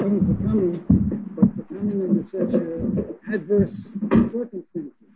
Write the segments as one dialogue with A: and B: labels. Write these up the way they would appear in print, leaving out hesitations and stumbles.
A: for coming, but for coming under such adverse circumstances.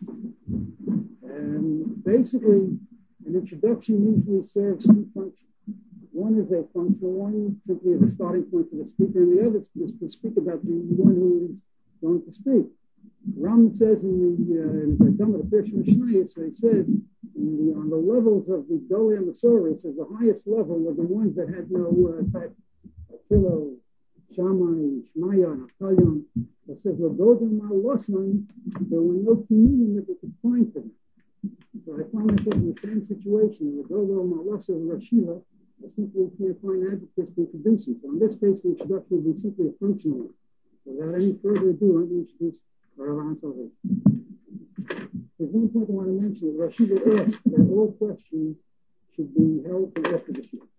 A: Basically, an introduction usually serves two functions. One is a functional one, simply as a starting point for the speaker, and the other is to speak about the one who is going to speak. Rambam says in the Dhamma, the first Mishnah, so he says on the levels of the Doli and the Sora, he says the highest level were the ones that had no titles. Akilo, Shammai, Shmaya, Naftalion. It says there were no communion that they could find for them. So I find myself in the same situation. The Gogo Malasa of Rashiva, I simply can't find advocates to introduce him. So in this case, the introduction will be simply a functional one. So without any further ado, let me introduce Rav Salvation. There's one point I want to mention. Rashiva asked that all questions should be held for after the show.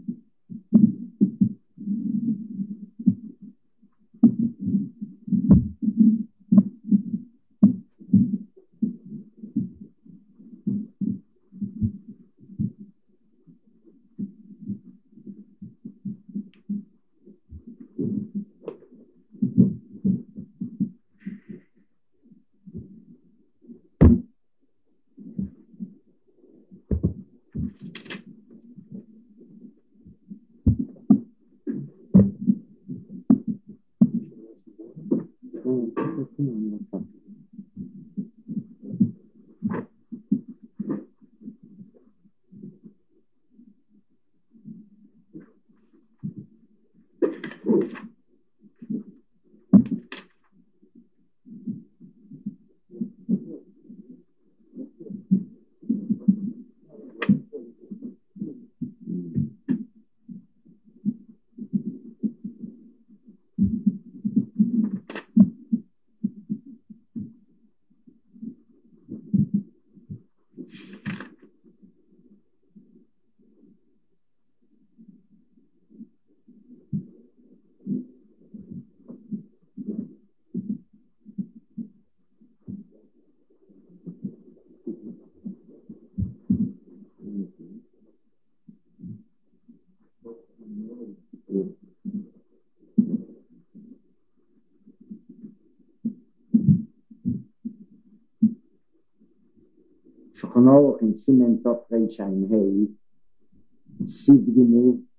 B: Shulchan in Simen Tov Reish Ayin Hei, Sidginu,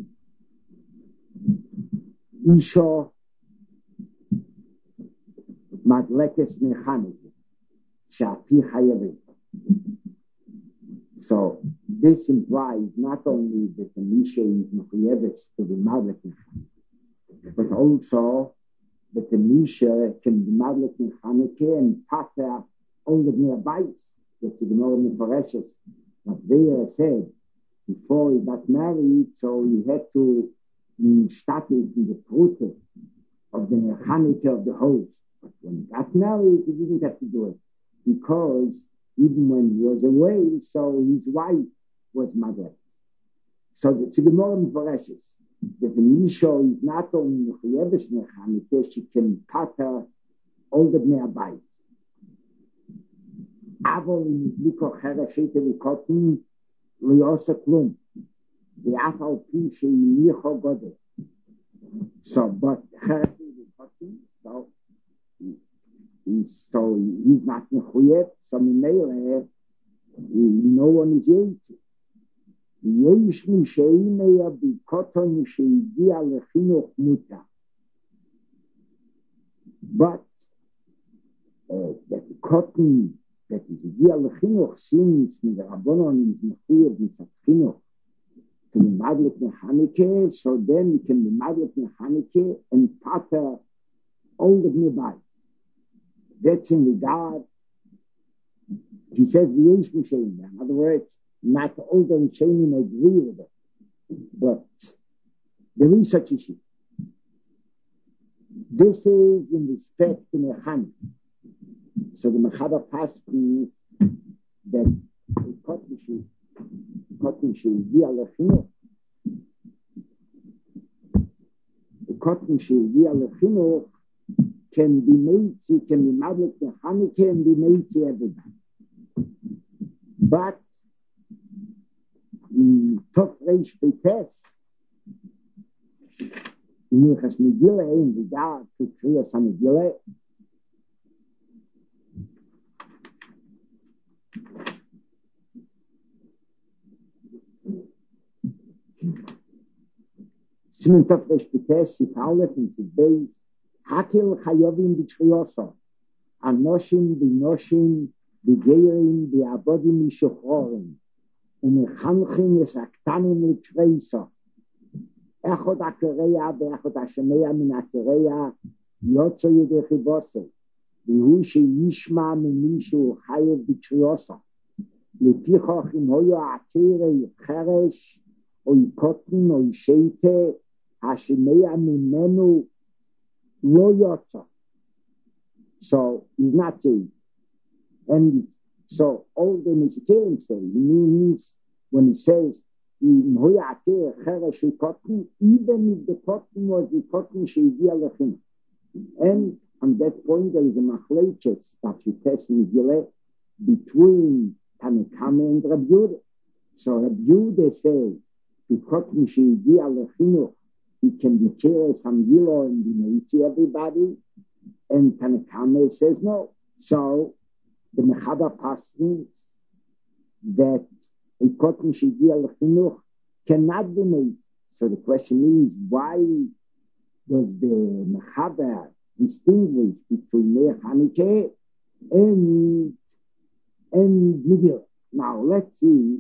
B: Isha, Madlekes Mechanik, Shapi Chayevet. So this implies not only that the Misha is Mechayevet to be Madlek Mechanik, but also that the Misha can be Madlek Mechanik and Pater all the nearby. That the Gemara Mefareshes, what they said before he got married, so he had to start in the fruit of the mechanic of the host. But when he got married, he didn't have to do it because even when he was away, so his wife was mother. So the Gemara Mefareshes that the Misha is not only Mechayeves Mechanik, she can pater all the nearby. אבל בלי חרש הייתה לקוטן לא יעשה כלום ואף על פי שהניחו גודל. So, but חרש הייתה לקוטן, so he's not מחויב, so ממילא no one is יצא. ויש מי שאינה בקוטן שהגיע לחינוך מותר. But that cotton that is ideal chinuch since the Rabbanon is mechuyev mitzat chinuch to be madlik mechanike, so then you can be madlik mechanike and pater all the nearby. That's in regard. He says the yesh mishein. In other words, not all the mishein agree with it, but there is such issue. This is in respect to mechanik. So the Mechaber Paskin that the cotton should be al chinuch. The cotton should be al chinuch can be made, can be madlik mechanik, can be made to everybody. But in Tov Reish Betes, in Minchas Megillah, in regard to Kriyas HaMegillah, Simen Tov Resh Putes, Sif Aleph, and Sif Beis, Hakel Chayovim B'Tchiyosah, Anoshim B'Noshim, B'Geirim B'Abodim Mishuchorim, Umechanchim Yesaktanim L'Treisah, Echod HaKereya Ve'echod HaShemeya Min HaKereya, Yotzo Yedei Chiboseh, V'hu Sheyishma Mimishu Chayev B'Tchiyosah, L'Tichoch Im Hoyo Atirei Cheresh, Oy Kotten, Oy Sheite, Hashemeya Mimenu Lo Yotza. So he's not saved. And so all the Meshikerim say, he means when he says, even if the cotton was the cotton Sheidia Lechin. And on that point there is a machlekes that you test in Gile between Tanakame and Rabbi Yehuda. So Rabbi Yehuda says, the cotton Sheidia Lechin, he can declare some Gilo and be made to everybody. And Tanakame says no. So the Mechaba passes that a cotton Sheidia Lechinuch cannot be made. So the question is, why does the Mechaba distinguish between Leach Hanike and Megillah? Now let's see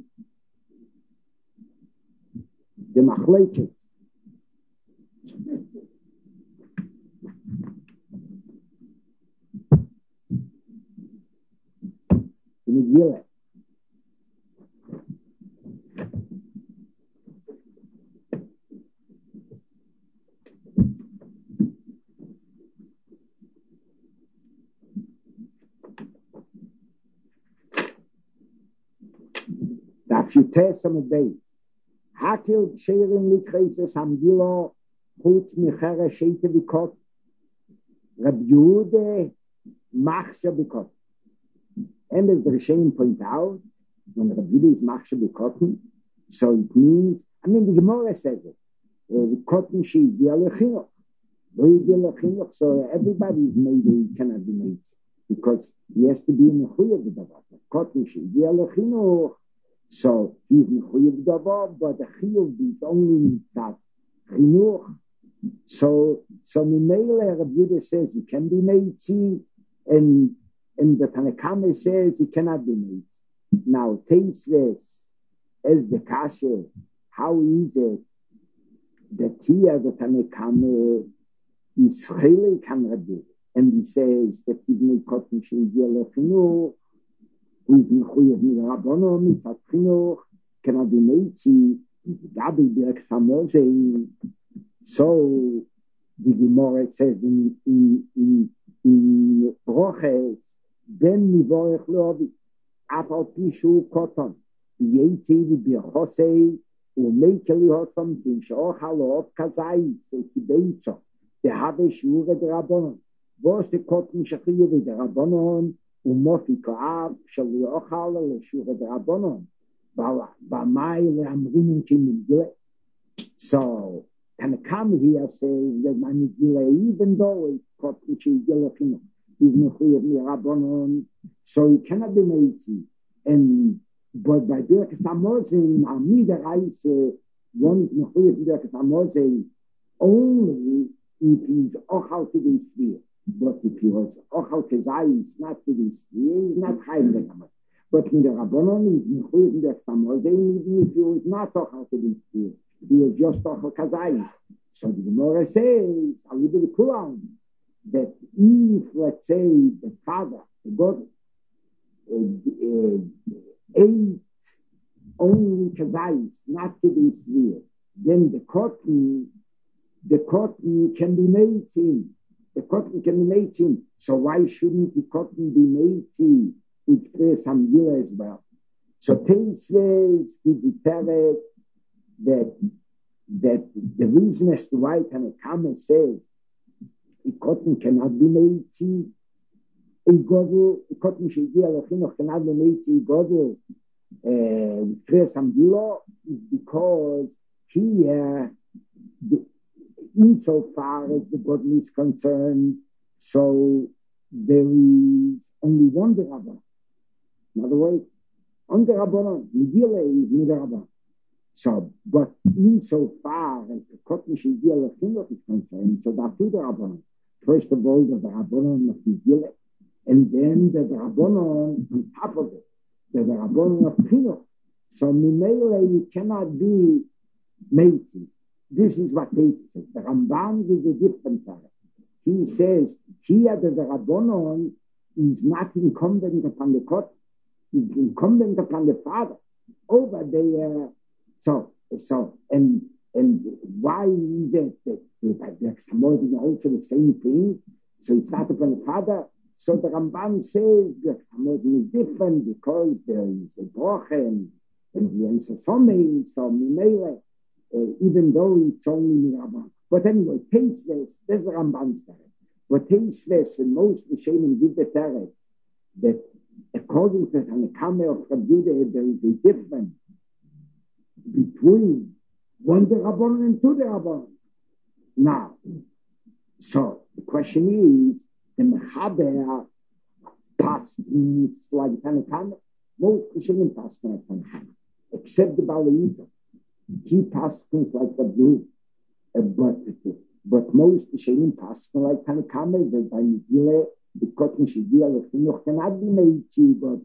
B: the Machlekes. Megillah. That you test on the day. Hakil Sherim Likreses Hamgilo Chut Michere Sheite Bikot Rabbi Yehuda Machsha Bikot. And as the Rishonim point out, when Rabbi Yehuda is Machsha Bikot, so it means, the Gemara says it, the cotton Sheidia Lechinuch. So everybody is made, he cannot be made, because he has to be in the Chuyev Davar. Cotton Sheidia Lechinuch. So he's Mechuyev Davar, but the Chiyuv is only that Chinuch. So Mimele Rabbi Yehuda says he can be made, and the Tanakame says he cannot be made. Now taste this as the Kasha. How is it that here the Tanakame is Chele Kan Rabbi Yehuda, and he says that he's made Cotton Sheidia Lechinuch. With Mechuyev Mirabbono, Mitzat Chinuch, cannot be made, Gabi Birk Samozei. So the Gemara says in Broches, Ben Mivorech Lovi, Afal Pishu Koton, Yeti Birchosei, Umekeli Hosom, Kim Shochalo of Kazai, Sekibeitzo, the Habe Shure de Rabbonon, was the Koton Shachiyu de Rabbonon. ומופי כואב של יאכל לשורה דרבנון במאי לאמרים כמגלה. So Tanakam here says that my Megillah, even though it's called Sheidia Lechinuch, is Mechuyev Mirabbonon, so it cannot be made. But by Birkas Hamazon, Amida Reise, one is Mechuyev Birkas Hamazon only if he's Ochal to the sphere. But if he was Ochal Kezai, not to this, he is not Chaim Lechamas. But in the Rabbanon, he's Mechuyev in the Samozei, even if he was not Ochal to this, he was just Ochal Kezai. So the Gemara says, I'll leave it Kulam, that if, let's say, the father, the God, ate only Kezai, not to this year, then the cotton can be made in. The cotton can be made in. So why shouldn't the cotton be made in with Kres Hamgila as well? So Teisves gives the Teret that the reason as to why Tanakama says the cotton cannot be made in Godel, the cotton Sheidia Lechinuch cannot be made in Godel with Kres Hamgila is because here insofar as the Godin is concerned, so there is only one Derabbanan. In other words, on Derabbanan, Megillah is Derabbanan. So, but insofar as the Kotnish Megillah Chinuch is concerned, so there are two Derabbanan. First of all, the Derabbanan of Megillah, and then the Derabbanan on top of it, the Derabbanan of Chinuch. So, Mimele, you cannot be Meitzi. This is what Meitzi says. The Ramban is a different type. He says, here the Derabbanan is not incumbent upon the Kot, is incumbent upon the father. Over there, and why is it that the Xamos is also the same thing? So it's not upon the father. So the Ramban says the Xamos is different because there is a Brochen and the answer some Mimele, even though it's only Rabban. But anyway, tasteless, there's the Ramban's Teret. But tasteless, and most Rishonim give the Teret that according to the Hanekame of Rabbi Yehuda, there is a difference between one Derabbanan and two Derabbanan. Now, so the question is, the Mechaber passes like Hanekame. Most Rishonim pass like Hanekame, except the Baal HaYitro. He passes like Rabbi Yehuda. But most Rishonim pass like Hanekame, that by Megillah, the Kotnish Megillah Chinuch cannot be made to God.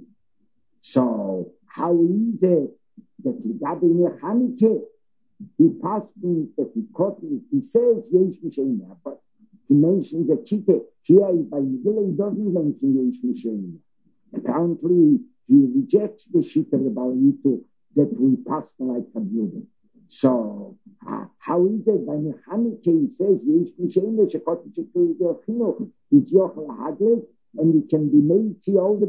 B: So how is it that he got in a Chanukah? He passed that he says Yesh Mishayim, but he mentions the Chite. Here by Megillah he doesn't mention Yesh Mishayim. Apparently he rejects the Shita of the Baal HaYitro that we passed like Rabbi. So how is it by Chanukah he says Yesh Mishayim Shekot Shekot Chinuch is Yochel Haglet and it can be made to all the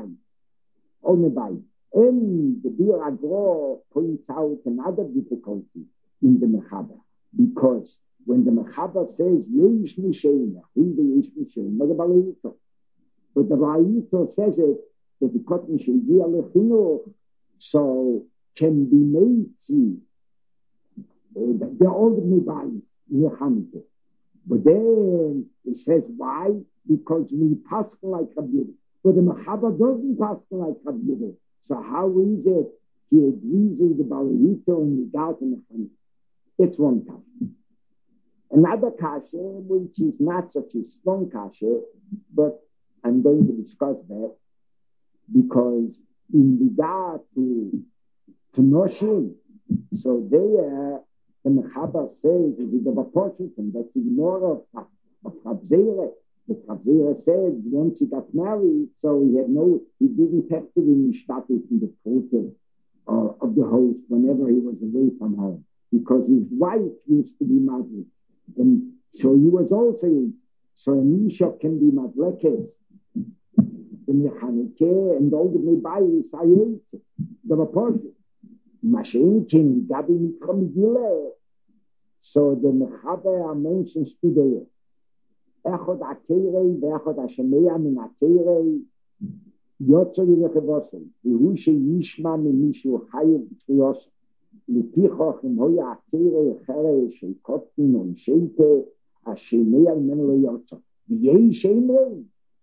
B: Nebai. And the Bir Agro points out another difficulty in the Mechaber, because when the Mechaber says Yesh Mishayim, who is the Yesh Mishayim? Not the Baal HaYitro. But the Baal HaYitro says it that the Kotnish Megillah Chinuch so can be made to the old Nebai in Chanukah. But then it says why? Because we pass like Rabbi Yehuda. But the Mechaber doesn't pass like Rabbi Yehuda. So how is it he agrees with the Baal HaYitro and the Gat and the Chanukah? That's one kasha. Another kasha, which is not such a strong kasha, but I'm going to discuss that because in regard to Noshim, so there the Mechaber says is a portion, and that's more of Rav Zera. The Rav Zera said once he got married, so he didn't have to be status in the photo of the host whenever he was away from home, because his wife used to be married, and so he was also. So an Isha can be madlekes in the Chanukah and all the Nebai is Hayet, the portion. Mashen king Gabi Mikra Megillah. So the Mechaber mentions today Echod Akeirei ve'Echod Hashemeya min Akeirei Yotzer Yirechevosel V'hu sheYishma Mishu Chayev B'tzuyos L'pichoch Im Hoya Akeirei Cherei Sheikotkin On Sheite Hashemeya Mimenu Yotzer V'yei Sheimrei.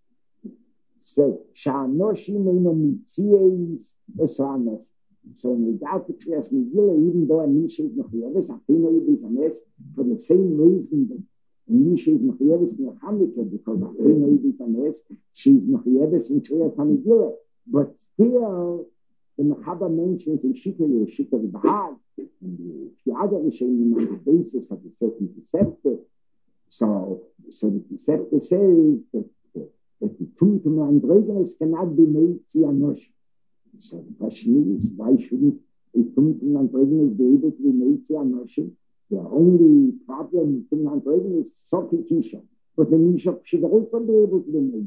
B: So Sha'anoshim Eino Mitziyeis Esranos. So in regard to Kriyas Megillah, even though a Misha is Mechuyeves, Afino Yibis Ames, for the same reason that Misha is Mechuyeves in Chanukah, because Afino Yibis Ames, she is Mechuyeves in Kriyas Megillah. But still, the Mechaber mentions in Shita Bahag, and the other Rishonim on the basis of a certain Tosefta. So the Tosefta says that the Tumtum and Regels cannot be made to Anosh. So the question is, why shouldn't a Tumtum and Regels be able to be made to Anosh? The only problem with Tumtum and Regels is Soki Kisha, but the Nisha should also be able to be made.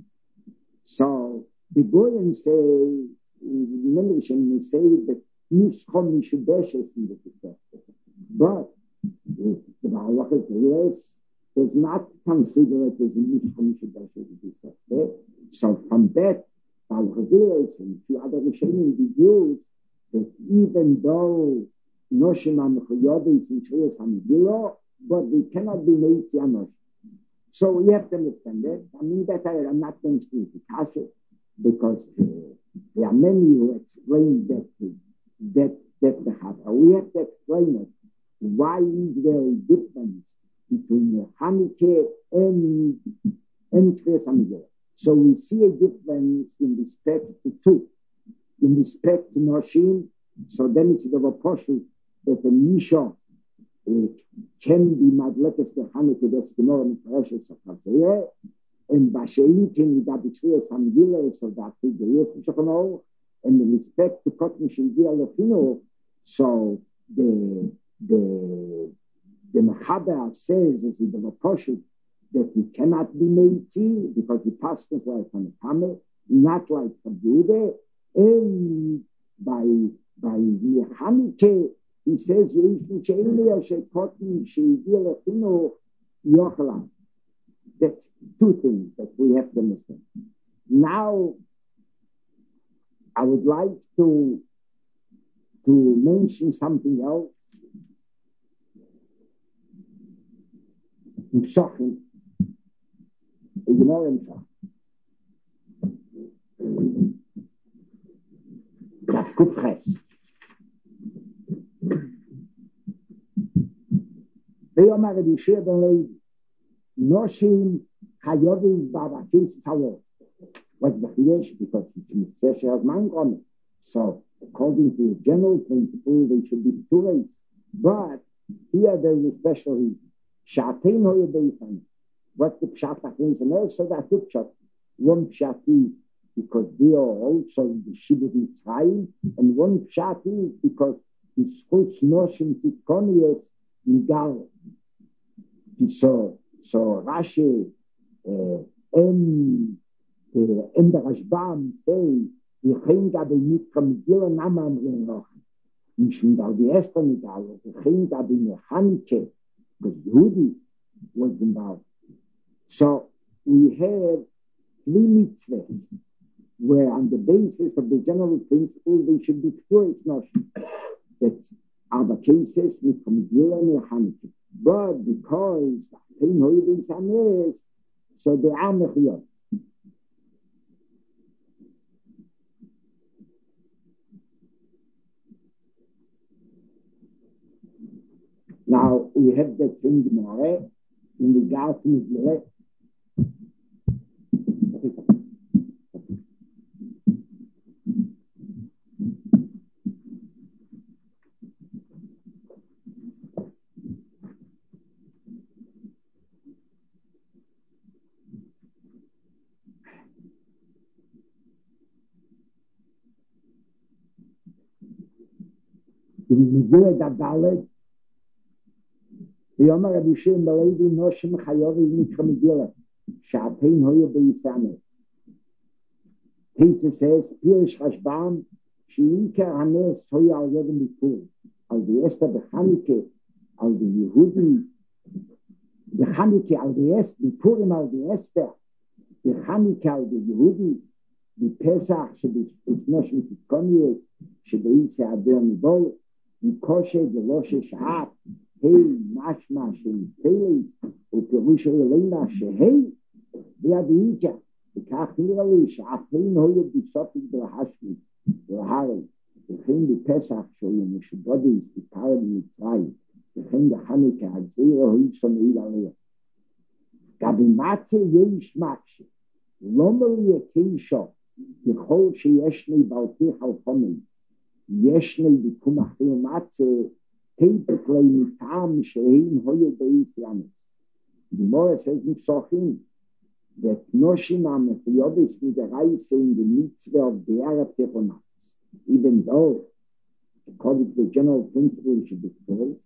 B: So the Goyen say, many Rishonim say that Nishchom Mishubeshes in the Tosefta. But the Baal does not consider it as a Nishchom Mishubeshes in the Tosefta. So from that, Baal Chaviras and a few other Rishonim deduce that even though Noshim HaMechuyeves in Kriyas HaMegillah, but we cannot be made to. So we have to understand that. I mean, that I'm not going to speak to Kasha, because there are many who explain that the Chava. We have to explain it. Why is there a difference between Hanukkah and Tefillah Megillah? So we see a difference in respect to two. In respect to Noshim, so then it's the apostle that the Misha can be madlekes the Hanukkah des Gemara and Parashas of Chatzayah, and Bashein can be Tefillah Megillah, so that the yes Mishnah, and in respect to Kotnish and Lefino, so the Mechaber says as the apostle that he cannot be made tea because he passed his life on the Tameh, not like Judah. And by the Hanukkah, he says, that's two things that we have to understand. Now, I would like to mention something else. In Shochin, ignore him. Good press. They are married to share the lady. Noshim Chayovi Baba Kins Tower. What's the Chiyesh? Because it's in the session of Mangon. So, according to the general principle, they should be two ways. But here there is a special reason. Shatein Hoya Beisan. What's the Pshat means? And also that picture. One Pshat is because they are also in the Shibud Mitzrayim, and one Pshat is because the Schutz Noshim Titkonius Nigal. So Rashi and the Rashbam say, wir können aber nicht von Gila Nama noch. Nicht nur die erste Nigal, wir können aber in Hanukkah, because Yehudi was involved. So we have three mitzvahs where on the basis of the general principle they should be pure notion. That's other cases with from Gila and Hanukkah. But because so they are mechiyot. Now we have that thing tomorrow in the Garden of in the Dalet, the Yom HaRabishim B'Levi Noshim Chayovi Mikra Megillah Sha'atein Hoya B'Yisamet. Peter says, Pirish Rashbam She'ikar Hanes Hoya Al Yodem B'Pur Al V'Yesta B'Chanukah Al V'Yehudi B'Chanukah Al V'Yesta B'Purim Al V'Yesta B'Chanukah Al V'Yehudi B'Pesach She'Noshim Titkonius She'Be'isa Ader Nibol B'Koshe V'Loshe Sha'at Hey, Mashma She'Telis U'Perusha Elena She'Hei V'Yadiyika V'Kach Nirali Sha'atein Hoya B'Sotik B'Lahashmi V'Hari V'Chem B'Pesach She'Yom Sh'Bodis B'Parad Mitzrayim V'Chem B'Chanukah Ha'Zera Hoy Shomeid Aliyah Gabimatze Yesh Makshe Lomeli Ekeisha V'Chol She'Yeshni Baltich Al-Chomim Yeshni B'Kum Achil Matze Typically, Mitam Shein Hoya Beis Yanis. The Gemara says in Psachim that Noshim Amefiyodis with the Reise in the mitzvah of the Erev Tefonats. Even though, according to the general principle, it should be close,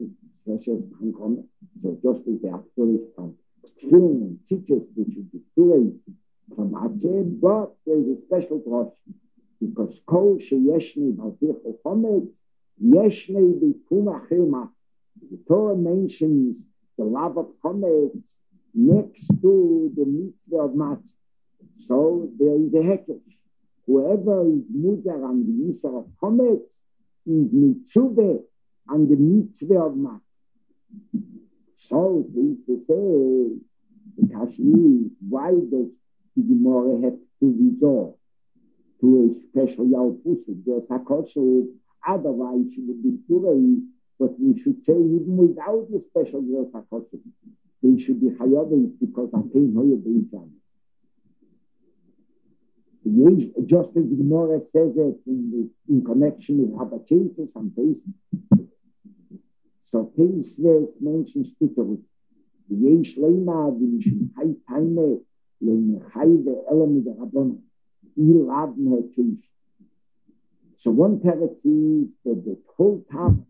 B: so just as the actual from Tefillin and teachers, which should be close from Atzeh, but there is a special drush because Kol Sheyeshni Baltich Chometz Yeshnei B'Kum Achil Mat. The Torah mentions the love of Chometz next to the mitzvah of Mat. So there is a hekesh. Whoever is muzar on the mitzvah of Chometz is mitzvah on the mitzvah of Mat. So, this says, the question is, why does the Gemara have to resort to a special Yalpusik? There's Hakosu, otherwise she would be too. But we should say, even without the special Gros HaKosher, they should be Hayavis because I think no Yadizan. Just as the Gemara says it in connection with Abba cases and basis. So things mentions Tutorut. The Yesh Leina, the Mishim Hai Taime, Leina Hai, the Elam, the Rabban, Iladn Hekish. So one teretz is that the whole time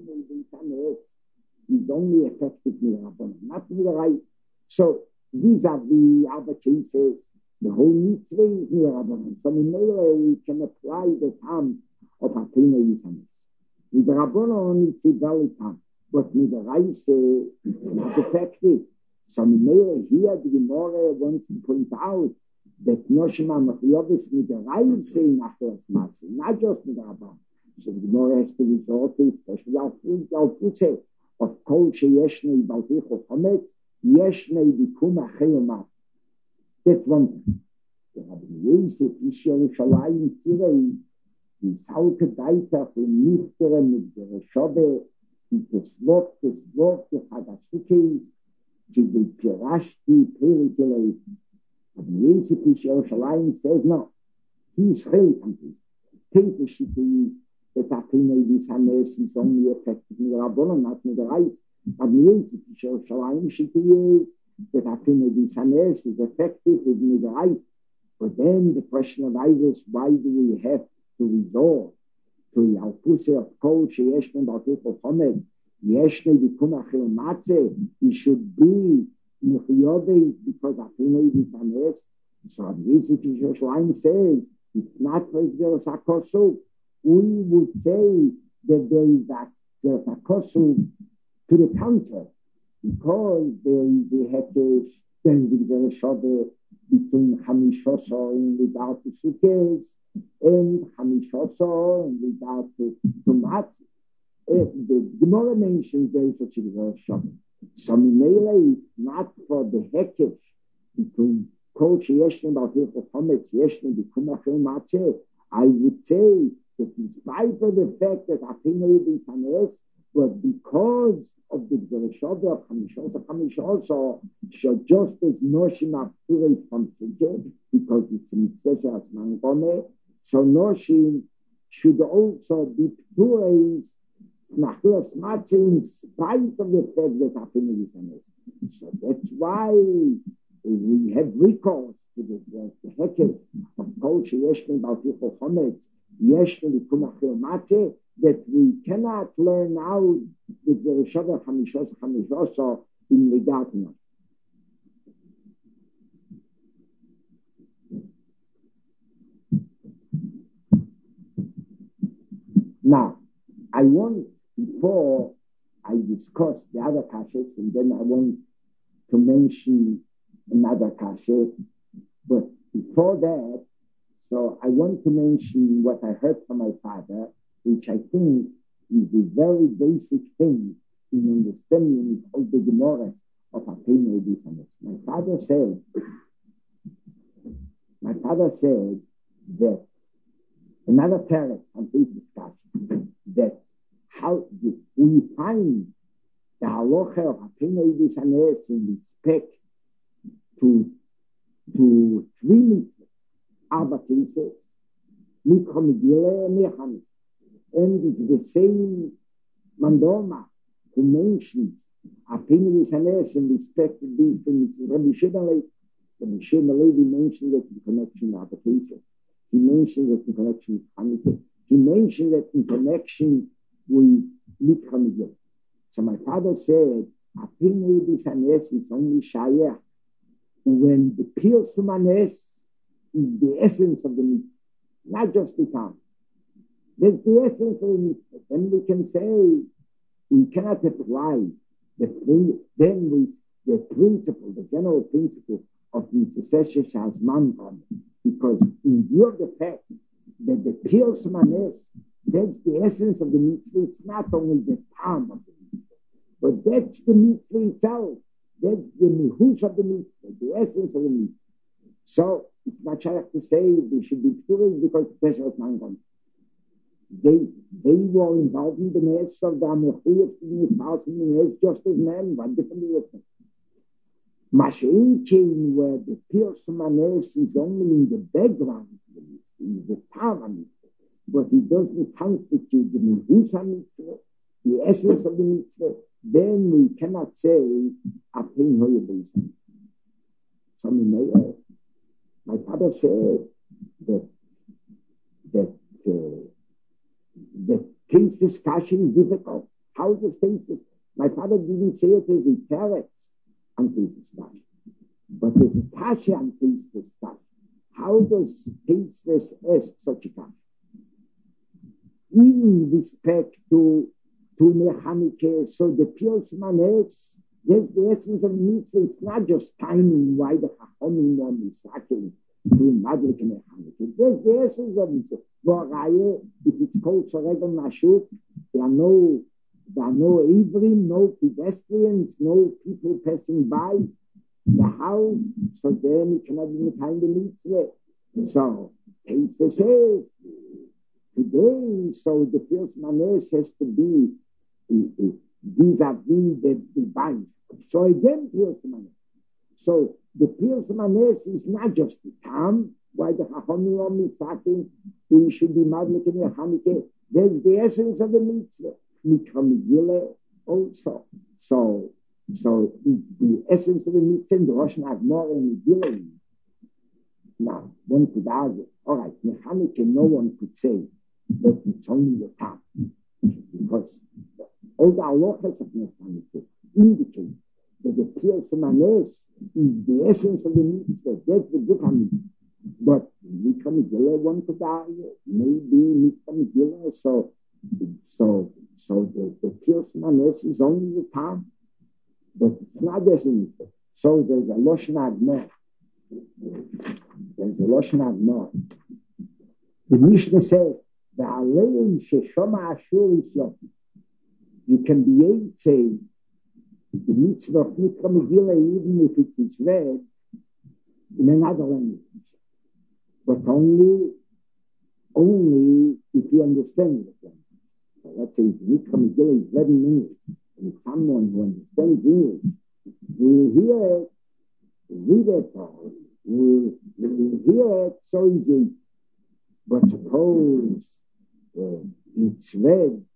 B: is only effective with Rabban, not with the right. So these are the other cases. The whole mitzvah is near Rabban. So in there we can apply the time of Athena Yisanis. With the Rabban it's a valid time, but with the right it's not effective. So in there here the Gemara wants to point out that Noshima Machiyavis with the right saying after a matzah, not just with the Rabban. So the Gemara has to resort to especially Al-Putze of Kol Sheyeshnei Balticho Chomet, Yeshnei Bikum Acheyomat. That's one thing. The Rabbi Yosef Ish Yerushalayim Tirei is how to daita for Nichtere mit der Shobe in Tesvot the Chadashikis to the Pirashti Perikelei. Rabbi Yosef Ish Yerushalayim says no. He's very complete. Take the Shikis that Athena Yisanes is only effective in the Rabbanon, not in the right. Rabbi Yosef Ish Yerushalayim Shikis that Athena Yisanes is effective in the right. But then the question arises, why do we have to resort to Yalpuse of Kol Sheyeshne Balticho Chomet, Yeshne Bikum Achil Matzeh? It should be Mechiyode because Athena Yisanes. So Rabbi Yosef Yerushalayim says, it's not for Zeres HaKosov. We would say that there is a Kosov to the counter, because there is a Hekesh, then there is a Shobe between Hamishosor and without the Sukkahs, and Hamishosor and without the Tumat. The Gemara mentions there is such a Shobe. So Mimele, not for the Hekesh between Kol Sheyeshne Balticho Chometz, Yeshne Bikum Achil Matzeh, I would say that in spite of the fact that Athena is Hanes, but because of the Zereshove of Hamish also, so just as Noshim Apture from Sukkah, because it's in Sesha as Mangome, so Noshim should also be Pture Nachlas Matzeh in spite of the fact that Athena is Hanes. So that's why we have recourse to the Heket of Kol Sheyeshne Balticho Chometz, Yeshne Bikum Achil Matzeh, that we cannot learn out with the Rishava Hamishos in Legatna. Now, I want, before I discuss the other kashas, and then I want to mention another kasha, but before that, so I want to mention what I heard from my father, which I think is a very basic thing in understanding of the Gemara of Athena Yisanes. My father said that another parent on this discussion, that how we find the halacha of Athena Yisanes in respect to three mitzvahs, Abba cases, Mikra Megillah and Mechani. And it's the same Mandoma who mentions Athena Yisanes in respect to these things. Rabbi Shimon Levi mentioned it in connection with Abba cases. He mentioned it in connection with Hanukkah. He mentioned it in connection with Mikra Megillah. So my father said, Athena Yisanes is only Shayach when the Pirsum Anes is the essence of the mitzvah, not just the time. That's the essence of the mitzvah. Then we can say we cannot apply the principle, the general principle of mitzvah Shazman, because in view of the fact that the Pirsum Anes, that's the essence of the mitzvah. It's not only the time of the mitzvah, But that's the mitzvah itself. That's the mihush of the mitzvah, the essence of the mitzvah. So it's not shaykh to say they should be pure because the pressure of mankind. They were involved in the nest of the Amechuyah in the nest just as men, one different different. Mashiach came where the person manes is only in the background of the mitzvah, in the Tava mitzvah, but it doesn't constitute the mitzvah mitzvah, the essence of the mitzvah. Then we cannot say Apein Hoya Beis. So my father said that case discussion is difficult. How does case? My father didn't say it as a teretz on case discussion, but as a kasha on case discussion. How does case ask such a kasha? In respect to mechanike, so the pure manes, that's the essence of mitzvah. It's not just timing why the chachamim are misakil to madlik mechanike. That's the essence of mitzvah. If it's called Soregel Nashuk, there are no Ivrim, no pedestrians, no people passing by the house, so then it cannot be kind of mitzvah. So, it says, today, so the first manes has to be vis-a-vis the divine. So again, Pius Manes. So the Pius Manes is not just the time why the Chachamim are misaking, we should be madlik in the Chanukah. There's the essence of the mitzvah. Mikra Megillah also. So it's the essence of the mitzvah in the Rosh Hashanah and Megillah. Now, one could argue, all right, Mechanike, no one could say that it's only the time. Because all the halachas of Mechanike indicate that the Pius Manes is the essence of the mitzvah. That's the good mitzvah. But Mikra Megillah, one could argue, maybe Mikra Megillah, so the Pius Manes is only the time. But it's not the essence. So there's a Lashon Hagmor. There's a Lashon Hagmor. The Mishnah says, "Ve'alein sheshoma ashur is yopi." You can be able to say the mitzvah of Mikra Megillah, even if it is read in another language, but only if you understand it. So let's say Mikra Megillah is read in English, and someone who understands English will hear it, read it, will hear it so easy. But suppose it's written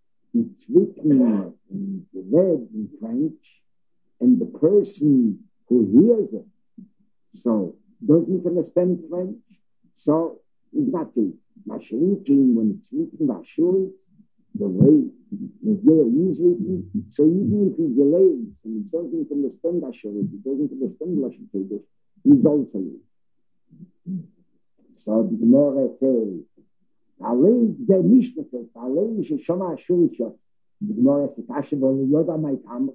B: in French, and the person who hears it so doesn't understand French, so it's not it. Mashiach, when it's written by Ashur, the way Megillah is written, so even if he's delayed and he doesn't understand Ashur, he doesn't understand Lashon Kodesh, he's also it. So the Gemara says, "Alei the Mishnah says, Alei sheshoma Ashur is yopi." The Gemara says, "Kasher v'olu yoda ma'itamer."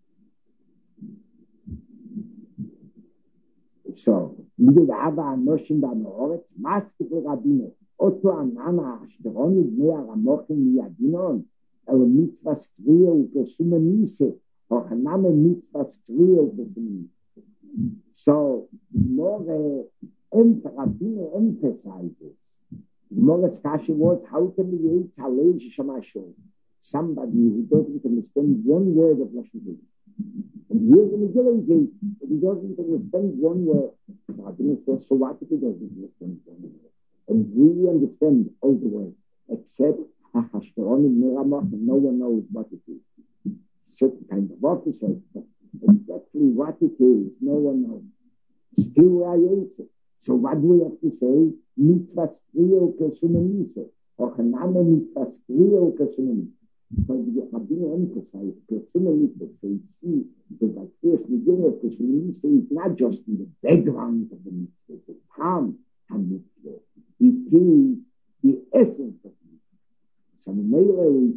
B: So, Midul Abba Anoshim Ba'Meoretz, Maskefel Rabino, Otto Anana Ashteroni Bnei Aramochim Miyadinon, El Mitzvah Skriya U'Persuma Nise, or Haname Mitzvah Skriya U'Persuma Nise. So, more Rabino emphasizes, More's Kasha was, how can we eat Halei Sheshama Ashur? Somebody who doesn't understand one word of Lashon Kodesh. And here the Megillah is but he doesn't understand one word. So what if he doesn't understand one word? And we understand all the words, except Hashtaronim Meramach, and no one knows what it is. Certain kind of officer, but exactly what it is, no one knows. Still I answer. So what do we have to say? Mitzvah Skriya U'Persuma Nise, or Haname Mitzvah Skriya U'Persuma Nise. So the Rabbino emphasized Persuma Nise, so you see that that first Megillah Persuma Nise is not just in the background of the mitzvah, the time of mitzvah. It is the essence of mitzvah. So we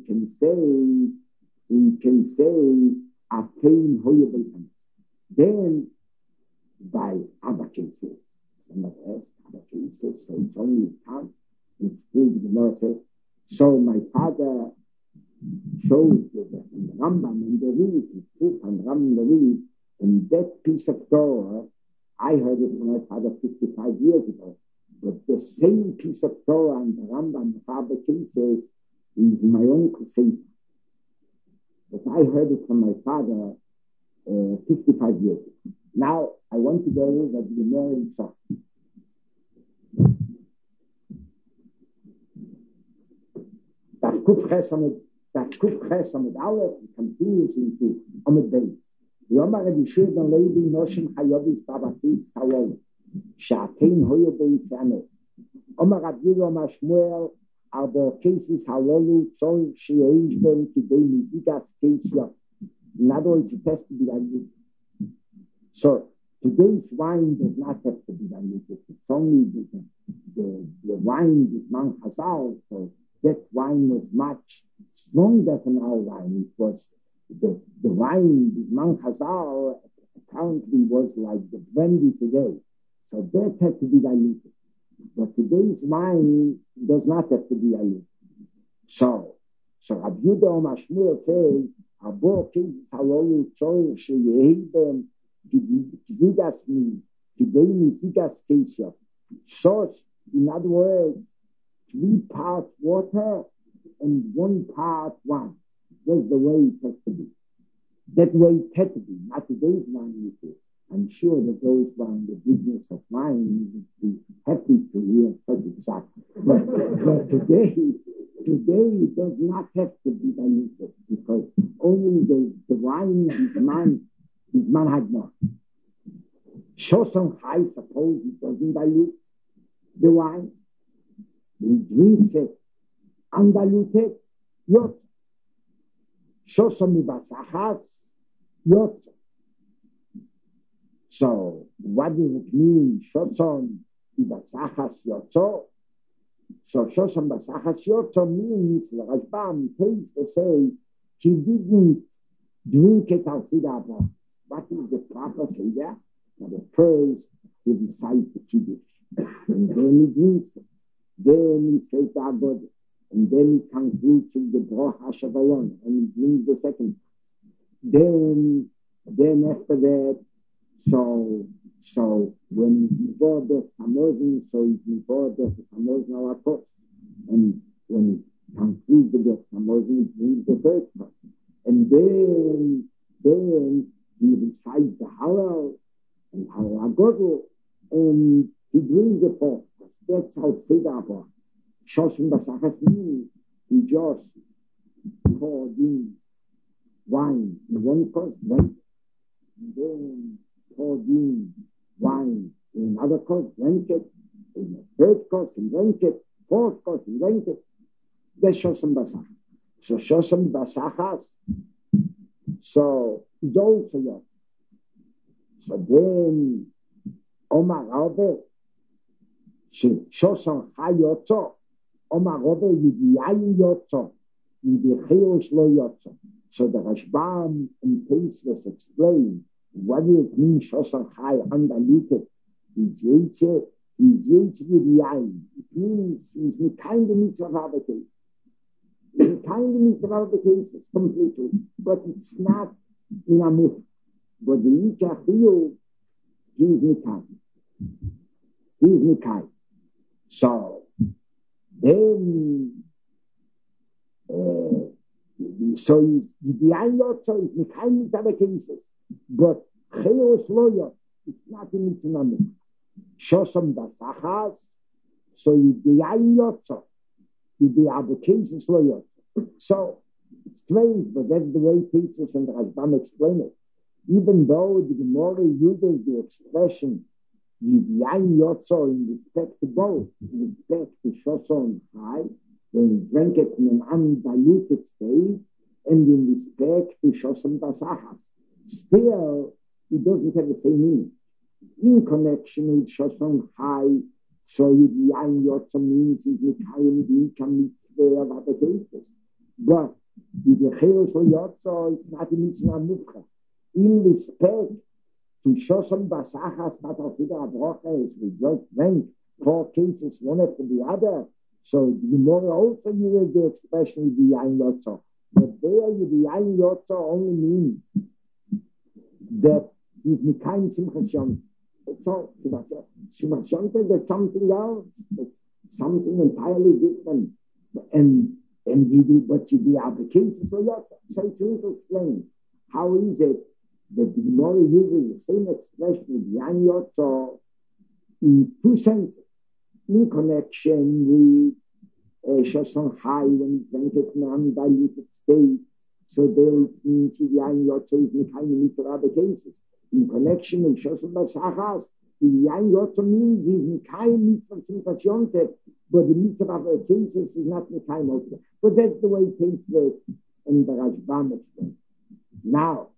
B: can say Apein Hoya Beis. Then by other cases, somebody else, other cases, so it's only time. It's still the Gemara says. So my father shows that in the Rambam and the Reed, it's proof and Rambam and the Reed, and that piece of Torah, I heard it from my father 55 years ago. But the same piece of Torah and the Rambam, the Father King says, is my own Sefer. But I heard it from my father 55 years ago. Now, I want to go over the Gemara in Sach. That Kuf Ches Amid Aleph continues into Amid Beis. Yomar Yishir Ben Levi Noshim Chayovis Babatis Tawol. Shatein Hoyo Beis Yanet. Omar Abdul Omar Shmuel Arbo Cases Halolu Tzol Sheish Ben Kidei Mizigas Keisha. In other words, it has to be diluted. So today's wine does not have to be diluted. It's only the wine is Man Chazal, so that wine was much stronger than our wine. It was the wine is Man Chazal apparently was like the brandy today. So that had to be diluted. But today's wine does not have to be diluted. So Rabbi Yehuda Omar Shmuel says, Abo Kizis Halolu Tzor Sheyeheben Kizigas Mi Kidei Mizigas Keisha. So, in other words, 3 parts water and 1 part wine. That's the way it has to be. That way it had to be, not today's wine you see. I'm sure that those who are in the business of wine would be happy to hear such exactly. But today it does not have to be diluted because only the wine is man had not. Shoson Chai, suppose it doesn't dilute the wine. He drinks it undiluted, yot. Shoson Mibasachas, yot. So, what does it mean? Shoson Mibasachas, yotzo. So, Shoson Mibasachas, yotzo means, the Rashbam takes to say, he didn't drink it al Sidabah. What is the proper Seder? Now, the first, he recites the Kiddush. And then he drinks it. Then he says the Avodah. And then he concludes with the Bracha Shavuot. And he drinks the second. Then after that, so when he's involved with Hamozin, so he's involved with Hamozin al Akos. And when he concludes with Hamozin, he drinks the third part. And then he recites the Hallel and Hallel HaGodel, and he drinks the fourth. That's how Seder was. Shoshim Basachas means he just poured in wine in one course, drank it. And then poured in wine in another course, drank it. In the third course, he drank it. Fourth course, he drank it. That's Shoshim Basachas. So Shoshim Basachas, so it's also yot. So then Omar Rabbe Shoshon Chayotzo Omar Rabbe Yidiyayin Yotzo Yidicheo Shlo Yotzo. So the Rashbam and Tosfos explain what does it mean Shoshon Chay undiluted. Is Yetze Yidiyayin. It means he's Mekayim the mitzvah of other cases. Mekayim the mitzvah of other cases completely, but it's not in a move. But the Yikachiyuv, he is Mekayim. He is Mekayim. So then, so the Ayotzo is Mekayim other cases, but Cheos Loyot, it's not in Mitzvah. Shosham Basachas, so the Ayotzo, the other cases Loyot. So it's strange, but that's the way Tosfos and Rashbam explain it. Even though the Gemara uses the expression Yidiyayin Yotzo in respect to both, in respect to Shoshon Chai, when he drank it in an undiluted state, and in respect to Shoshon Basachas. Still, it doesn't have the same meaning. In connection with Shoshon Chai, so Yidiyayin Yotzo means he's Mekayim the mitzvah of other cases. But Yidicheo Shlo Yotzo, it's not a mitzvah mufcha. In respect to Shoshon Basachas, not al Sidra Brocha, we just drank 4 cases, one after the other. So the Gemara also uses the expression Yidiyayin Yotzo. But there the Ein Yotza only means that he's Mikaim Simchas Yom. It's all Simchas Yom, there's something else. It's something entirely different. And but you be applications for Yotza. So it's a little strange. How is it that the Gemara uses the same expression, the Ein Yotza, in two senses? In connection with Shoshon Chai, when he drank it in an undiluted state, so there it means the Ein Yotza is Mekayim for other cases. In connection with Shoshon Basachas, the Ein Yotza means he's Mekayim from Simchas Yom Tov, but the mitzvah of other cases is not Mekayim also. But that's the way it takes place in the Rashbam explains. Now,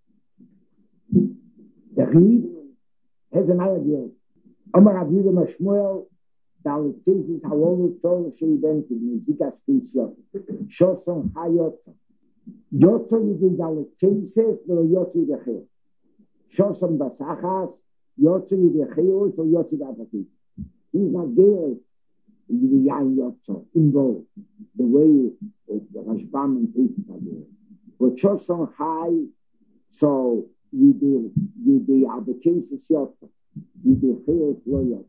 B: the Reed has an idea. Amar Rav Yehuda Mashmuel, the cases how all the Torah she invented in Zikas Kisyon. Shoson Hayotza. Yotza is in the cases, but Yotza is the Chayot. Shoson Basachas, Yotza is the Chayot, so Yotza is the Apatid. He's not there in the Ein Yotza involved, the way the Rashbam and cases are there. But Shoson Hay, so you do other cases Yotza. You do Chayot lo Yotza.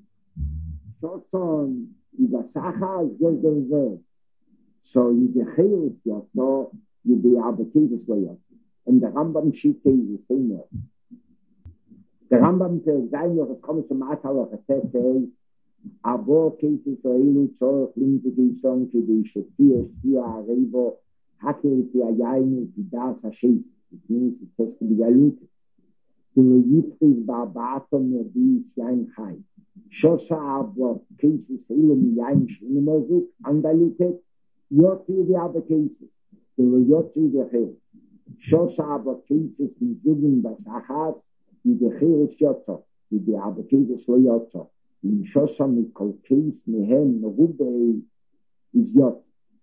B: Shoson Basachas is just the reverse. So you do Chayot Yotza, you do other cases lo Yotza. And the Rambam Shita is the same way. The Rambam says, I know it comes from Atal of a says, Abo cases for Elu Tzorach Linzigi Son Kidi Shetir Shia Arevo Hakel Ti Ayaynu Tidas Hashem. It means it has to be diluted. To Yitris Barbatom Nerdis Yain Chai. Shosha Abo cases for Elu Yain Shinimazuk undiluted. Yotzi the other cases. To Yotzi the Chel. Shosha Abo cases in Zugin Basachas. The Chayot Yotza, the other cases lo Yotza. In Shosham Mikol case Mehem Megubei is Yotza.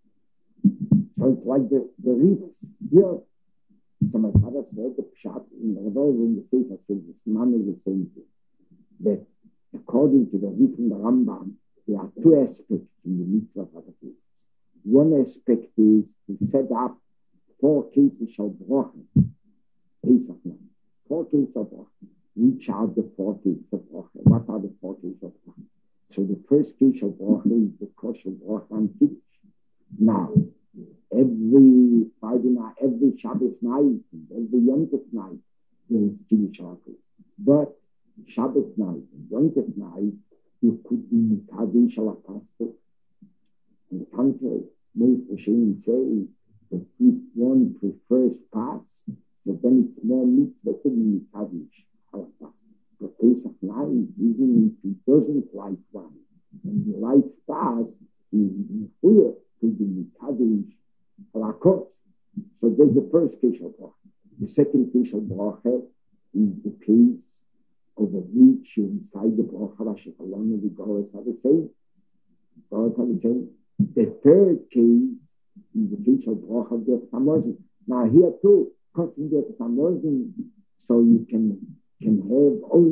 B: So it's like the readers here. So my father said the Pshat in the Rebbe in the Sefer says the man is the same thing. That according to the Rif and the Rambam, there are two aspects in the mitzvah of other cases. One aspect is to set up 4 cases shall brochen. Pesach now. 4 cases of bracha. Which are the 4 cases of bracha? What are the 4 cases of bracha? So the first case of bracha is the kosher bracha and kiddush. Now, every Friday night, every Shabbos night, every Yom Tov night, there is kiddush bracha. But Shabbos night and Yom Tov night, you could be mikadosh al apostle. On the contrary, most Rishonim say that if one prefers fast, but then it's more mitzvah to be mikadosh al apostle. For Pesach night, even if he doesn't like wine and he likes fast, he's free to be mikadosh al apostle. So there's the first case of bracha. The second case of bracha is the case over which you inside the bracha Hashem the gods are the same. Gods are the same. The third case is the case of bracha of the Samozim. Now here too, custom the Samozim, so you can have all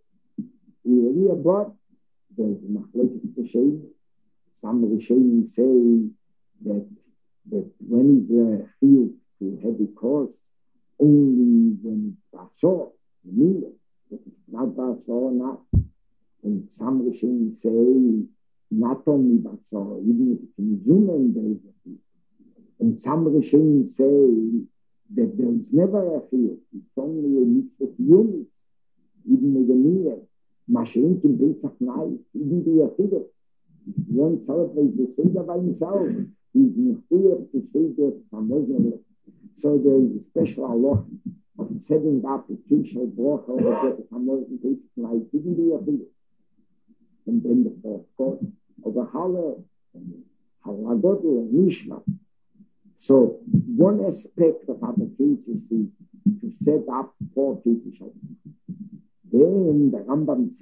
B: year, but there's a machlokes Rishonim. Some Rishonim say that when is there a field to heavy course, only when it's basor, meal. If it's not basor, not. And some Rishonim say not only basor, even if it's in Zumen, there is a field. And some Rishonim say that there is never a field. It's only a mitzvah yumis, even with a meal. Mashenk in Pesach night, even the Yachidus. If one celebrates the Seder by himself, he's mechuyev to say that Samozim. So there is a special halach of setting up a kishal bracha over the Samozim Pesach night, even the Yachidus. And then the fourth course of the Hallel, Halagodl, and Nishma. So one aspect of other cases is to set up 4 cases. Then the Rambam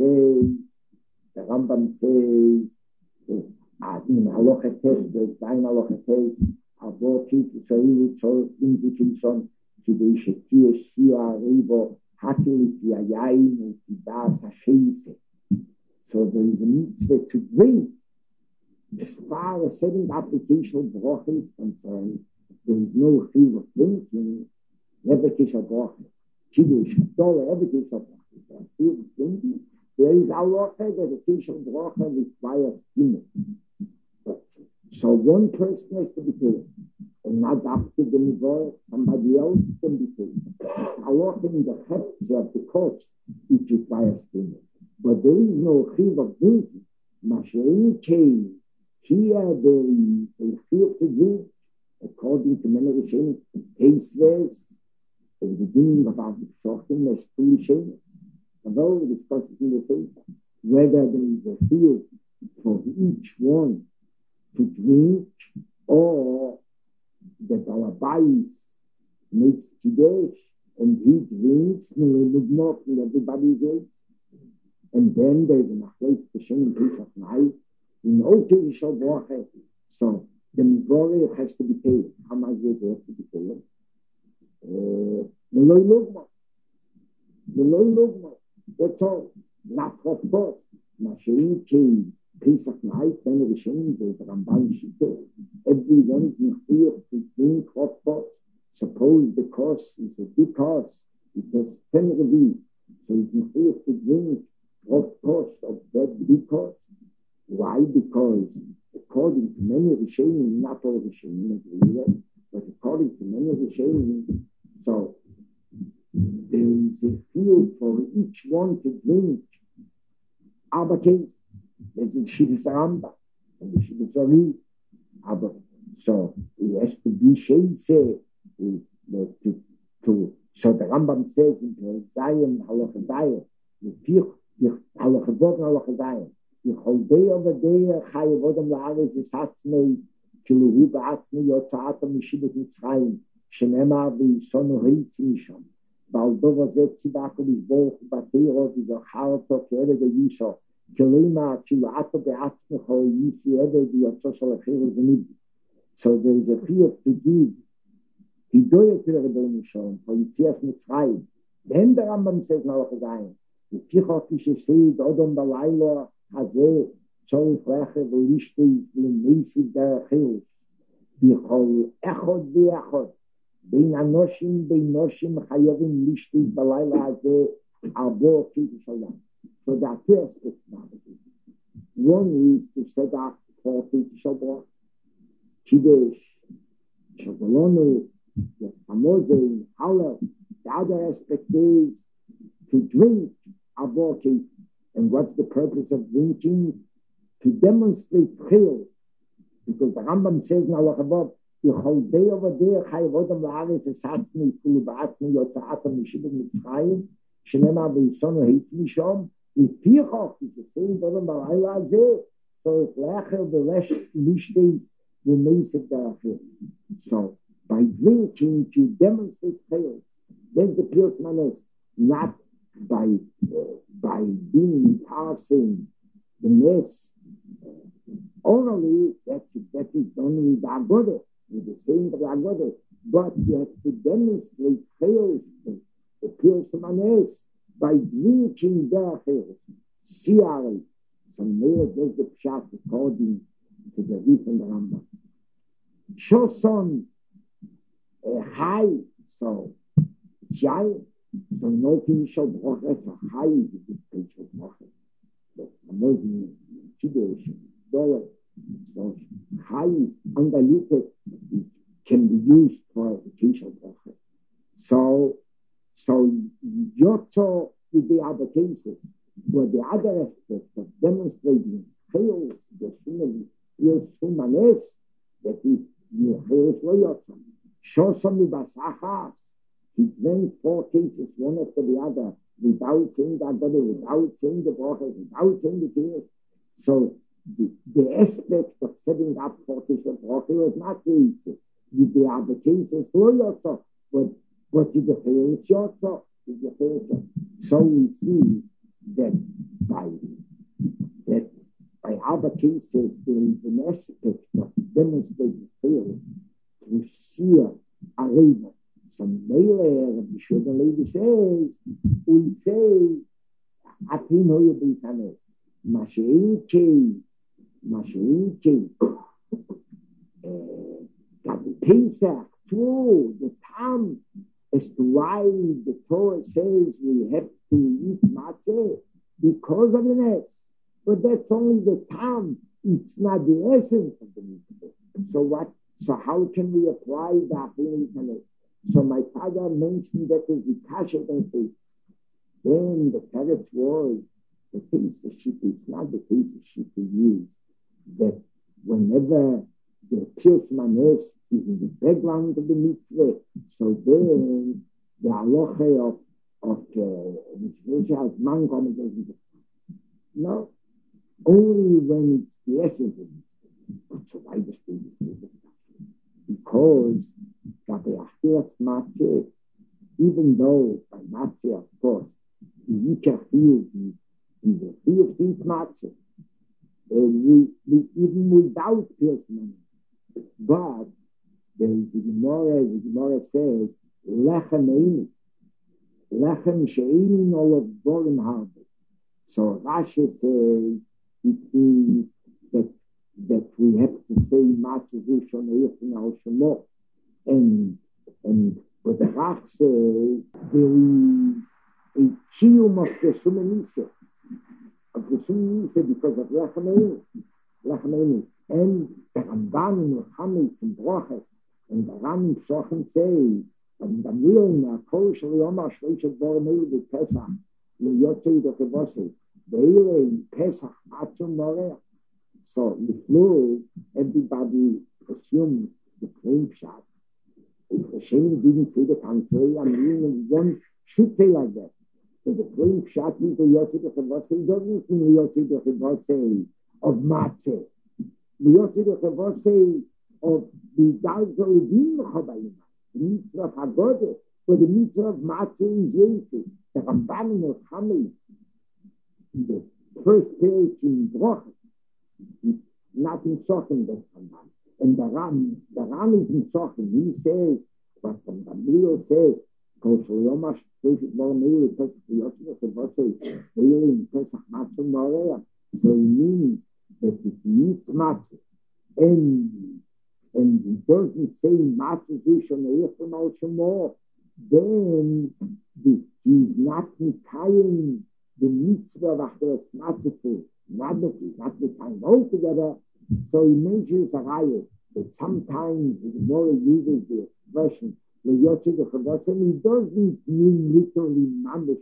B: says, in Halacha Tes, the Zayin Halacha Tes, Abo cases so you told in the Kinson to the Shetir Shia Revo Hakel Yayin Tidas Hashem. So there is a mitzvah to drink. As far as setting the application of bracha is concerned, there is no fear of drinking, never kiss a broche. Kiddush, Torah, every kiss of broche. Fear of drinking, there is halacha that a kiss of broche requires dinner. So one person has to be paid, and not after the mitzvah, somebody else can be paid. Halacha in the hefts of the cost, it requires dinner. But there is no chiv of drinking. Mashein came. Here there is a fear to drink, according to many Rishonim, tasteless. In the beginning of our Shochem, there's two Rishonim. Although we discuss it in the paper, whether there is a fear for each one to drink, or the Balabais makes Kiddush and he drinks, and everybody drinks. And then there's a Machlokes Peshem Pesach night. In all cases of Bracha, so the Mitzvah has to be paid. How much does it have to be paid? The Lugma. That's all. Not of course. Mashiach came Pesach night, then the Rishonim, the Ramban Shiteh. Everyone is free to drink of course. Suppose the cost is a big cost. It has 10 Revi. So it's free to drink of course of that big cost. Why? Because according to many Rishonim, not all Rishonim agree with it, but according to many Rishonim, so there is a field for each one to drink. Abakim, there's the Shidduch Rambam and the Shidduch Ari. So it has to be Sheiseh to. So the Rambam says in Zion, Halacha Zion, Halacha Vod, Halacha Zion. Day over day, Chayav Odom La'aretz is Hatzmei, Kiluhu Ba'atzmei Yotza'ata Mishibut Mitzrayim, Shenemar V'Yisonu Heitz Misham, Ba'aldov Azet Tzidako Mishboch, Ba'teiro V'Zocharoto Ke'eved Yisho, Kilima Chilu'ato Be'atzmecho Yisi Eved Yotzo Shalachir V'Nidi. So there is a fear to give Hidoyah to the Rebbeinu Shalom for Yitzias Mitzrayim. Then the Rambam says Malach Zayin, V'Pichot Yishesid Odom Ba'laylo Hazeh Tzorich Lecher V'Lishti L'Meisi Derechil B'Chol Echod V'Echod Bein Anoshim Chayovim Lishti B'Layla Hazeh Arbo Kiddush Hayam. So there are two aspects now. One is to set up for Kiddush Hayam, Kiddush, Shogalonu, Hamozeh, Halal. The other aspect is to drink Arbo Kiddush. And what's the purpose of drinking? To demonstrate chil. Because the Rambam says in Allah Chabad, Yechol day over there, Chayav Odom La'aretz es Hatzmei, Kulu Ba'atzmei, Yotza'ata Mishibut Mitzrayim, Shenemar V'Yisonu Heitz Misham, V'Pichot, is the same Odom Ba'layla Azeh, so it's Lecher V'Resh Lishti V'Meisik Derechil. So, by drinking to demonstrate chil, then the Pius Manes, not by being passing the mess orally, that is done with Agodah, with the same Agodah, but you have to demonstrate chaos, the Pius Manes, by drinking their chaos. Siari, so there does the Pshat according to the Rif and the Rambam. Shoson, high, so Tjai, so no Kiddush Brocha, so high is the Kiddush Brocha. So Hamozeh, Kiddush, Dollar, so high underlooted can be used for the Kiddush Brocha. So Yotzo is the other cases, but the other aspect of demonstrating chaos, the Shumanes, that is the chaos lo Yotzo. Shosom Ibasachas. He drank 4 cases, one after the other, without saying the Agodah, without saying the Brocha, without saying the Kiddush. So the aspect of setting up 4 cases of Brocha was not the easy. The other cases were Yotzo, but the Chayos Yotzo, the Chayos. So we see that by other cases there is an aspect of demonstrating Chayos to see a Reva. Some later, the Shulchan Levi says, we say, Atin hoye b'itanes, Mashein kei, Gabi Pesach, true. The time as to why the Torah says we have to eat matzah because of the nest. But that's only the time. It's not the essence of the mitzvah. So what? So how can we apply the Achilles Hanef? So my father mentioned that as the kasha benefits. Then the teretz was the case of shita. It's not the case of shita used that whenever the Pius Manes is in the background of the mitzvah, so then the halacha of mitzvah has mankom doesn't. No, only when it's the essence of it. So why the students? Because even though by matzah, of course, the Yitzhak field is a field of each matzah, even without person. But there is the Gemara says, Lechem Eini, Lechem She'eini Olav Dorim Harbe. So Rashi says, it means that we have to say matzah Rishon Eifin Al Shemo. And what the Rach says, there is a kiyum of the Sumanisa. Of the Sumanisa because of Lechem Eini. And the Ramban in Muhammad in Broches, and the Ram Shochem say, and the Milna, Kol Shal Yomar Shleisha Boromeu de Pesach, Yotzei de Kevose, Beile in Pesach, Matzah Morea. So, the flow, everybody assumes the claim shot. If Hashem didn't say the contrary, I mean, one should say like that. So the claim shot is the Yotzei de Kevose, doesn't mean the Yotzei de Kevose of Matzah. The Yotzei de Kevose of the Dalzorudin Chabayim, the mitzvah of Haggadah, but the mitzvah of Matzah is Yosef. The Ramban in Muhammad, the first page in Broches, not in Sochem, the Ramban. And the Ram is in Sochem. He says, but from Gabriel says, Kosher Yomash, Pesach Boromeu, Pesach Yotzei de Kevose, in Pesach Matzah Morea. So it means that it needs matzah, and it doesn't say matzah Rishon Eifin Al Shemo, then he's not tying the mitzvah of Acharas Matzah to, not that he's not tying altogether. So he mentions a raya that sometimes the Gemara uses the expression the Yotzei de Kevose, and he doesn't mean literally mamish.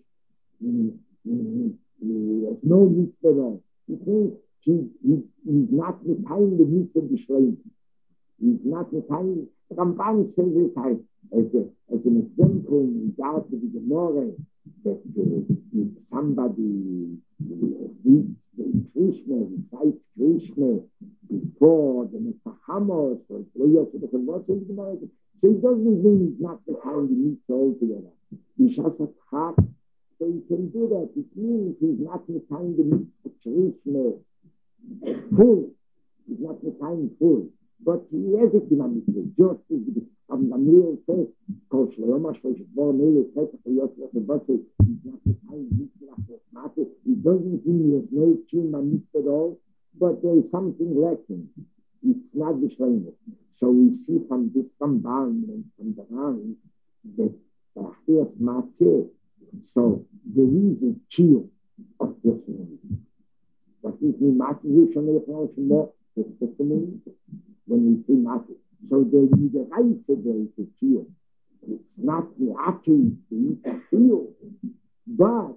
B: There's no mitzvah at all. It means he's not tying the mitzvah b'shleim. He's not tying. Ramban says it as an example in regard to the Gemara that if somebody reads the Krishna, recites Krishna before the Nesachamos or Yotzei de Kevose, so it doesn't mean he's not tying the mitzvah altogether. He shall have, so he can do that. It means he's not tying the mitzvah Krishna full. He's not tying full. But he has it in a mitzvah. Just as the Gamliel says, Kol Shlomosh Shlosh Boromeu Pesach Yotzei de Kevose, he's not tying the mitzvah. It doesn't mean there's no chiyum mitzvah at all, but there is something lacking. It's not the shleimah. So we see from this Ramban and from the Ram that the Achiras Matzah. So there is a chiyum of this one. What is the matzah Rishon Eifin Al Shemo? That's the meaning when we see matzah. So there is a right, there is a chiyum. It's not the Achilles, the Yitzhak, but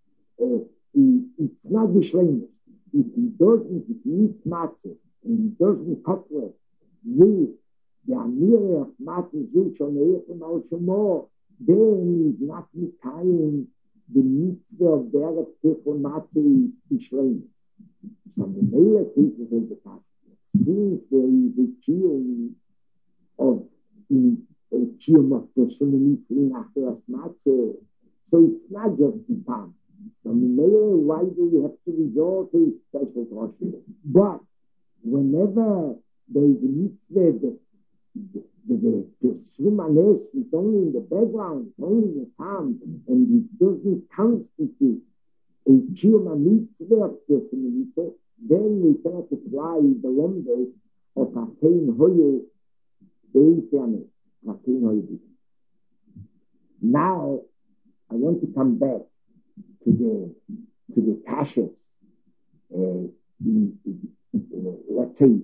B: it's not the shleimah. If he eats matzah and he doesn't couple it with the amira of matzah Rishon Eifin Al Shemo, then he's not tying the mitzvah of the Eretz Tefon Matzah is shleimah. So the Mele cases of the past, since there is a chiyum of the Sumanisa in Acharas Matzah, so it's not just the time. So the Mele, why do we have to resort to a special caution? But whenever there is a mitzvah that the Sumanes is only in the background, only in the time, and it doesn't constitute a chiyum mitzvah of the Sumanisa, then we cannot apply the lomdes of Atein Hoye Beisianes. Now, I want to come back to the Tashas. Let's say,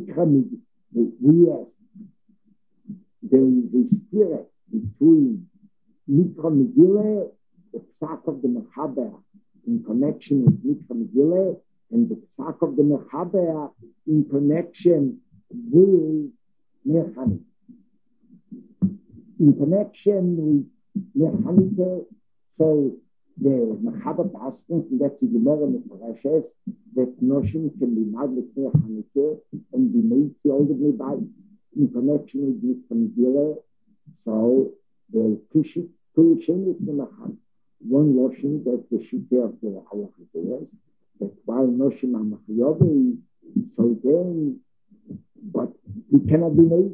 B: we ask, there is a spirit between Mikra Megillah, the Psak of the Mechaber, in connection with Mikra Megillah, and the Psak of the Mechaber in connection with Ner Chanukah. In connection with Ner Chanukah, so the Mechaber Pastors, and that's the Gemara in the Parashas, that notion can be made with Ner Chanukah and be made to all the Nebais in connection with Mikra Megillah. So the two Shem is the Mechaber. One notion that the Shita of the Halacha is that while notion of Machayov is so then, but it cannot be made.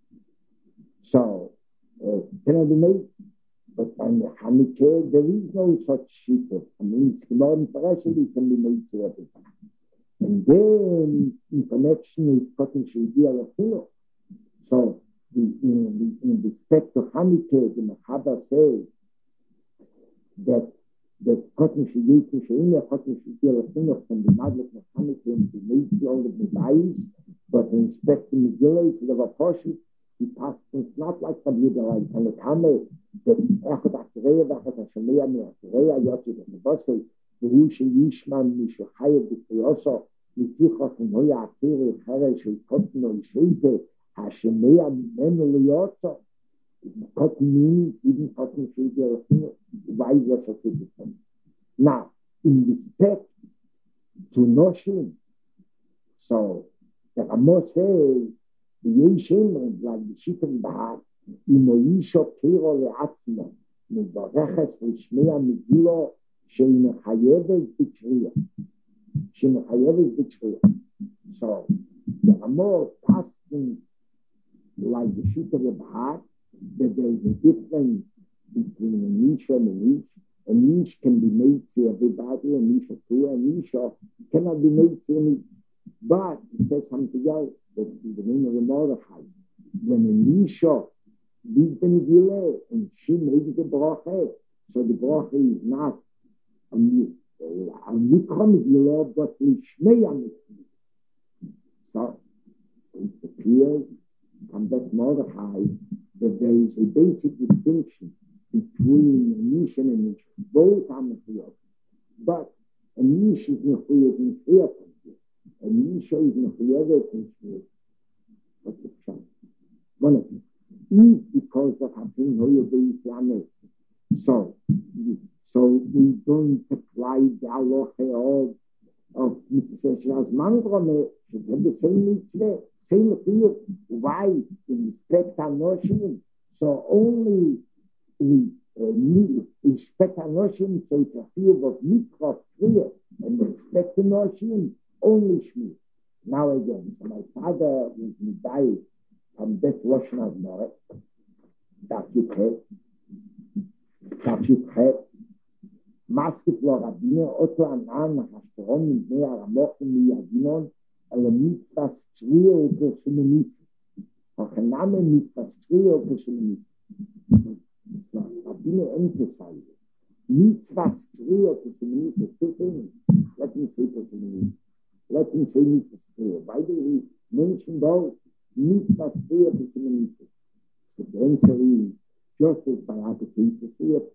B: So cannot be made. But on the Chanukah, there is no such Shita. I mean, it's more interesting, it can be made to everything. And then, in connection with Kotten Sheidia Lefino, so in respect to Chanukah, the Mechaber says that Kotten Sheidia Lefino can be made with Chanukah and be made to all the Nebais, but in respect to Megillah, it's a portion. It's not like the Yudalai and the Kameh that Echad Akreya V'Echad Hashemeya Me'Akreya Yotzid and the Bosei V'Hushi Yishman Mishuchayev B'Kriyoso Mikichot Moya Akiri Cheresh V'Kotin Oisheite Hashemeya Menu Liyotzo Kotin means even Kotin Sheidia Lefino why was a different. Now, in respect to Noshim, so the Ramos says the Yeshim, like the Shittim Bahar, Imoisho Kiro Le'atzmo, Mivareches Rishmeya Megillah, She'inachayeves B'Kriya. She'inachayeves B'Kriya. So, the Ramos asking, like the Shittim Bahar, that there is a difference between a Nish and a Nish. A Nish can be made to everybody, a Nish too, a Nish cannot be made to any. But, he says something else. That is the name of the Mordechai. When a Nisha did the Megillah and she made the bracha, so the bracha is not a Mikra Megillah, but Lishmei Megillah. So it appears from that Mordechai that there is a basic distinction between a Nisha and a Nisha. Both are Mechiyot. But a Nisha is Mechiyot in Chiyot. And Nisha is Mechiyot in Chiyot. One of them. Is because of having no So we don't apply the halacha of Mr. Shas Mangrome should have the same mitzvah, same field. Why? In respect to Noshim. So only in respect to Noshim, so it's a field of Mikra Kriya, and in respect to Noshim, only Shmi. Now again, so my father was Midai from that Russian of North, that you have, Maskit lo Rabine, Otto Anan, Hashtaron, Mea Ramoch, Miyadinon, Mitzvah Shriya U'Peshuminisi. Ochename Mitzvah Shriya U'Peshuminisi. Rabine emphasizes Mitzvah Shriya U'Peshuminisi. Two things. Let me say Peshuminisi. Let me say Mitzvah Shriya. Why do we mention both? Mitzvah Shriya U'Peshuminisi. So the answer is just as by application, we have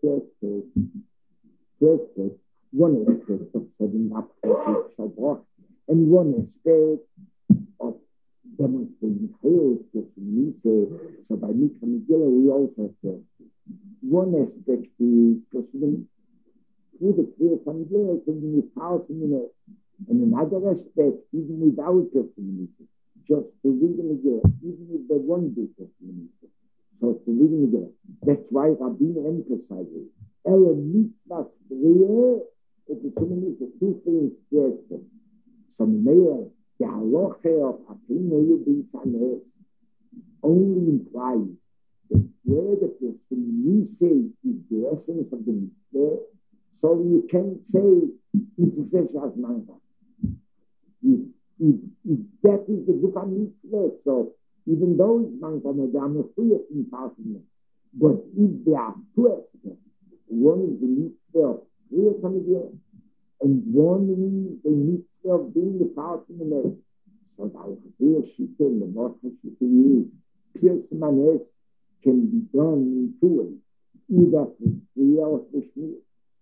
B: first one aspect of setting up Shabbat, and one aspect of demonstrating chaos. So by Mikra Megillah, we also have one aspect is just through the prayer from Megillah, it can be 1,000 minutes, and another aspect, even without Megillah, just to read the Megillah, even if they won't do Megillah. So to read the Megillah. That's why Rabbeinu emphasizes Ela mitzvah shriya, it is two things first. So Mele, the halacha of Hafinu Yudin only implies that where the person say is the essence of the mitzvah, so you can say it's a Shas Manga. If that is the Guf mitzvah, so Even those banks they are not free in passing. But if they are two aspects, one is the mitzvah of free family, and one is the mitzvah of being the person in the so the free shita and the not shita pierce manes can be done in two ways, either for free or for shmir.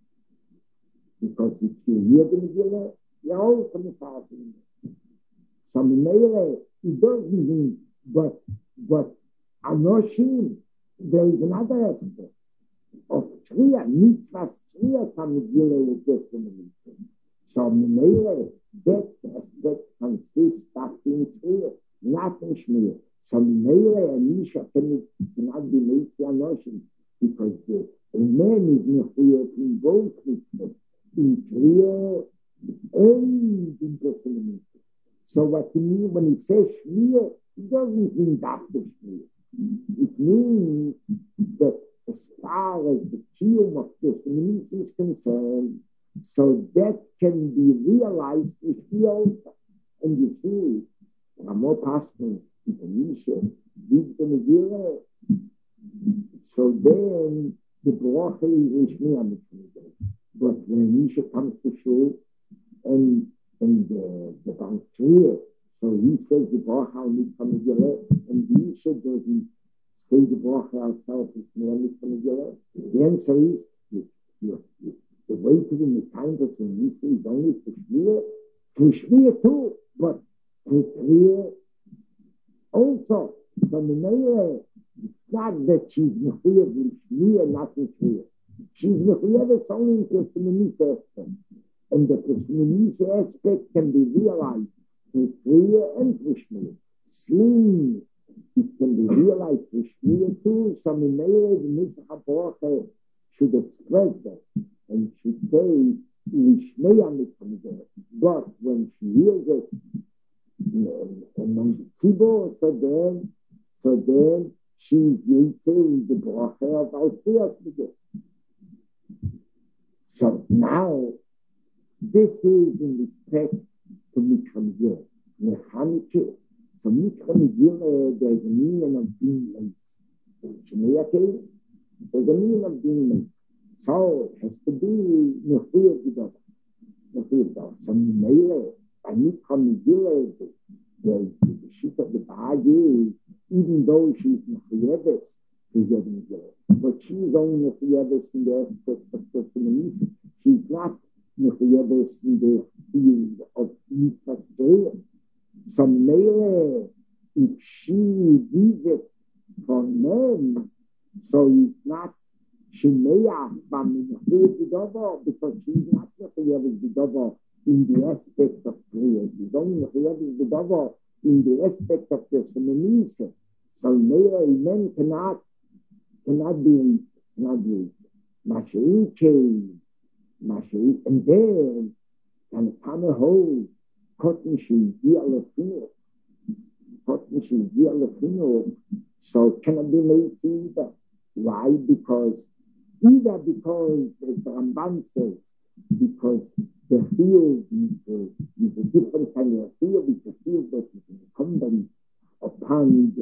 B: Because if you hear the Megillah, you're also the person. So Meile, it doesn't mean, but Anoshim, there is another aspect of Shriya, mitzvah Shriya, some Megillah is just in the mitzvah. So Meile, that aspect consists of in Shriya, not in Shmir. So Meile and Misha cannot be made to Anoshim, because a man is not here in both mitzvahs. In Shriya and in Pesach. So what he means when he says Shmir, it doesn't mean that the Shmir. It means that as far as the kiyum of Pesach is concerned, so that can be realized with Shmir also. And you see, there are more pastors in the Misha, with the Megillah. So then the bracha is Shmir. But when Misha comes to shul and the bank clear, so he says the bracha on Mitzvah Megillah, and Misha doesn't say the bracha ourselves, it's more Mitzvah Megillah. The answer is the way to the time that when Misha is only for Shmir too, but for clear also. So the it's not that she's mechuyev with Shmir, not with Shmir. She's mechuyev only in the Shmir aspect, and the Shmir aspect can be realized through Shmir and through Shmir. Slings, it can be realized through Shmir too. So the Mishach HaBracha should express that and should say Lishmei Mitzvah. But when she hears it among the Tzibur, so then she's using the bracha of Alfiyas Megillah. So now, this is in respect to Mikra Megillah. Mechanike, for Mikra Megillah, there's a meaning of being late. There's a meaning of being late. So it has to be Mechuyev Gedolah. So Meile, by Mikra Megillah, the sheet of the bag is, even though she's Mechuyeves to get Megillah, but she's only Mechuyeves in the aspect of Pesach. She's not Mechuyeves in the field of Mitzvah Shriya. So Meile, if she reads it from men, so it's not Shemeach from Mechuyev Gedolah, because she's not Mechuyeves Gedolah in the aspect of Shriya. She's only Mechuyeves Gedolah in the aspect of the Shemanisha. So a man cannot be Mashiach came, and then and Tana holds cotton shoes, so cannot be made either. Why? Because as the Ramban says, because the field is a different kind of field. It's a field that is incumbent upon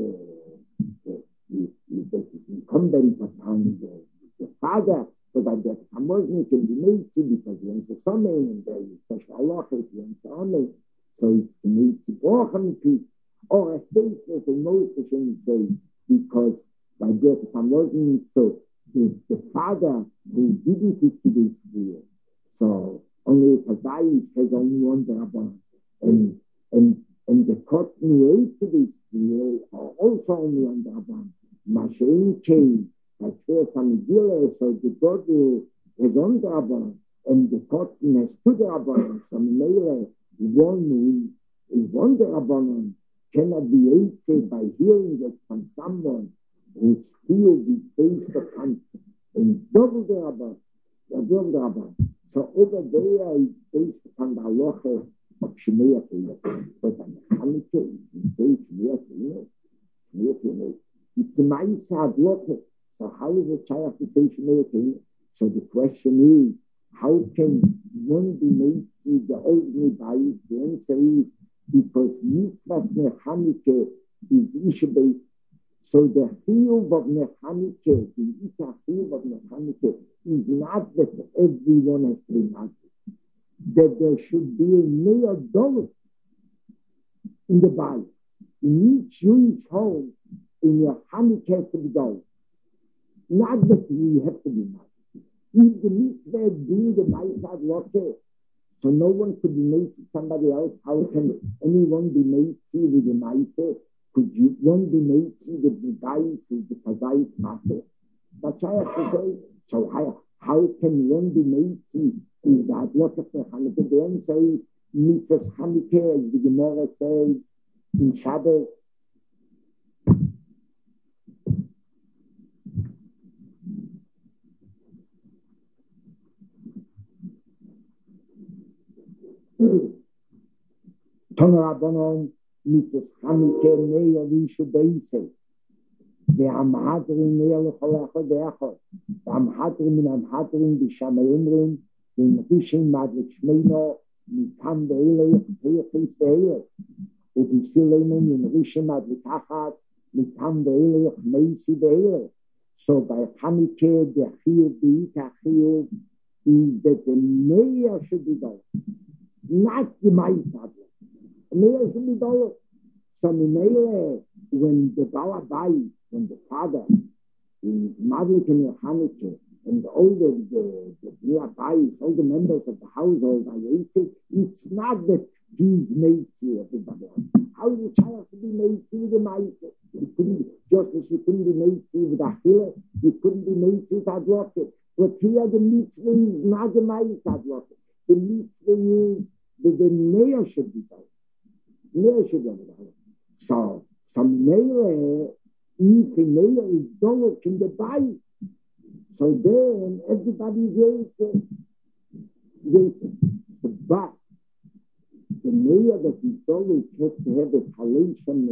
B: the father, so that the Hamosnik can be made to, because he wants a son, and there is special Allah, he wants a son, so it's made to Brochem Peace, or a statement in most of them say, because by the Hamosnik, so the father who didn't teach this field, so only Kazayis has only one Rabban, and the cotton way to this field are also only on the Rabban. Mashain change, like first Megillah, so the body is on the Rabban, and the cotton has two Rabban. So Meile, one who is on the Rabban cannot be aided by hearing it from someone whose field is based upon and double the Rabban. So over there is based upon the halacha of Shmei Kiyah. But on the Chanukah, you say Shmei Kiyah. It's a Ma'isa halacha. So how is it Shayach to say Shmei Kiyah? So the question is, how can one be made to the ordinary bayis? The answer is because Mitzvahs Chanukah is Isha Beis. So the chiyuv of Mechanike, the Ika chiyuv of Mechanike, is not that everyone has to be married. That there should be a mere dollar in the Bible. In each Jewish home, in your Hanukkah has to be done. Not that we have to be married. If the mitzvah being the Ma'asad Lokeh, so no one could be made to somebody else, how can anyone be made to with the Ma'aseh? Could you one be made to the Budais, the Kazais Master? That's why I have to say, so how can one be made to that Lokeh for Hanukkah? The answer is, Mitzvah Hanukkah, as the Gemara says, in Shabbos. Tana Rabbanon, Mitzvah Hanukkah, Neil Rishu Beisei. והמהדרין נהיה לכל אחד ואחד. והמהדרין מן המהדרין בשם האמרים, ונחישים מדליק שמינו, מכאן ואילך, תייחס ואילך. ובסילנו ונחישים מדליק אחת, מכאן ואילך, מייסי ואילך. So by Hanukkah, the chiyuv, the Ika chiyuv, is that the mayor should be done. Not the Ma'asad. The mayor should be done. So when the Balabai, when the father is Madlik in Hanukkah, and all the members of the household are waiting, it's not that he's made to everybody else. How is the child to be made to the Ma'aseh? Just as you couldn't be made to with Achille, you couldn't be made to Adloket. But here the mitzvah is not the Ma'aseh Adloket. The mitzvah is that the mayor should be done. The mayor should be done. So mayor, if the mayor is done in the Bible, so then everybody is waiting. But the mayor that is done has to have a Halei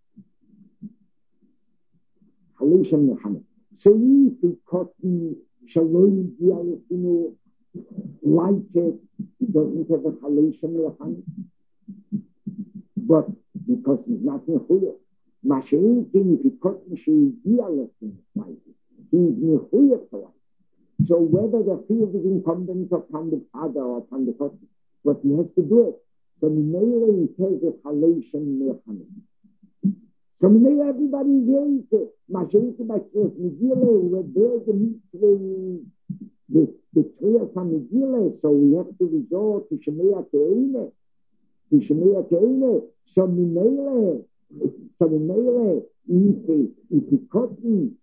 B: Shem Mechaneh. So if he caught the Shalom Dialefino like it, he doesn't have a Halei Shem Mechaneh. But because he's not Mechuyah. Mashiach, if he caught Mashiach Dialefino like it, he's Mechuyah for life. So whether the field is incumbent upon the father or upon the father, but he has to do it. So Meila says a Halei Shem Mechaneh. So Meila everybody is hearing it. Mashiach Mashiach Megillah, where there's the mitzvah, the Triyas HaMegillah, so we have to resort to Shemaya Ke'ene. To Shemaya Ke'ene. So Meila, if he caught me,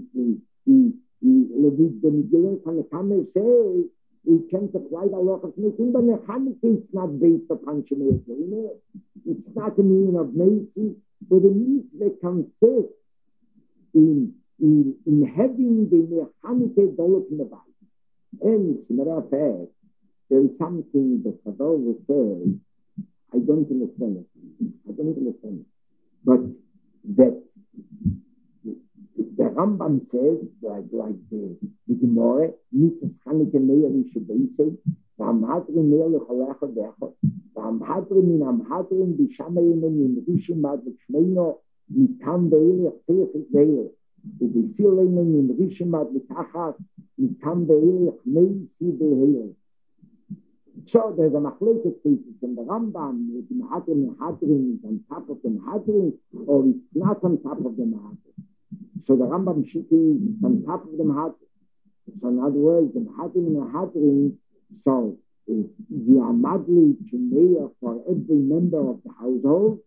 B: the Megillah from the Kamer says, we can't apply the law of making, but Mechanike it's not based upon Shemaya Ke'ene. It's not a meaning of Meisi, but the mitzvah consists in having the Mechanike developed in the Bible. And as a matter of fact, there is something that Chazal will say, I don't understand it. But that the Rambam says, like the Gemara, Mitzvah Chanukah Meir Yishubeisei, V'amhadrin Meir L'cholecha B'echot, V'amhadrin Min Amhadrin B'shamayim Min Rishim Madlik Shmeino, Mikam Be'ilech Teichis Be'ilech, U'B'sileim Min Rishim Madlik Achas, Mikam Be'ilech Meisi Be'ilech. So there's a machlokes thesis in the Rambam, with the Mahadrin is on top of the Mahadrin, or it's not on top of the Mahadrin. So the Rambam Shiki is on top of the Mahadrin. So in other words, the Mahadrin, so you are madly to mayor for every member of the household,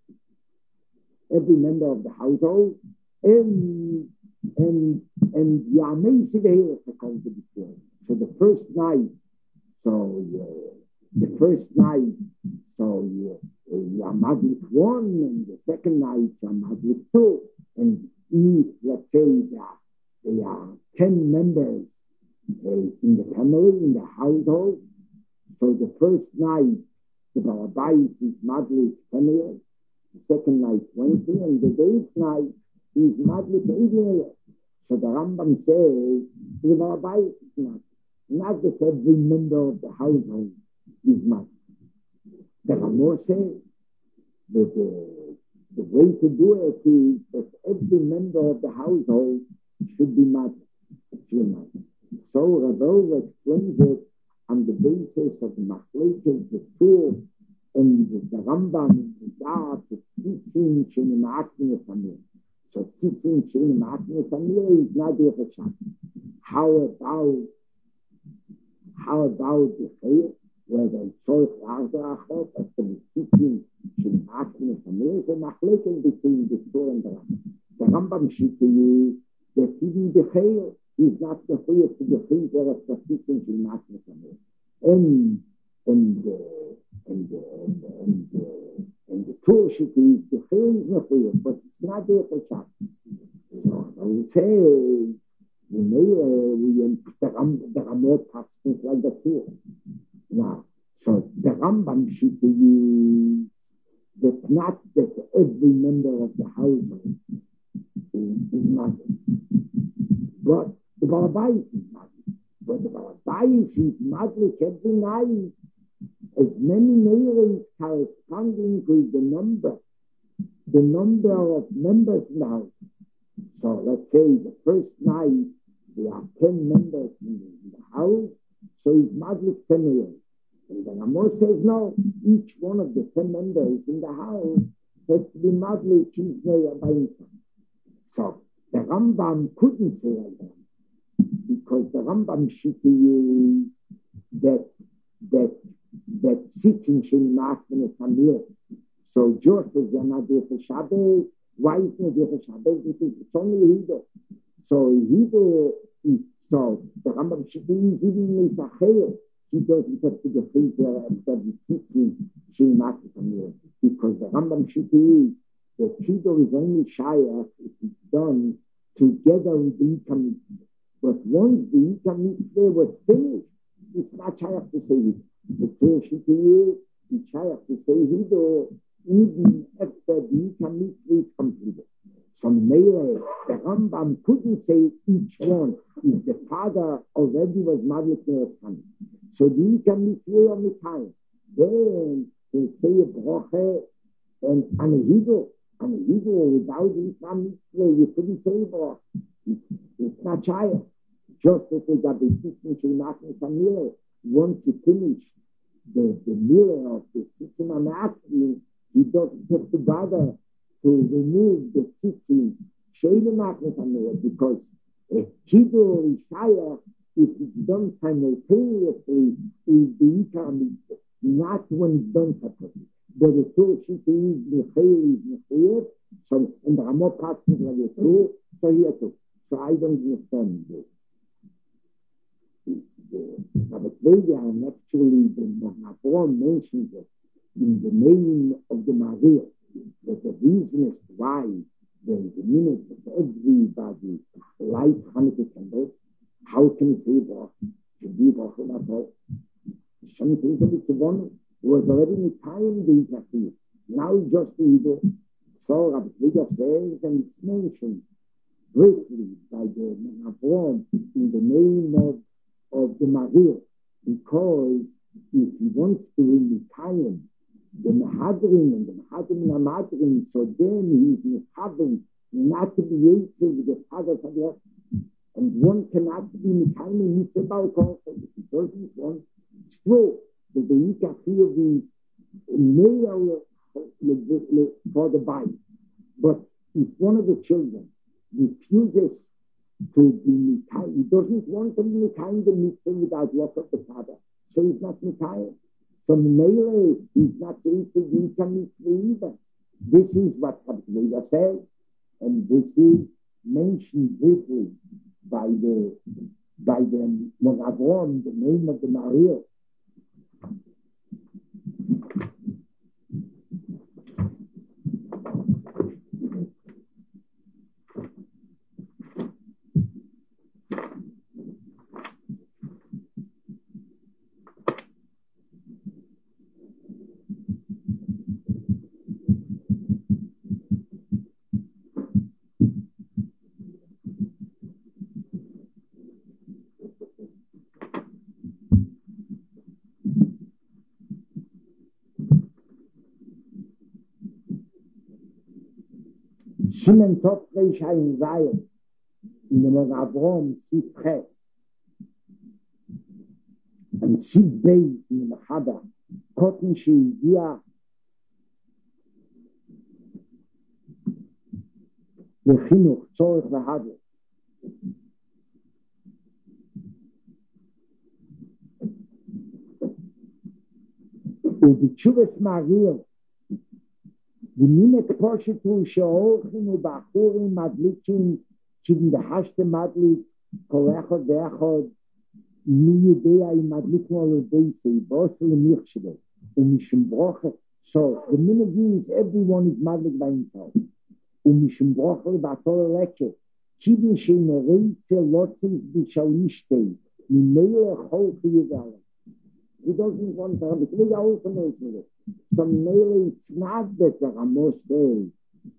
B: and you are amazing to come to the floor. So the first night, you are madlik 1, and the second night you are madlik 2, and if, let's say, there are 10 members in the family, in the household, so the first night the Balabais is madlik 10 years, the second night 20, and the 8th night is madlik 18 years. So the Rambam says the Balabais is not that every member of the household is madlik. The Ramor says that The way to do it is that every member of the household should be mad. So Rabbi explains it on the basis of the Machlekes, the Tur, and the Rambam, and the Da'at, the Tzitzin, Shenim Akne Samir. So Tzitzin, Shenim Akne Samir is not there for Shabbat. How about the Chayr, where the Tzorch Larza Achot, as the Tzitzin, Shenim Akne Samir, is a Machlekes between the Tur and the Rambam. The Rambam Shita is that even the Chayr is not the Chayr to the Chayr of the Tzitzin, Shenim Akne Samir. And the Torah is the Chayr is not Chayr, but it's not there for Shabbat. So I would say, the Ramot talks things like the Torah. Now, so the Rambam should be that not that every member of the household is not, but the Balabais is not. But the Balabais is madlik every night, as many males corresponding to the number of members in the house. So let's say the first night there are 10 members in the house, so it's madlik 10 males. And the Ramah says no, each one of the 10 members in the house has to be madlik Kisnei Abayinsan. So the Rambam couldn't say like that, because the Rambam Shiti is that sits in Shenim Akne Samir. So just as they're not there for Shabbos, why is not there for Shabbos? Because it's only Hido. So the Rambam Shiti is even Misachel. He doesn't have to get freezer and the sitting Shenim Akne Samir, because the Rambam Shiti is that Hido is only Shayach if it's done together with the Ika Mitzvah. But once the Ika Mitzvah was finished, it's not Shayach to say it. The Torah Shiti is, it's Shayach to say Hido even after the Ika Mitzvah is completed. So Meile, the Rambam couldn't say each one if the father already was Madlik Neoskan. So the Ika Mitzvah on the time, then they say a Broche and Hido. And without the Ika Mitzvah, you couldn't say Broche. It's not Shayach. Just as they got the system Shenim Akne Samir, once you finish the mirror of the system I'm asking, he doesn't have to bother to remove the system Shenim Akne Samir, because Hido is Shayach if it's done simultaneously with the Ika Mitzvah, not when it's done separately. But the Torah Shiti is Mechayel, so and the Ramah passes like a Torah, so here too. So I don't understand this. But and actually the Avraham mentions it in the name of the Maria, that the reason is why there is a minute that everybody lights Hanukkah candles. How can you say that? To be Baruch at all. Something that it's one was already in time the Ikafir. Now just the Ido. So Rabbi Tzviga says, and it's mentioned briefly by the Avraham in the name of the Maria, because if he wants to really time the Mehadrin and the Mehadrin, so then he's Mechavim not to be able with the father's address. And one cannot be Mekayim Mitzvah also. If he doesn't want, it's true that the Ikafir is male for the Bible. But if one of the children refuses to be Mikayim, he doesn't want to be Mikayim the Mitzvah without work of the father, so he's not Mikayim. So Meile, he's not going to be Mitzvah either. This is what Rabbi says, and this is mentioned briefly by the Moravon, the name of the Maria. Simen Tov Reish Ein Zayin, in dem Avrom Tzit Ches, and Tzit Beis in the Mechada, Kotten Shehigia, V'chinuch Tzorech V'Hadlus. ובתשובת מעריל, ומינת פושטו שהולכים ובחורים מדליקים, שבדחשת מדליק, כל אחד ואחד, מי יודע אם מדליקים על ידי בוסר למיך שלו, ומשום ברוכה, so the minute is everyone is madlik by himself, ומשום ברוכה לבעתו ללקת, כיוון שנראית לוציס בשלישתי, ממילא חול חיובלה. He doesn't want to have it. We are also making it. So mainly it's not that the Ramos says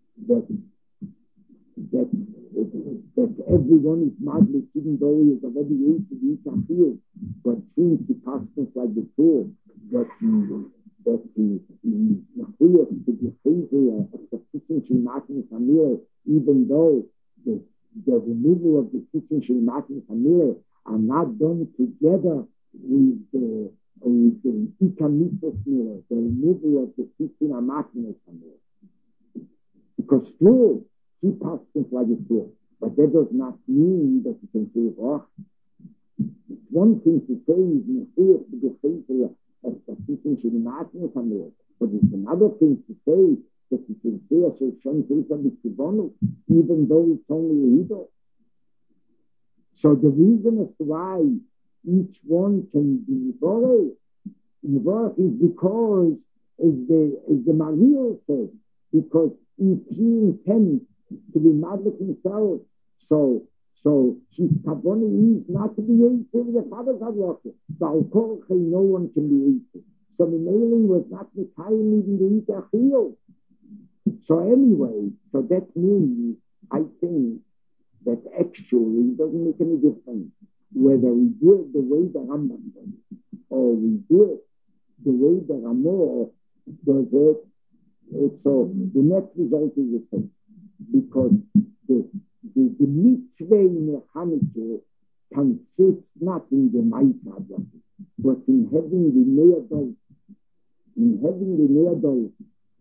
B: that everyone is madly, even though he is already used to eat and feel. But since he passes like the tool, that he is clear to be crazy of the sufficiency marking family, even though the removal of the sufficiency marking family are not done together with the Ikamitos Miller, the removal of the Tikkun HaMatnes Miller. Because true, he passes like a true, but that does not mean that you can say, oh, it's one thing to say is Mechuyach to be faithful of the Tikkun HaMatnes Miller, but it's another thing to say that you can say a Shoshan Tisa B'Tzivonu, even though it's only a Hidor. So the reason as to why each one can be Vorech is because, as the Maharil says, because if he intends to be madlik himself, so his kavana is not to be eaten. The father's advocate. No one can be eaten. So the mailing was not the time even to eat a field. So anyway, so that means I think that actually it doesn't make any difference whether we do it the way the Rambam does it, or we do it the way the Ramah does it. So the net result is the same, because the mitzvah in the Hanukkah consists not in the Ma'aseh, but in having the Ne'adol. In having the Ne'adol.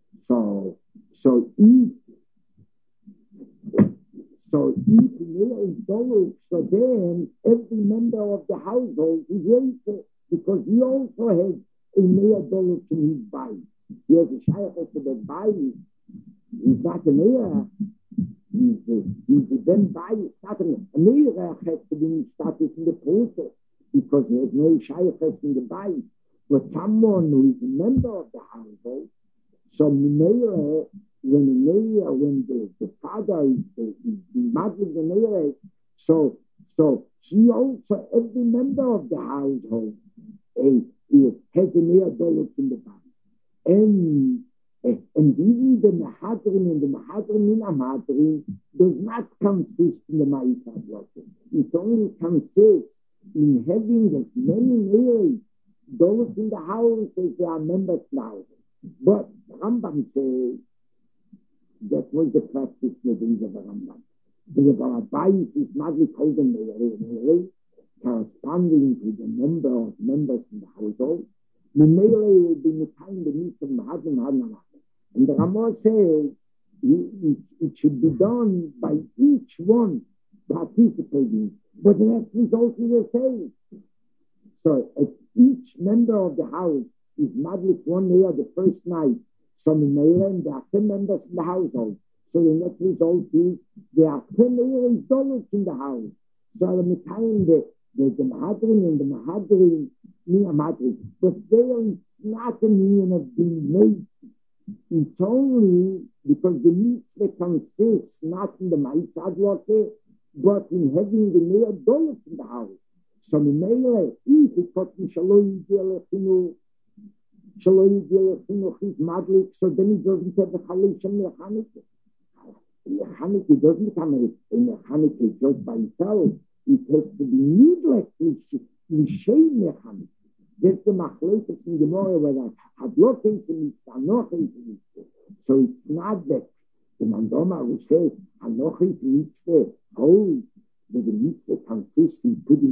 B: So if there is dollars, so then every member of the household is raised, because he also has a $1 in his body. He has a shayach to the body. He's not a mayor. He's then body. A mayor has to be started in the process, because there is no shayach in the body. But someone who is a member of the household, so mayor, when the father is mother of the mayor, so he also, every member of the household, has a $1 in the body. And even the Mahadrin and the Mahadrin in Amadrin does not consist in the Ma'aseh worker. It only consists in having as many dollars in the house as there are members now. But Rambam says that was the practice with the Rambam. The Rabbi is Madlik Hogan corresponding to the number of members in the household. The Melee will be the time the needs of Mahadrim. And the Ramah says it should be done by each one participating, but the next result is the same. So if each member of the house is Madlik one year the first night, so in Melee there are 10 members in the household. So the next result is there are 10 dollars in the house. So the time the Mahadrim and the Mahadrim, but they are not a meaning of being made. It's only because the mitzvah consists not in the Ma'aseh worker, but in having the $1 in the house. So in Melee, if it got in Shaloi Yidei Lechinuch is Madlik, so then he doesn't have the Chalish and the Chanukah. Chanukah doesn't come in the Chanukah just by itself. It has to be needless L'Shem Chanukah. That's the Machlekes in the Gemara where that Hadloches and Tzanoches. So it's not that The Mandoma who says, Anochis mitzvah holds that the mitzvah consists in putting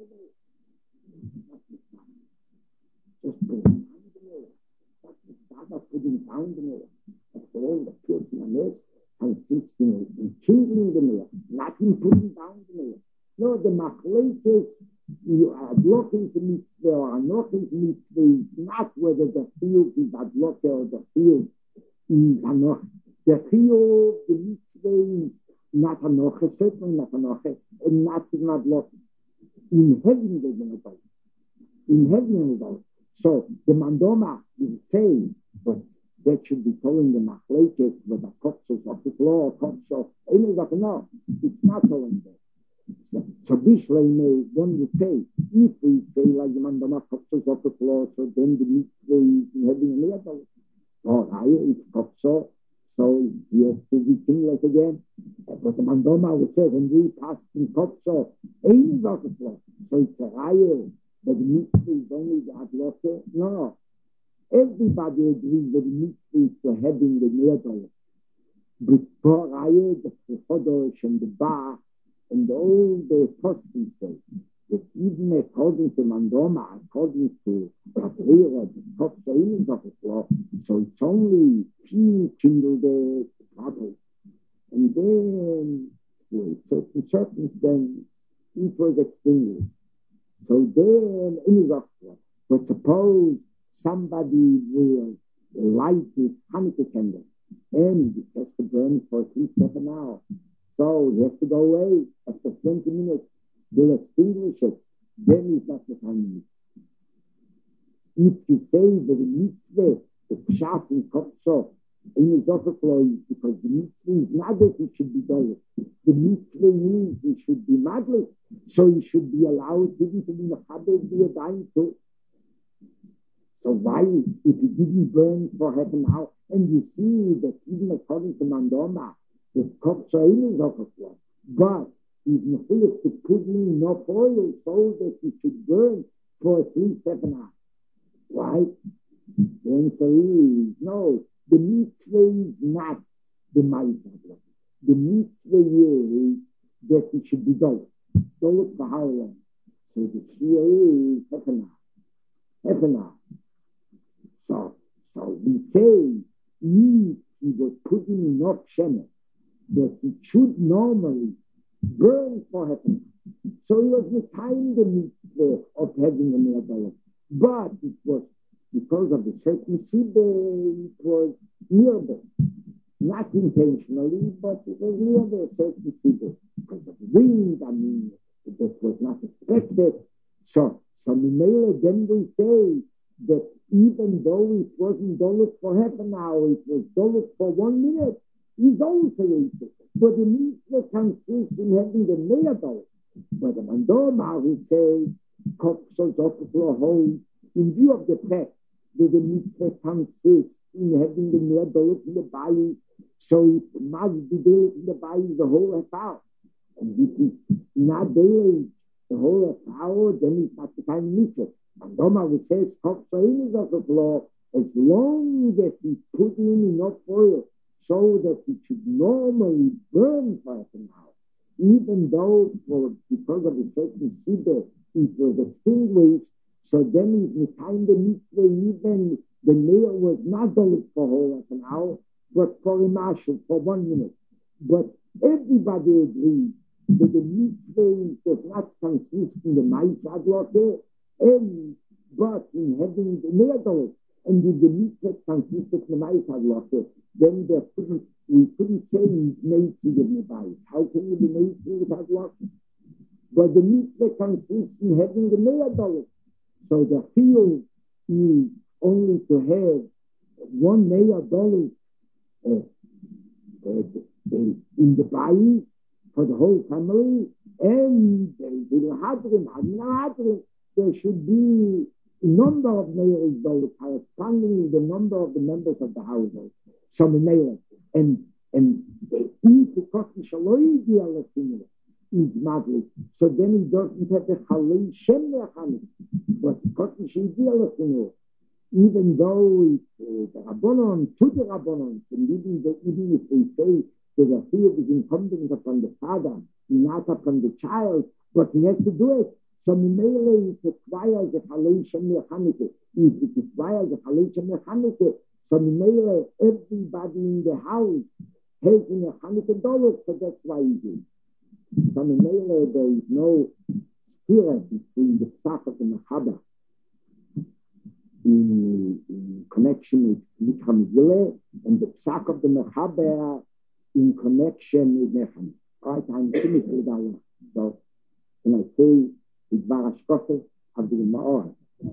B: just putting down the mirror. That's the start of putting down the mirror. After all, the piercing on this consists in kindling the mirror, not in putting down the mirror. No, the machlekes, adloches mitzvah or anochis mitzvah is not whether the field is adloche or the field is anoch. The field, the mitzvah is not anoche, certainly not anoche, and not adloche. In heaven there's an adult. In heaven an adult. So the mandoma is saying, but that should be telling the machlekes with the kopsos of the floor, kopsos, no, it's not telling them. So Bishlei may, one would say, if we say like the mandama kopsos of the floor, so then the mitzvah is in heaven and adult. Or it's kopsos, so he has to be similar again. But the mandoma would say, when we pass in kopsos, ain't of the floor. So it's a raya. But the mitzvah is only the adloche? No. Everybody agrees that the mitzvah is to having the needle. Before Raya, the Chodosh and the Ba, and all the Postim say that even according to Mandoma, according to Rabbeira, the Kopsaim of the law, so it's only few kindle the trouble. And then, with certain circumstances, it was extinguished. So then, in the but suppose somebody will light this Hanukkah candle and it has to burn for 3-7 hours. So he has to go away after 20 minutes. They'll extinguish it. Then it's not the time. If you say that the mitzvah, the pshat in kopso, in his overflow is because the mitzvah is not that it should be done. The mitzvah means it should be madly. So he should be allowed even to be mechaber, be a dime too. So why, if it didn't burn for half an hour, and you see that even according to Mandoma, the kopsain is overflow, but he's mechuyev to put in enough oil so that it should burn for 3-7 hours. Why? The answer is no. The mitzvah is not the ma'aseh. The mitzvah is that it should be done. Don't look for how long. So the shia is half an hour. So we say if he was putting enough shemen that it should normally burn for half an hour. So he was the time the mitzvah of having a meal, but it was because of the certain sibbe, it was nearby. Not intentionally, but it was nearby a certain sibbe. Because of the wind, that was not expected. So then we say that even though it wasn't dollars for half an hour, it was dollars for 1 minute, he's also able. But the mitzvah consists in having the $1,000,000. But the mandoma who says, kopsos of the hold, in view of the fact that the mitzvah consists in having the $1,000,000 in the body, so it must be there in the body the whole half hour. And if it's not there the whole half hour, then it's not the kind of mitzvah. Mandoma who says, kopsos of the floor, as long as he put in enough oil so that it should normally burn for half an hour, even though because of a certain sibbe it was extinguished, so then in the time the mitzvah, even the nail was not done for whole half an hour, but for a marshal for 1 minute. But everybody agrees that the mitzvah does not consist in the ma'aseh adloche, but in having the nail. And if the mitzvah consisted in the ma'aseh adloche, then we couldn't say he's made to give me by. How can you be made to with adloche? But the mitzvah consists in having the nail. So the field is only to have $1,000,000 in the bayis for the whole family, and there should be a number of $1,000,000 corresponding with the number of the members of the household. So and they eat the cotton shaloi is madly. So then he doesn't have the chalei shem lechanuk, but cotton sheidialachinu. even though the Rabbanon, to the Rabbanon, even if they say that the fear is incumbent upon the father, not upon the child, but he has to do it. So Mimele, it requires a Halation Mechanike. If it requires a Halation Mechanike, so Mimele, everybody in the house has a Mechanike dollar, so that's why he did. So Mimele, there is no spirit between the Psach of the Mechaba in connection with Mikra and the Psach of the Mechaba in connection with Mecham. All right, I'm finished with Allah. So, can I say, it's Barashkofe of the Ma'or.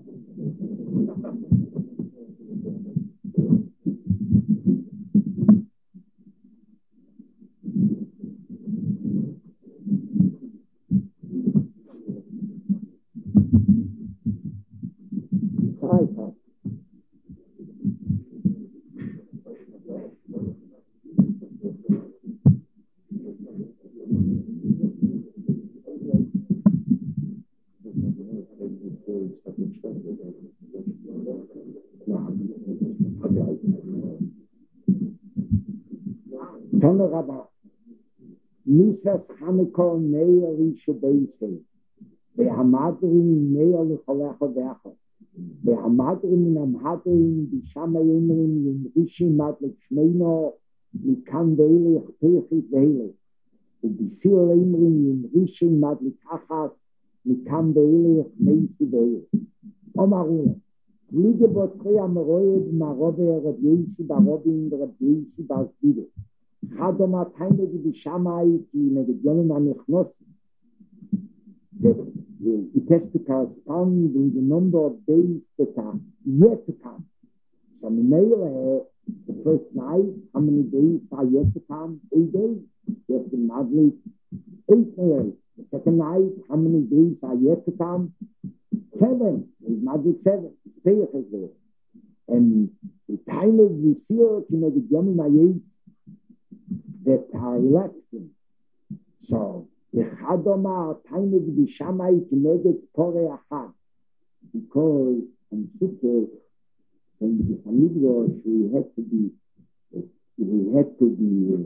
B: Tomer Rabba, Misvas Chanukah Meir Rishu Beisei, Behamadrin Meir Licholecha Vecha, Behamadrin Amhadrin Bishama Yemrin Rishim Madlik Shmeino Mikan Veilech Pechit Veilech, Ubisir Yemrin Rishim Madlik Achas Mikan Veilech Meisi Veilech. Omaruna, Ligebot Kriya Meroed Marobe Reb Yesi Barobin Reb Yesi Barzide. Hadoma Taime di Bishamai ki Medjonen Anichnos. It has to correspond with the number of days that are yet to come. So the first night, how many days are yet to come? 8 days. Yes, the Madrid, 8 days. The second night, how many days are yet to come? 7. It's Madrid 7. It's Peyach is there. And the time of the Yisir ki Medjonen Anichnos that are electing. So, the Chadoma time of the Bishamai to make it Pore Achad. Because on Sukkot, when the Hamidrosh, we had to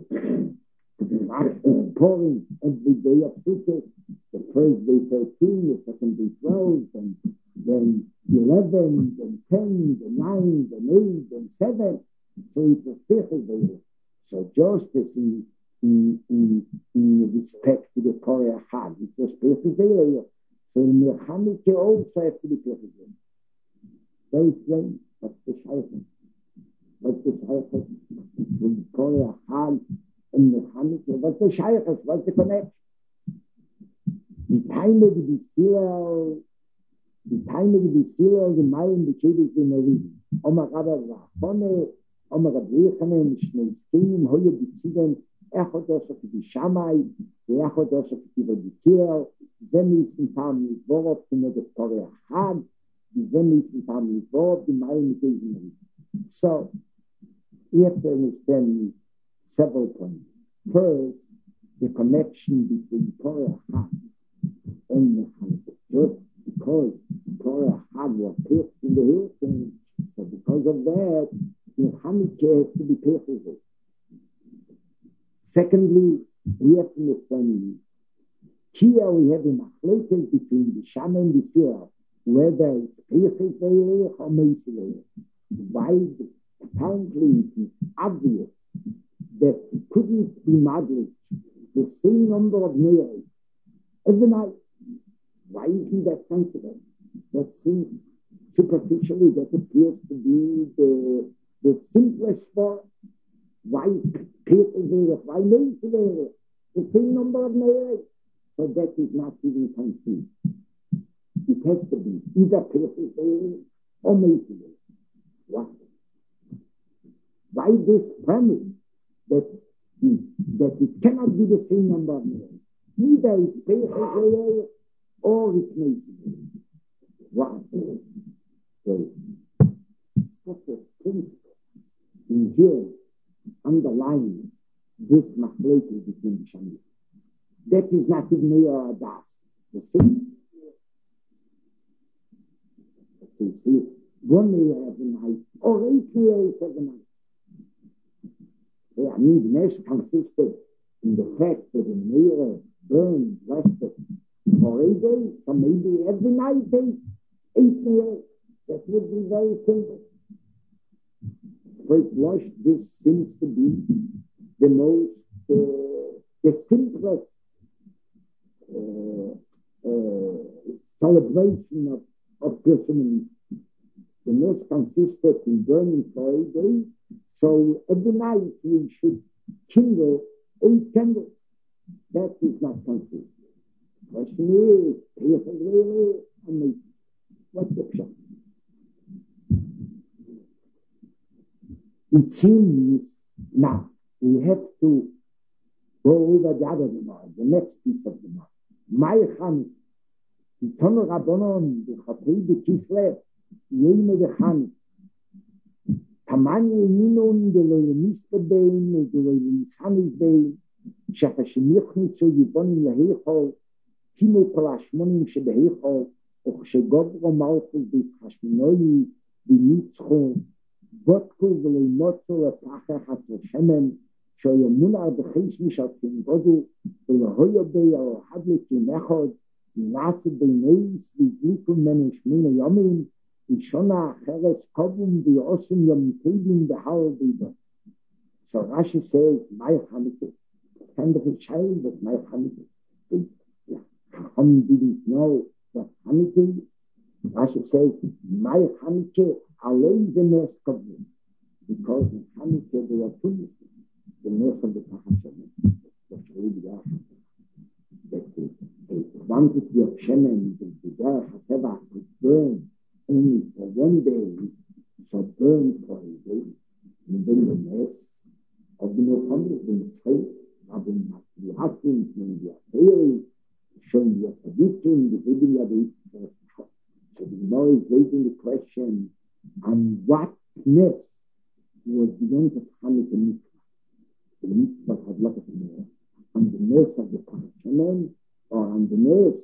B: be pouring every day of Sukkot. The first day 13, the second day 12, and then 11, then 10, then 9, then 8, then 7. So it was 30 days. So justice in respect to the Torah Chag, it was perfect area. So in Mechanike also has to be perfect. Very strange. What's the Shaykhah? What's the Shaykhah? Between Torah Chag and Mechanike. What's the Shaykhah? What's the connection? The time of the Sirel, the Mayan, the Chidis in the region. Omar Rabba Rachone, Omar Abrichanen, Shnei Skinim, Hoye B'Tziden, Echot Osok B'Shamai, Echot Osok B'Tzirel, Zemis in Tam Yisvorov, Kineged Torah Chag, Zemis in Tam Yisvorov, the Mayan Mekazim. So, we have to understand several points. First, the connection between Torah Chag and Mechanike. Just because Torah Chag was pierced in the hills, so because of that, Mechanike has to be perfect. Secondly, we have to understand here we have a machlokes between the Shama and the Sirah, whether it's perfect or meisel. Why? Apparently, it is obvious that it couldn't be madlik the same number of nails every night. Why isn't that sensible? That seems superficially that appears to be the simplest form. Why perfect? Why meisel? The same number of nails. So that is not even conceived. It has to be either perfect or meisel. Why? Why this premise that it cannot be the same number of nails? Either it's perfect or it's meisel. Why? So, what's the principle in here underlying this machlokes between the Shani? That is not even a das. The same. 1 year every night, or 8 years every night. I mean, the nest consisted in the fact that the mirror burned, rested for 8 days, so maybe every night 8 years. That would be very simple. First blush, this seems to be the most, the simplest celebration of Christmas. The nest consisted in burning for 8 days, so every night we should kindle 8 candles. That is not consistent. The question is, what's the shot? It seems now we have to go over the other Gemara, the next piece of the Gemara. My Chanukah, the Tonu Rabbanon, the Chatei the Kislev, Yeme the Chanukah, Tamani Ninun, the Leonista Bein, the Leonisanis Bein, Shachashimichni to Yibon Lehechol, Timo Kolashmonim Shebehechol, Ochshegobro Malchus, the Hashminoi, the Nitzchon, Botku ולמוצו לפחח השמן שימונה בחייש משתים גודו ולהויה בי על אחד לתונכות נעשה ביניס והדליקו ממנו 8 ימים ושונה אחרת קובום ויעושם יום תיבים בהר בידו. So Rashi says, my Hanukkah, kind of a child of my Hanukkah. Chacham didn't know what Hanukkah is. Rashi says, my Hanukkah, alay the nest kavod, because in Hanukkah they are two things. The nest of the Hashem, that's really that the quantity of Shemen, the Bidar HaTeva, could burn only for 1 day, so burn for a day, and then the nest of the Muhammad in the faith, having the Hakim, in the Affair, showing the Sadiqim, the Bibliya, the so the Gemara is raising the question, on what nest was the Yom Tov Hanukkah mitzvah? The mitzvah had lot of more. On the nest of the Parashaman, or on the nest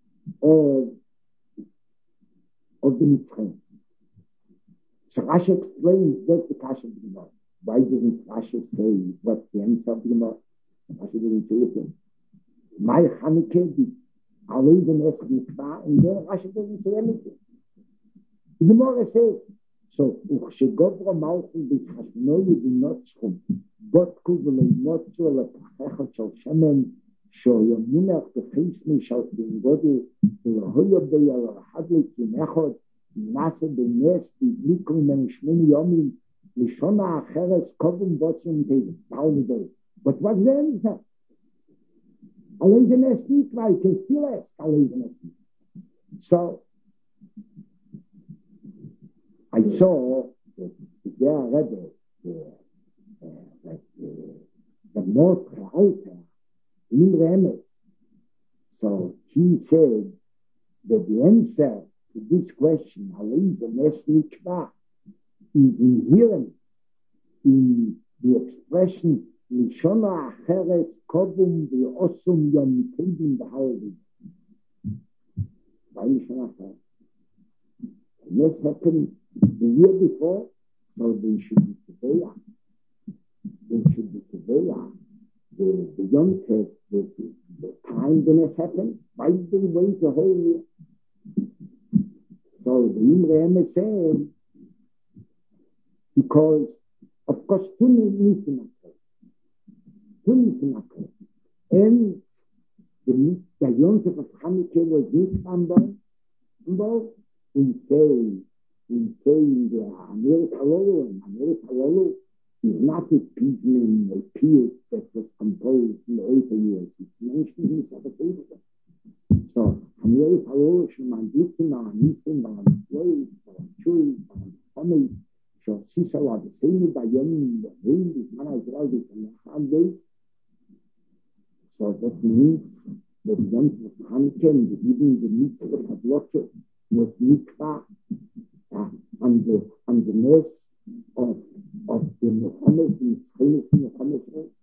B: of the mitzvah? So Rashi explains that's the Kasha of the Gemara. Why doesn't Rashi say what's the answer of the Gemara? Rashi doesn't say it. My Hanukkah, always the nest mitzvah, and then Rashi doesn't say anything. The Gemara says, so, Uchshegobra Malchus b'Chashmoyi v'Notzchum, Botku v'Leimotzu l'Pachecha shel Shemen, Shoyamunach b'Chismi shel Tingodu, v'Lahoya b'Yal Hadli Kinechot, Nase b'Nes v'Dliku men 8 yomim, Lishona Acheres Kovim Botzum Tevim. But what then is that? Alei the Nes Mikvah, you can still ask Alei the Nes Mikvah. So, I saw that the Motre Alter in Remes. So he said that the answer to this question, Alei the Nes Mikvah, is inherent in the expression Lishona Acheres Kovum V'Osum Yom Tevim B'Haradim. Why Lishona Acheres? This happened the year before, so they should be Teveya. They should be Teveya. The Yom Tov, the time when this happened, why did they wait the whole year? So the Imre said, because, of course, Tunis and the Yom Tov of Hanukkah was Nitzvah. We say in the Amir Halolu is not a Pidgin, a piece that was composed in the later years. It's mentioned in the So, Amir Halolu, Shemam Yitzina, Nisim, Balam Floyd, Balam Chui, Balam Homey, Shor Sisala, the same Bayam, the Hill, the Mana Israel, the Handay. So that means that the Yom Tov Hanukkah, even the mitzvah of Hadlokah, was mikvah on the nest of the Muhammad and Muhammad.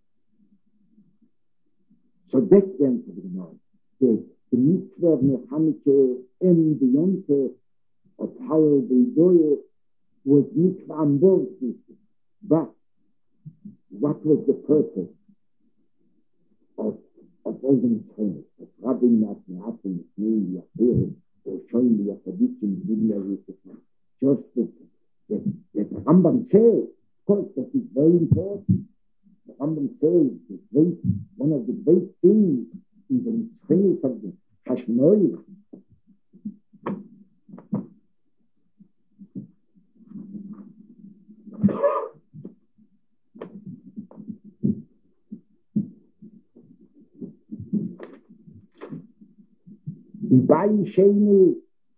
B: So that's the answer to the Gemara. The mitzvah of Hanukkah and the Yom Tov of how the Doye was Mikvah on both pieces. But what was the purpose of all the Mitzvahs? Of rubbing that Naatim, Nui, Yafir, or showing the Yafadikim, Biblia, just that the Rambam says, of course, that is very important. The Rambam says one of the great things in the Mitzvahs of the Hashmonaim, die beiden Schäme,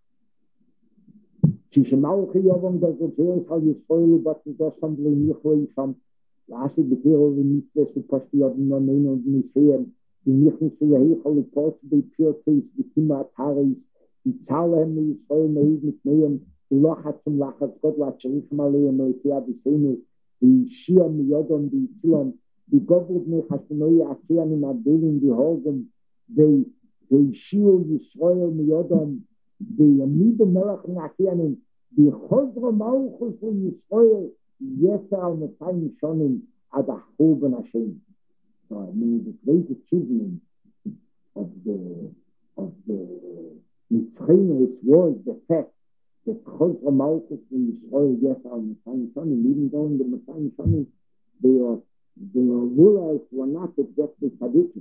B: Kishimalchi Yovon, das Erzählung hat Yisrael, was das haben wir nicht von Lassi Bekehrung nicht, dass du passt die haben noch nehmen und nicht sehen, die nicht so heichel Post bei Pürtis, die Timataris, die Zahlen mit Yisrael mit nehmen, die Lachat zum Lachat, Gott lat Sharif Malay, Melchia, die Sene, die Shiam Yodon, die Zilon, die Goblet mich hast du neue Akean in Adelin, die Hogen, die Shiu Yisrael Yodon, die Yamide Melech Nakianim, die Chodro Malchus von Yisrael, Yesal Metayim Shonim, Ad Achoben Hashem. So I mean, the great achievement of the Mitzvahs was the fact that Chodro Malchus von Yisrael, Yesal Metayim Shonim, even though in the Metayim Shonim, the rulers were not exactly tzaddikim.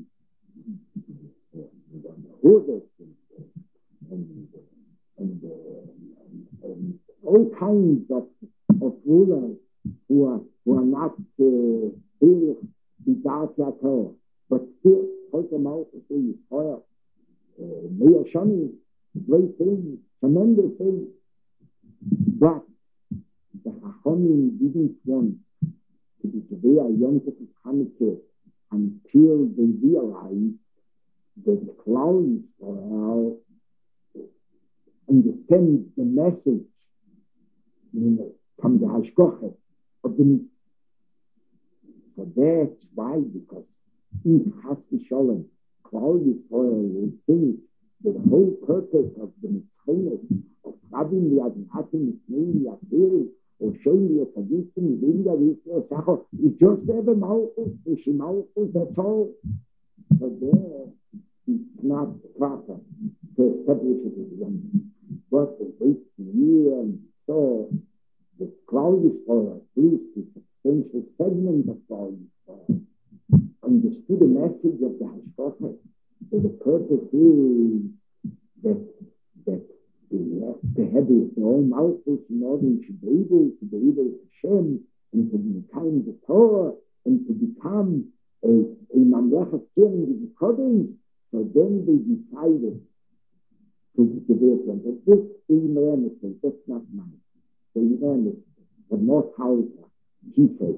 B: And all kinds of rulers who are not Ehrlich, Bidat Torah, but still, Chodro Malchus is Yisrael, Meir Shani, great things, tremendous things. But the Chachamim didn't want to be Tevei Yom Tov Chanukah until they realized that the clouds understand the message from the Hashgacha of the Mitzvah. So that's why, because if Chas v'Sholem, Klal Yisrael will finish the whole purpose of the Mitzvah of Rabin the Adnatim, Mishnei, Yafir, or showing the Tzadikim, Linda, Yisrael, Sacho, it's just ever Malchus, Malchus, that's all. So there, it's not proper to establish it as one. But they wait a year and so the Klal Yisrael, at least a substantial segment of Klal Yisrael, understood the message of the Hashgacha. So the purpose is that they have their own Malchus in order to be able to Hashem and to become the Torah and to become a Mamlechas Kirin with the Kodesh. So then they decided to do it. But this is that's not mine. So the North House, he says.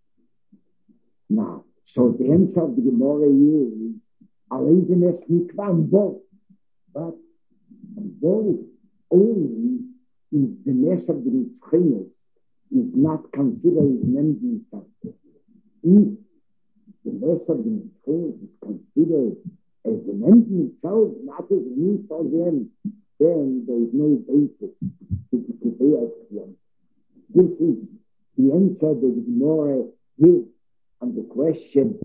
B: Now, so the answer of the Gemara is, Alezenes Nikvan both. But both only if the ness of the Mitzvahs is not considered as an end in itself. If the ness of the Mitzvahs is considered as an end in itself, not as a means for them, then there is no basis to pay us them. This is the answer that the Gemara gives on the question.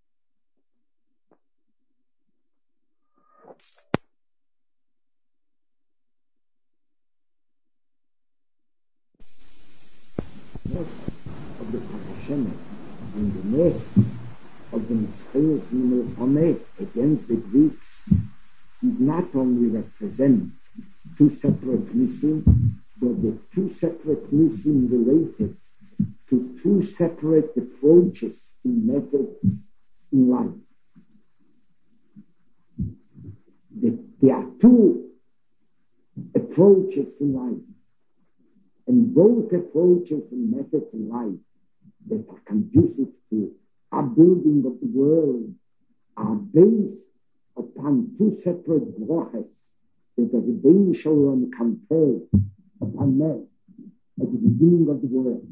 B: Of the Parashim and the ness of the Mitzvahs in Milchomeh against the Greeks did not only represent two separate Nisim, but the two separate Nisim related to two separate approaches in methods in life. There are two approaches in life. And both approaches and methods in life that are conducive to our building of the world are based upon two separate brachas that the Rebbeinu Shalom conferred upon man at the beginning of the world.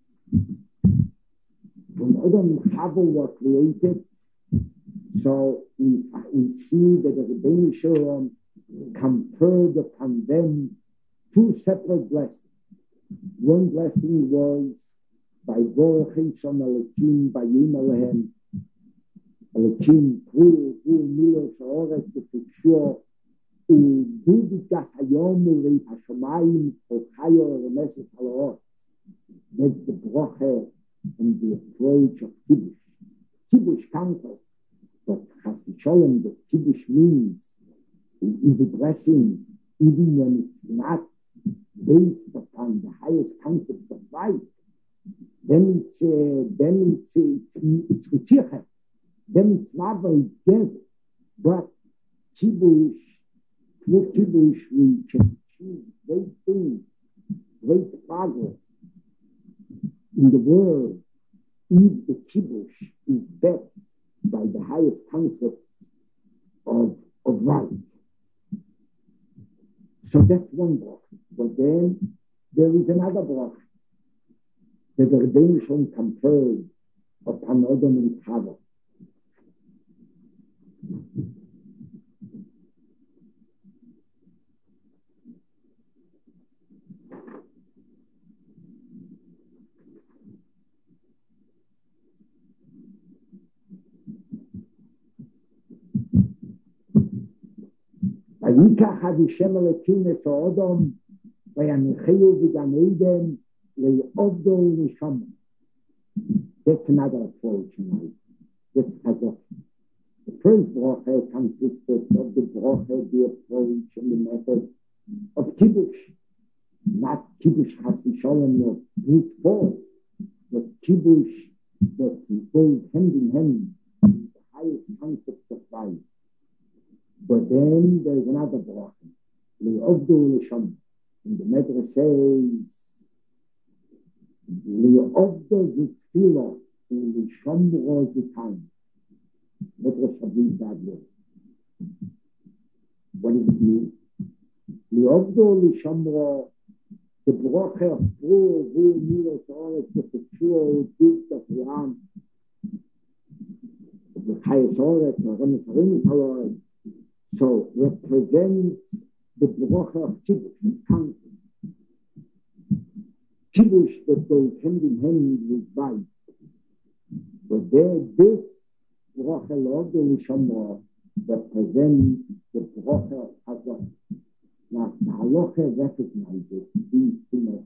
B: When Adam and Chava were created, so we see that the Rebbeinu Shalom conferred upon them two separate blessings. One blessing was by Vorachim Shom Elokim Bayim Alehem Elokim Kru Milo Sha'ores B'Fikshua U'Dudik Gas Hayom U'Reit HaShamayim Ochayo Remeses Halaot. That's the bracha and the approach of Kiddush. Kiddush counts us, but Chas v'Sholem, that Kiddush means is a blessing even when it's not based upon the highest concepts of life. Then it's Ritzicha. Then it's Mava, it's Gezer. But Kiddush, through Kiddush, we can achieve great things, great progress in the world. If the Kiddush is backed by the highest concept of life. So that's one bracha. But then there is another bracha that the Rebbeinu Shalom conferred upon Adam and Chava. ויקח השם אלוקים את האדם ויניחהו בגן עדן לעובדו ולשמרו. That's another approach in life. That's Chazak. The first bracha consisted of the bracha, the approach, and the method of Kiddush. Not Kiddush Chas v'Sholem or brute force, but Kiddush that goes hand in hand with the highest concepts of life. But then there's another bracha, Le'ovdu L'Sham. And the Medrash says, Le'ovdu Z'tfilo, L'Shamro Z'tayim. Medrash Habib Zadlo. What does it mean? Le'ovdu L'Shamro, the bracha of Pru, Vu, Milo, Sha'ores, B'Fikshua, U'Dik, T'Fiyam, B'Chayes Ha'ores, Remes Ha'ores. So represents the bracha of Kiddush, Kiddush that goes hand in hand with life. But there, this bracha Le'ovdu L'Shamro represents the bracha of Chazak. Now, the halacha recognizes these two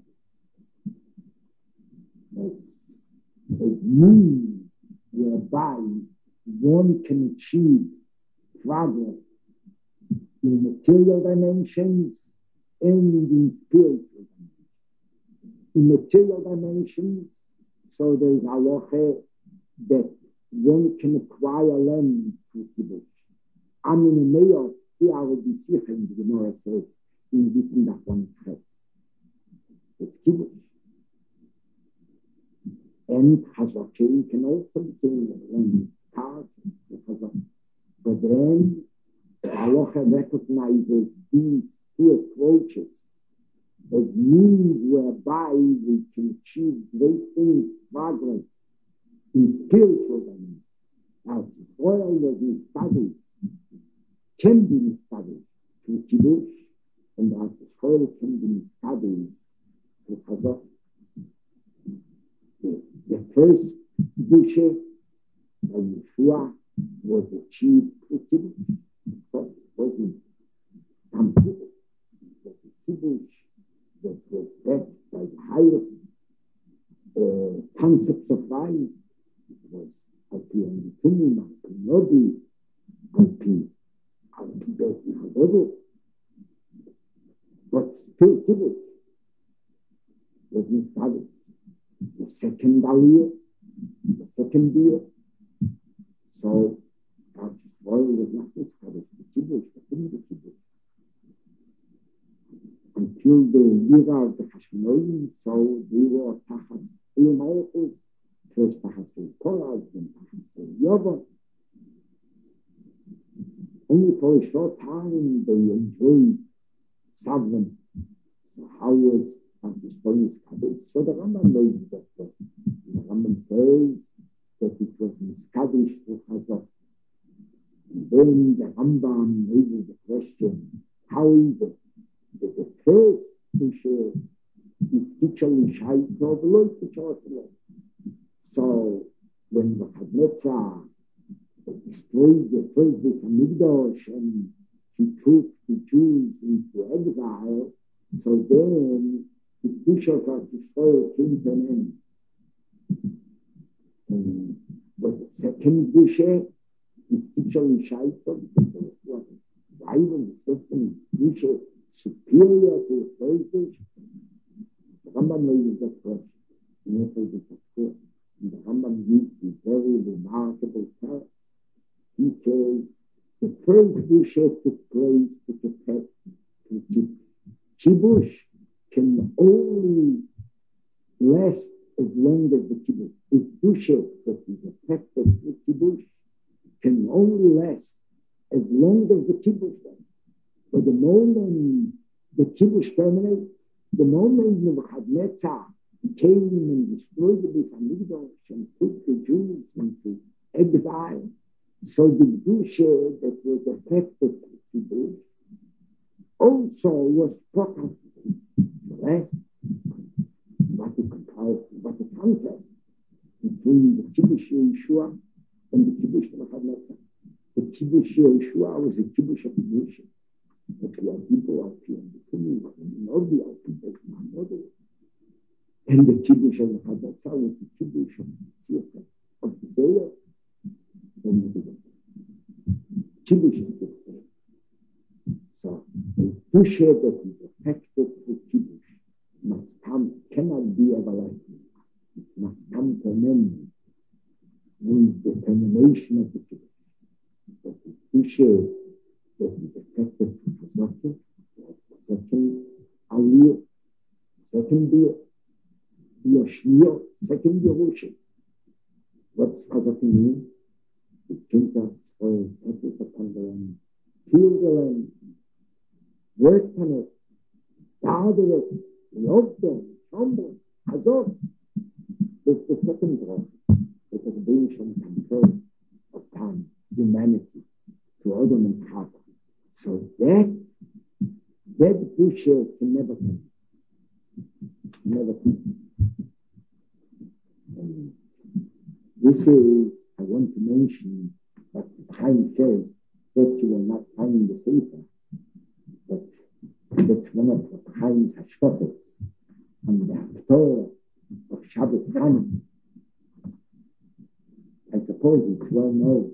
B: methods as means whereby one can achieve progress in material dimensions and in spiritual dimensions. In material dimensions, so there is halacha that one can acquire land through Kiddush. Amin Umeyo, here I will be sicher, the Gemara says, in written that one press. It's Kiddush. And Chazak can also be land cards, but then Halacha recognizes these two approaches as means whereby we can achieve great things, progress in spiritual dimension. Now, Israel was studied, can be studied through Kiddush, and as Israel can be studied through Chazak. The first Kiddush by Yeshua was achieved through Kiddush. But wasn't some Kiddush, but the Kiddush that was backed by the highest concepts of life. It was Al-Pi Anitumim, Al-Pi Nodi, Al-Pi Beit Hagodo. But still Kiddush wasn't studied. The second year. So oil was not discovered, the Kiddush, the Kiddush. Until the year of the Hashmonaim, so we were Tachat Malchus, first Tachat Torah, then Tachat Yova. Only for a short time they enjoyed sovereign. So how was the story Kiddush? So the Rambam knows that. The Rambam says that it was Kiddush to Chazak. And then the Rambam raises the question, how is it that the first Shaito, below the Chosele. So when the Nebuchadnezzar destroyed the first Amigdash and he took the Jews into exile, so then the Bishop of Israel came to an end. And but the second Bushe is Kichel Shaito, because there was rival, the second Bushe superior to the first Bushe. The Rambam made that question. And the Rambam gives a very remarkable tale. He says the first Bushe took place to protect the Kibush. Kibush can only last as long as the Kibush. The Bushe that is affected with Kibush can only last as long as the Kibush does. But the moment the Kibush terminates, the moment Nebuchadnezzar came and destroyed the Amigdash and put the Jews into exile, so the Bushe that was affected with Kibush also was broken. Right? What the contrast between the Kibush Yeshua and the Kibush Nebuchadnezzar. The Kibush Yeshua was a Kibush of Bushe. But we are people out here in the community, and nobody out here is not mother. And the Kibush of Nebuchadnezzar was the Kibush of Isaiah. Kibush is different. So a Bushe that is affected with Kibush cannot be everlasting. It must come to an end with the termination of the Kibush. But the Bushe that is affected with second Aliyah, second Yoshua, second Yerusha. What's Chazak mean? The king of Israel settled upon the land, killed the land, worked on it, guarded it, loved them, humbled, Hazok. That's the second drop. It has been some control upon humanity to Adam and Chava. So that Bushe can never come. Never come. And this is, I want to mention what the Chaim says that you will not find the Sefer, but that's one of the Chaim's hashkafas on the Haftorah of Shabbos Chaim. I suppose it's well known.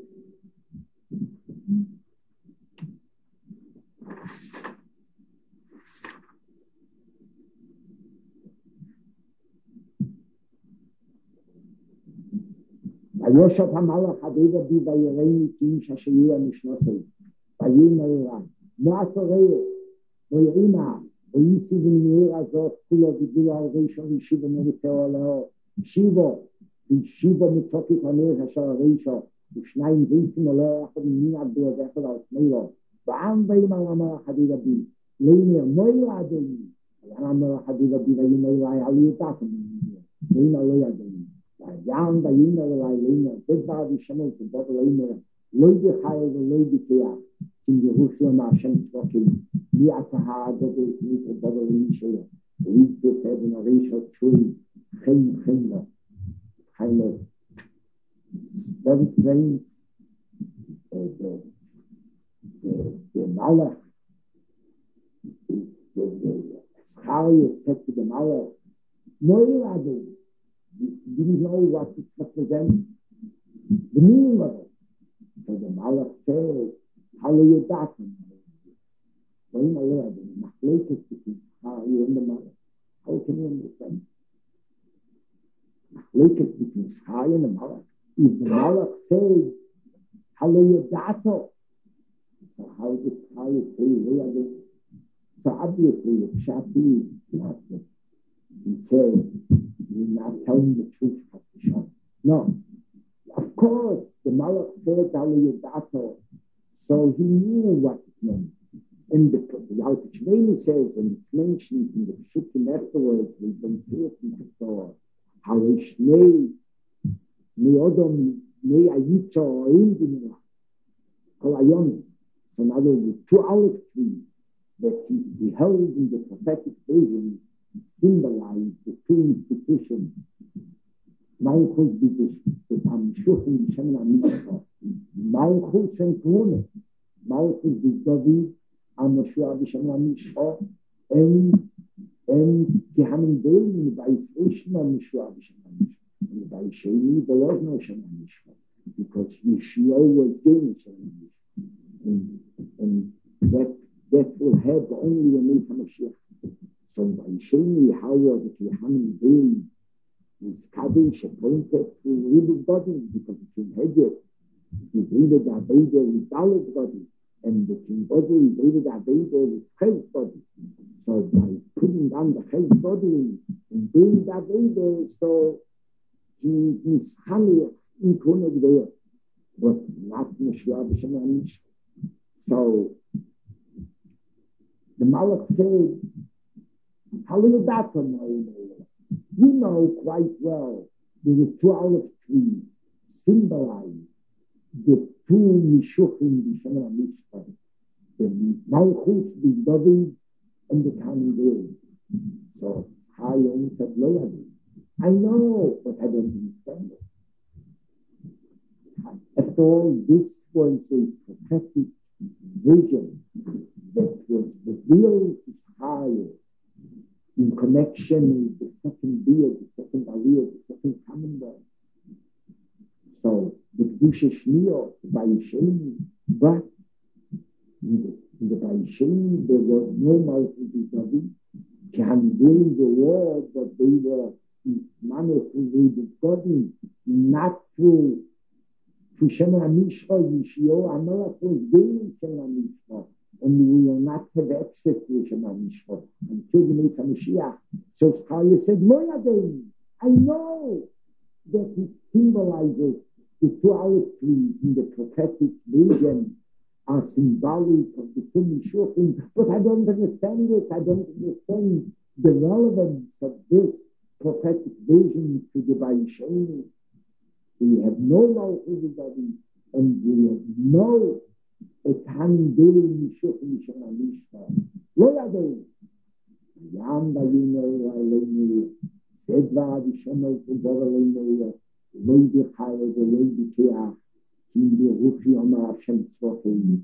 B: ויושב המלאך הדבר בי ויראני כי איש אשר יהיה משנוסי ויאמר אליי מה תראה ויראנה ויסי ונמיר הזאת כולו גידול על ראשו וישיבו מרצאו עליו וישיבו מתוקף המלך אשר הראשו ושניים ויסים עליו אחד ממין עבדו ואחד על שמאלו ועם ויאמר המלאך הדבר בי לאמר מויל אדוני המלאך הדבר בי ויאמר אליי על ידעתם ואמר לא ידעני Yam by Lina, Big Body Shaman, Bobalina, Lady Higher than Lady Kia, in Jerusalem, Hashem talking, Niataha, Bobalina, leads this head in a racial tree, Chem, kind of very strange. The Malach, the Schari is said to the Malach, Moiradu. Didn't know what it represents, the meaning of it. So the Malach says, Hallelujah. When I read the Machlekes between Schari and the Malach, how can you understand? Machlekes between Schari and the Malach. If the Malach says, Hallelujah, so how does Schari say, so obviously the Pshat is not that he says, you're not telling the truth, no. Of course, the Malach said Aliyadato, so he knew what it meant. And the Alter Shveni says, and it's mentioned in the Pshutim afterwards, we've been through it in the Torah, how Ishnei, Meodom, Mei Ayitza, or Indimila, Kolayoni. So in other words, two olive trees that he beheld in the prophetic vision, symbolize the two institutions. Malchus the Tamshuchim Shem HaMishcha. Malchus and Kuhne. Malchus is David, Amashua B'Shem HaMishcha, and Gehanim Dolim by Ishma Amashua B'Shem HaMishcha. And by Sheni, there was no Shem HaMishcha, because Yeshua was gaining Shem HaMishcha. And that will have only when Mesa Mashiach. So by Sheni, how was it Gehanim Dolim is Kaddish appointed to read body, because it's in Hegel. It is read the Abeda with Dalit body, and the King body is read the Abeda with Chel's body. So by putting down the Chel's body and doing the Abeda, so he is Chaliach in Kuneg there, but not Meshua B'Shem HaMishcha. So the Malach said, Hallelujah. You know quite well that the 2 olive trees symbolize the 2 Mishuchim B'Shem HaMishcha, the Malchus, the David, and the Kamil. So Chaim said, I know, but I don't understand it. After all, this was a prophetic vision that was revealed to Chaim in connection with the second beer, the second aliyah, the second commonwealth. So the Kedusha Shniyah, by Sheni, but in the by Sheni there was no Malchus B'David. Doing the war, but they were managed through the body, not through Shem HaMishcha. Yeshua HaMelech was doing Shem HaMishcha. And we will not have access to Shem HaMishcha until the Mesa Mashiach. So Chaim said, I know that it symbolizes the 2 olive trees in the prophetic vision are symbolic of the 2 Mishuchim, but I don't understand it. I don't understand the relevance of this prophetic vision to the Vayisheni. We have no Malchus, and we have no Ekanim Dolim Mishuchim B'Shem HaMishcha. Lo Yadei. Yam Bayinei Aleinu. Sedva V'Shemel Todor Aleinu. Lo Yichayel Lo Yikeach. Kim B'Ruchi Omar Hashem Tzvokei.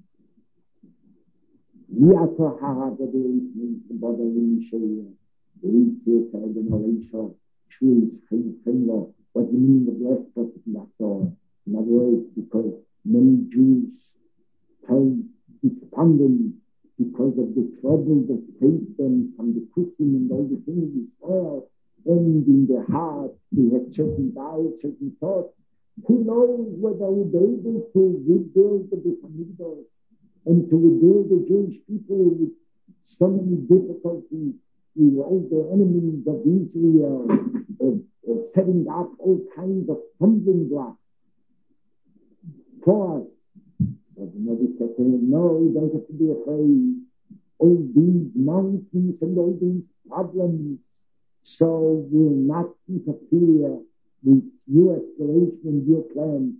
B: Liato HaHagadol means the body of Yeshua. The Yitzhak and the Oreisha. Shuis Chayim. What do you mean the blessed prophet Yasor? In other words, because many Jews felt despondent because of the trouble that faced them from the Kusim and all the things we saw, and in their hearts they had certain doubts, certain thoughts. Who knows whether we'll be able to rebuild the Beit HaMikdash and to rebuild the Jewish people with so many difficulties, with all the enemies of Israel, setting up all kinds of stumbling blocks for us. But the Nabi said to him, no, you don't have to be afraid. All these mountains and all these problems, so will not interfere with your aspiration and your plan.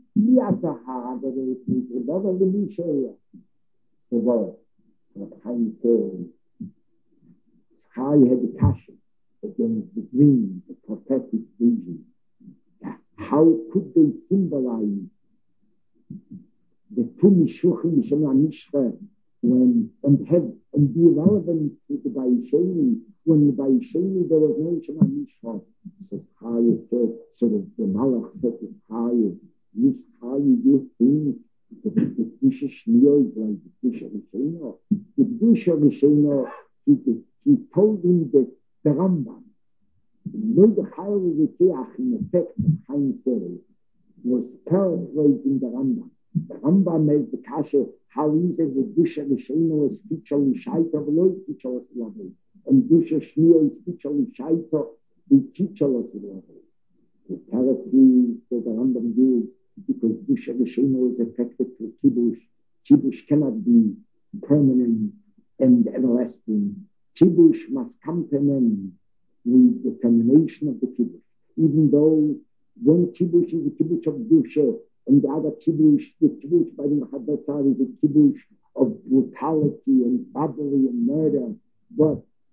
B: So what Chaim said, Chai had a passion against the dream, the prophetic vision. How could they symbolize the 2 Mishuchim B'Shem HaMishcha and be relevant to the Vayisheni, when the Vayisheni there was no Shem HaMishcha? So Chai said, so the Malach said to Chai, you think that the Kedusha Shniyah is like the Kedusha Rishonah? The Kedusha Rishonah, he told him that the Rambam, no the Chayil Rikeach, in effect, Chaim says, was paraphrasing the Rambam. The Rambam made the kasha, how is it that Kedusha Rishonah is Kedusha Lishaita, below Kedusha Lishaita, and Kedusha Shniyah is Kedusha Lishaita, with Kedusha Lishaita. The paraphrase that the Rambam gives, because Kedusha Rishonah is affected to Kibush. Kibush cannot be permanent and everlasting. Kibush must come to an end with the termination of the Kibush. Even though one Kibush is the Kibush of Kedusha, and the other Kibush, the Kibush by the Mechabetzar, is a Kibush of brutality and robbery and murder. But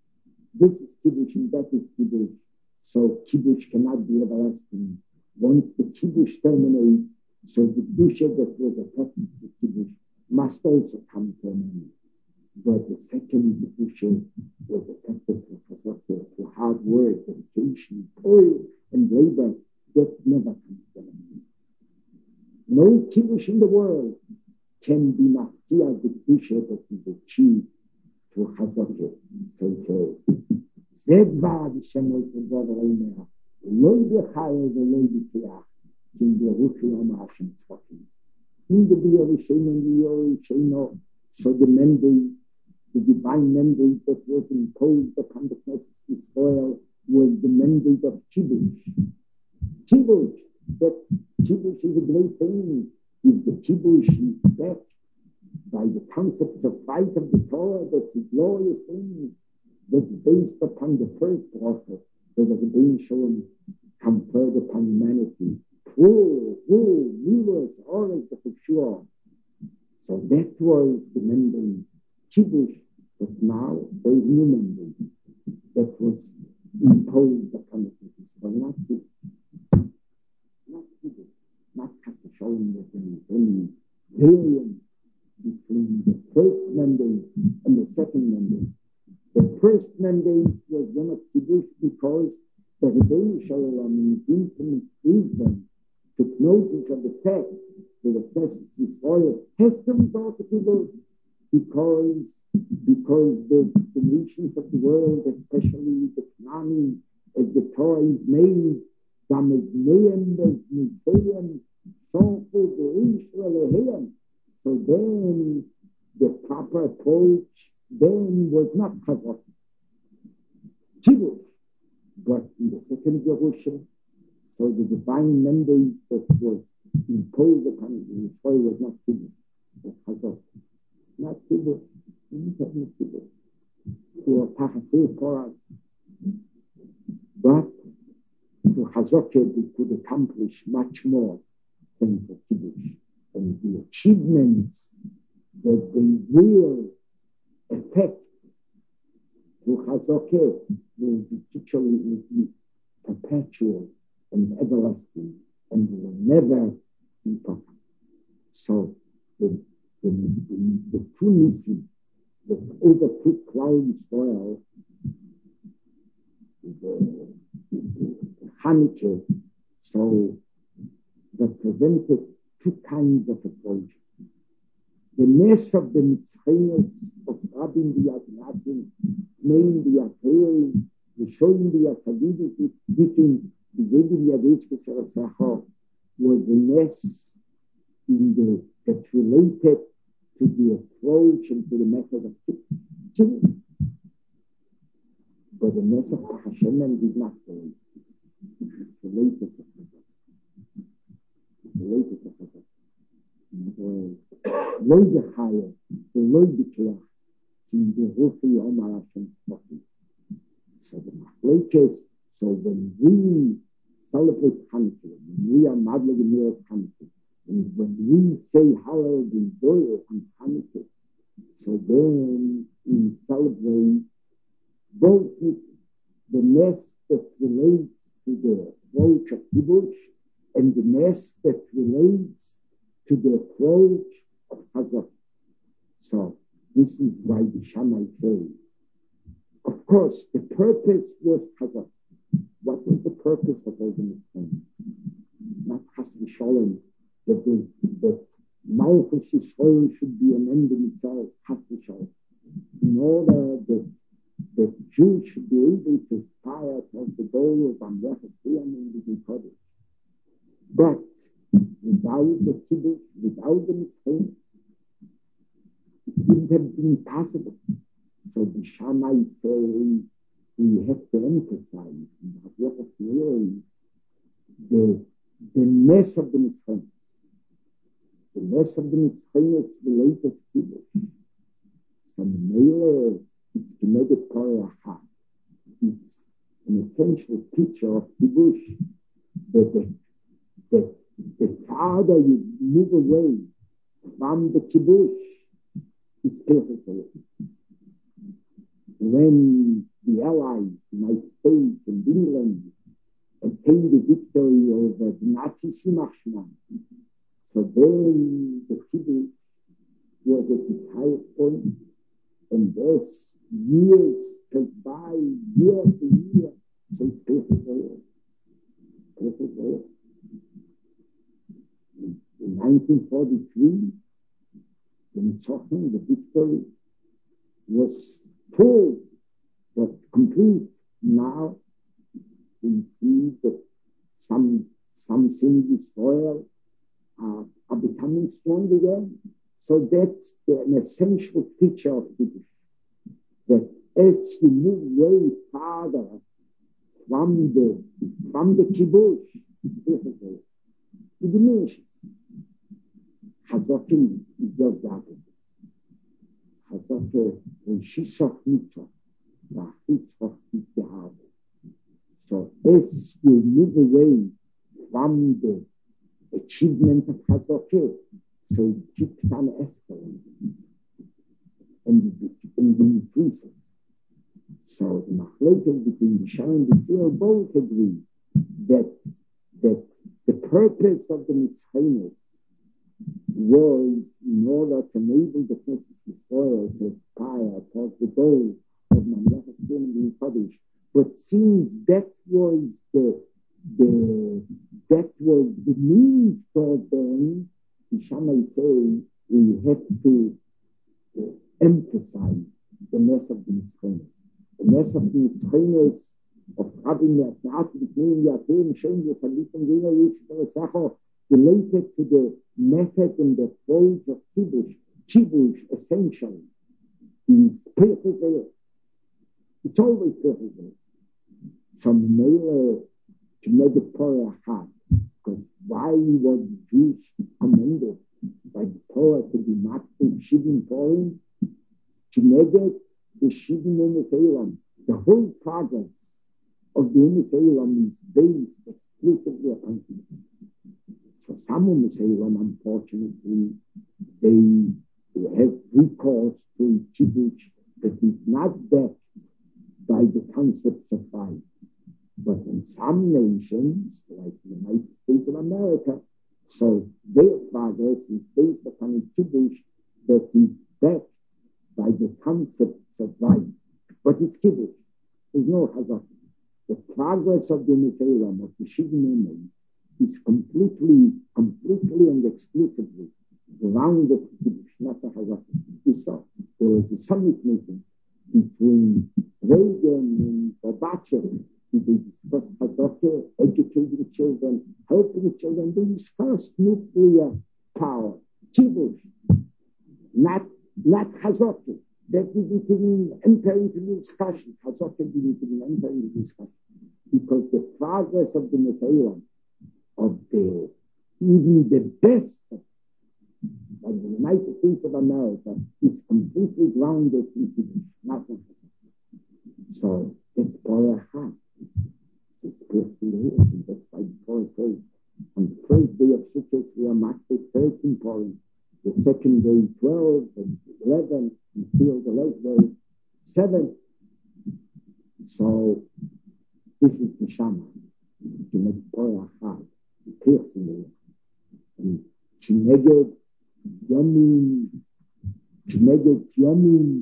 B: this is Kiddush and that is Kiddush. So Kiddush cannot be everlasting. Once the Kiddush terminates, so the Kedusha that was affected with Kiddush must also come to an end. But the second Kedusha was affected through hard work, dedication, toil, and labor that never comes to an end. No Kiddush in the world can be mafia the Kedusha that is achieved through Chazakah. So it says, Zedva Hashem to God Reina, Loi Bechaya the Loi Bechaya, in the Ruchel Hashem talking. In the Biyarishim and the Yorishino, so the mandate, the divine mandate that was imposed upon the Knesset Israel was the mandate of Kiddush. Kiddush, that Kiddush is a great thing. If the Kiddush is backed by the concepts of fight of the Torah, that's a glorious thing, that's based upon the first prophet, so that the Rebbeinu Shalom conferred upon humanity. Rule, rulers, always the Cheshua. So that was the mandate, Kiddush, but now there is new mandate that was imposed upon the Knesset. But not Kiddush, not Shalom, that there is any variance between the first mandate and the second mandate. The first mandate was one of Kiddush because the Rebbeinu Shalom in infinite wisdom took notice of the fact that the Knesset Israel has to resort to Kiddush because the nations of the world, especially the Canaan, as the Torah is made, so then the proper approach then was not Chazak, Kiddush, but in the second Yerusha, so the divine mandate that was imposed upon Israel was not Kiddush, but Chazak. Not Kiddush, not Kiddush. To a Pachasei for us. But to Chazak it could accomplish much more than for Kiddush. And the achievements that they will affect through Chazakah will be particularly perpetual and everlasting and will never be broken. So the two Nisim that overtook cloudy soil, the Hanukkah, so represented two kinds of approaches. The ness of the mitzvahs of Rabin B'Yadnatim, Mein B'Yatayim, the Shoyim B'Yatadidis, Dikin, the Zedi B'Yadis B'Sarasacha, was a ness that related to the approach and to the method of teaching. But the ness of Hashem is not related. It's related to Hashem. It's related to Hashem. Loi Bechaya, the Loi Bechaya, in the Rufi Omar Hashem talking. So the Machlekes, so when we celebrate Hanukkah, when we are Madlig Mir Hanukkah, and when we say Hallel V'Doyer on Hanukkah, so then we celebrate both the nest that relates to the approach of Kiddush and the nest that relates to the approach of Chazak. So this is why the Shammai say, of course, the purpose was Chazak. What was the purpose of all the mitzvahs? Not Chas v'Sholem, that Malchus Yisrael should be an end in itself, Chas v'Sholem. In order that Jews should be able to aspire to the goal of Amrechas B'Yam in the Kodesh. But without the Kiddush, without the mitzvah, it wouldn't have been possible. So the Shammai say we have to emphasize the mess of the mitzvah. The mess of the mitzvah is related to Kiddush. So Mele, it's Keneged Torah Achad. It's an essential picture of Kiddush that the farther you move away from the Kiddush, it's perfect. When the Allies, United States and England, obtained the victory over the Nazis in Ashman. So then the kibbutz was at its highest point, and thus years passed by, year after year, so it's perfect there. Perfect there. In 1943, the Nitzchon, the victory, was full but complete. Now we see that some things in soil are becoming strong again. So that's an essential feature of Kiddush. That as you move way farther from the kibbutz, you diminish it. Chazokim is just that. Chazokim and Shishach Mitzvah. So as you move away from the achievement of Chazokim, so it keeps on escalating and it increases. So the Machlokes between the Shah and the Seer both agree that the purpose of the Mitzchayim was in order to enable the Knesset Yisrael to aspire towards the goal of Mamlechet being published. But since that was the means for them, the Shammai say we have to emphasize the mess of the Mitzchayim. The mess of the Mitzchayim of having the related to the method and the approach of Kiddush. Kiddush essentially is perfect there. It's always perfect there. From Mele to Mediterranean heart, because why was the Jews commanded by the Torah to be matching Shivim Purim to negate the Shivim Umas Eilam? The whole progress of the Umas Eilam is based exclusively upon Kiddush. For some Umas Eilam, unfortunately, they have recourse to Kiddush that is not backed by the concepts of life. But in some nations, like the United States of America, so their progress is based upon a Kiddush that is backed by the concepts of life. But it's Kiddush. There's no Chazak. The progress of the Mitzvah of the Shivim is completely and exclusively grounded in Kiddush, not the Chazak. You saw there was a summit meeting between Reagan and Gorbachev. They discussed Chazak, educating children, helping children. They discussed nuclear power, Kiddush, not Chazak. That didn't even enter into the discussion. Chazak didn't even enter into the discussion. Because the progress of the Messiah, of even the best of the United States of America, is completely grounded in Kiddush, not in Chazak. So it's Torah Chag. It's personally, and that's why the Torah says, on the first day of Sukkot, we are marked with 13 points. The second day, 12, and 11, until the last day, 7. So, this is the Shama. To make Torah Chag, personally. And Chineged Yomim,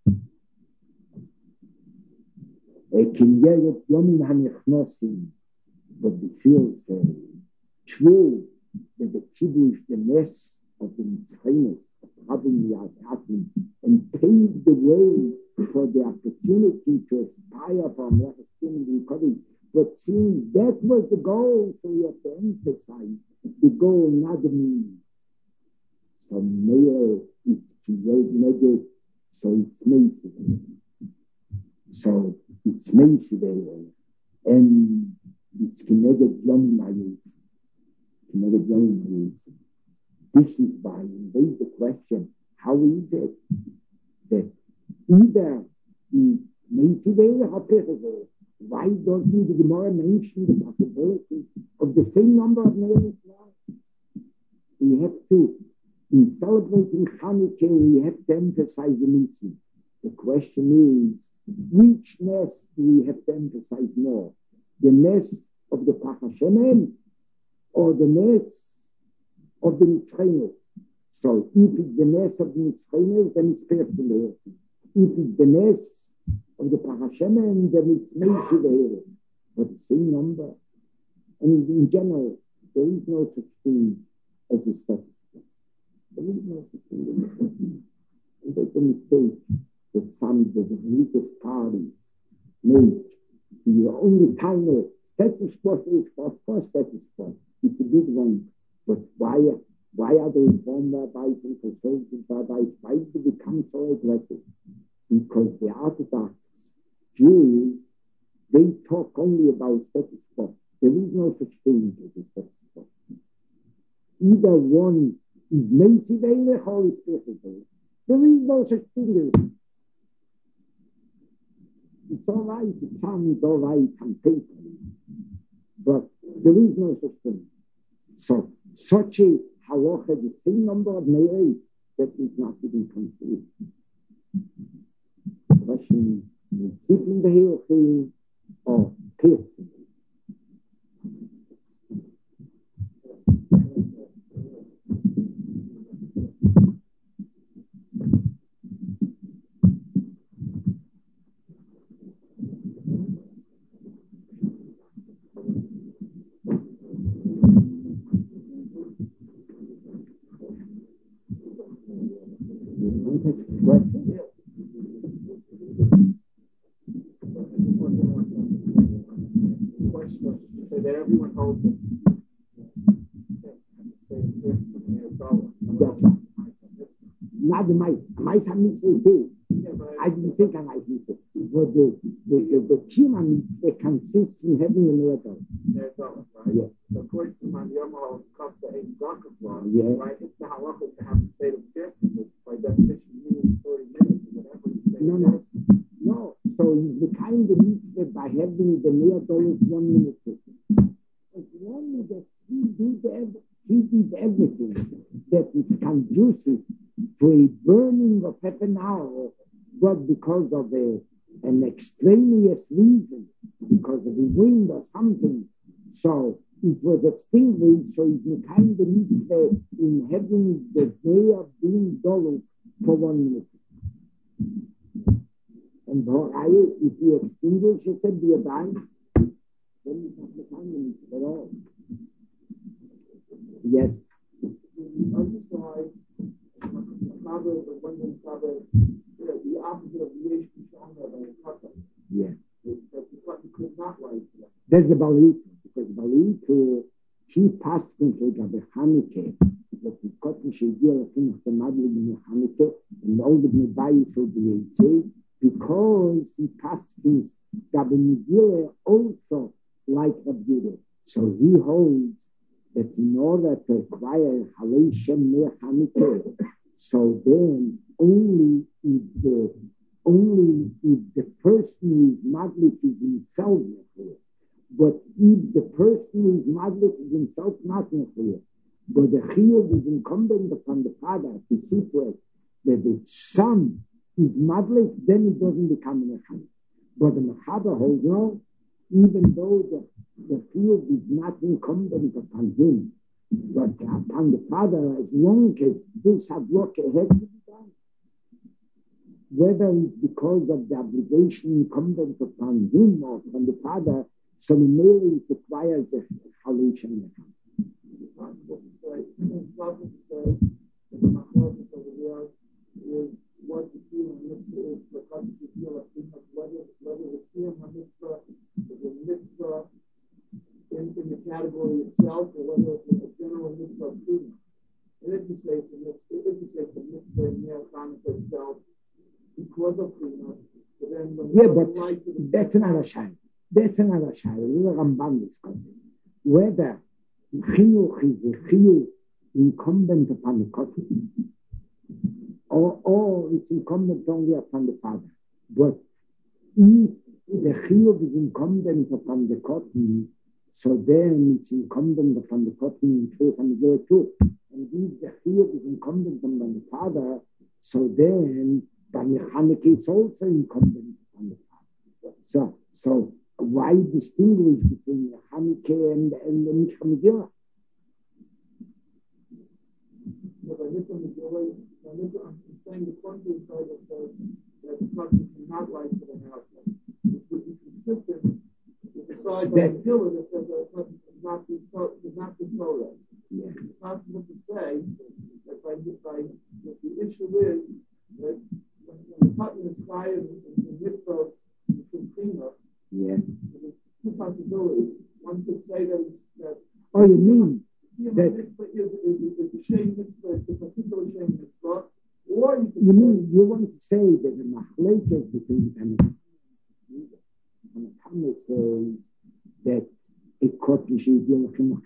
B: Kineged Yomim HaNichnosim. But the field says, true, that the Kiddush, the mess of the Mitzchayim, of having the Achatim, and paved the way for the opportunity to aspire for Mamlechet and Kodesh. But since that was the goal, so we have to emphasize the goal, not the means. So Meir is Kineged, so it's Meisiv. So it's Meisiv, and it's Kineged Yomim HaYis. Kineged Yomim HaYis. This is why we raise the question, how is it that either is Meisiv or Perezeh? Why doesn't the Gemara mention the possibility of the same number of males now? We have to, in celebrating Hanukkah, we have to emphasize the Mitzvah. The question is, Which nest do we have to emphasize more? The nest of the Pachashemen or the nest of the Mitzrayim? So if it's the nest of the Mitzrayim, then it's personal. If it's the nest of the Pachashemen, then it's Meisi. But the same number. And in general, there is no such thing as a statistic. There is no such thing as a statistic. And that's a mistake that some of the religious parties make. The only time a status quo is for status quo. It's a good one. But why are the reform rabbis and conservative rabbis, why do they become so aggressive? Because the Orthodox Jews, they talk only about status quo. There is no such thing as a status quo. Either one is Meisi Ve'elech or is perfect. There is no such thing as it's all right, it sounds all right on paper, but there is no such thing. So, such a halacha, the same number of me'ez, that is not even considered. The question is, keeping the hilchim or piercing? Not the mice. Mice have mitzvah too. I didn't think I might mitzvah. But the kima mitzvah consists in having a miracle.
C: Right?
B: Yeah.
C: So according to my Yomah, it comes to a zakah law,
B: Yeah.
C: right? It's the halacha to have a state of piercing, which by definition means 30 minutes or whatever you say.
B: No. So the kind of mitzvah by having the miracle is 1 minute. As long as that he did everything that is conducive to a burning of half an hour, but because of an extraneous reason, because of the wind or something, so it was extinguished, so it's the kind of mitzvah in having the day of being dollar for 1 minute. And if he extinguishes it, be a dime, then it's not the kind of mitzvah at all. Yes.
C: The opposite of the Yesh Kishon
B: Yes.
C: that the cotton could not write.
B: There's the Balit, because Balit, he passed into the Chanukah, that the cotton should deal with the Madrid in the Chanukah, and all the Mebayis will be saved, because he passed his Gabin also like Rabbi. So he holds that in order to acquire Halei Shem Ner Chanukah, so then only if the person who is madlik is himself nechiyah. But if the person who is madlik is himself not nechiyah, but the chiyuv is incumbent upon the father to see to it that the son is madlik, then it doesn't become a nechiyah. But the mechaber holds no, even though the chiyuv is not incumbent upon him, but upon the father, as long as this hadloka has to be done. Whether it's because of the obligation incumbent upon him or upon the father, so mainly it requires a halation.
C: It's possible to say that the machlokes over there is what the kiyum mitzvah is, because you feel like whether the kiyum mitzvah is a mitzvah in the category itself, or whether it's a general mitzvah of kiyum. And if you say it's a mitzvah in Ner Chanukah itself, because of kiyum, then
B: but that's another shayla. That's another shayla. This is a Rambam discussing whether chiyuv is a chiyuv incumbent upon the kohen, or it's incumbent only upon the father. But if the chiyuv is incumbent upon the kohen, so then it's incumbent upon the kohen in truth and joy too. And if the chiyuv is incumbent upon the father, so then the Chanukah is also incumbent upon the So why distinguish between the Hanukkah and the Mikra Megillah?
C: I'm saying the contrary side that says that the person cannot write to the house, which would be consistent with the side of the Megillah that says that a person cannot be Torah.
B: Yeah.
C: It's possible to say that that the issue is that when the cotton is fired in mitzvahs between cleanup, there's two possibilities. One could say that
B: oh, you mean
C: that mitzvah is the shem mitzvah, it's a particular shem mitzvah, or
B: you mean you want to say that the machlekes between and the Talmud says that a cotton should be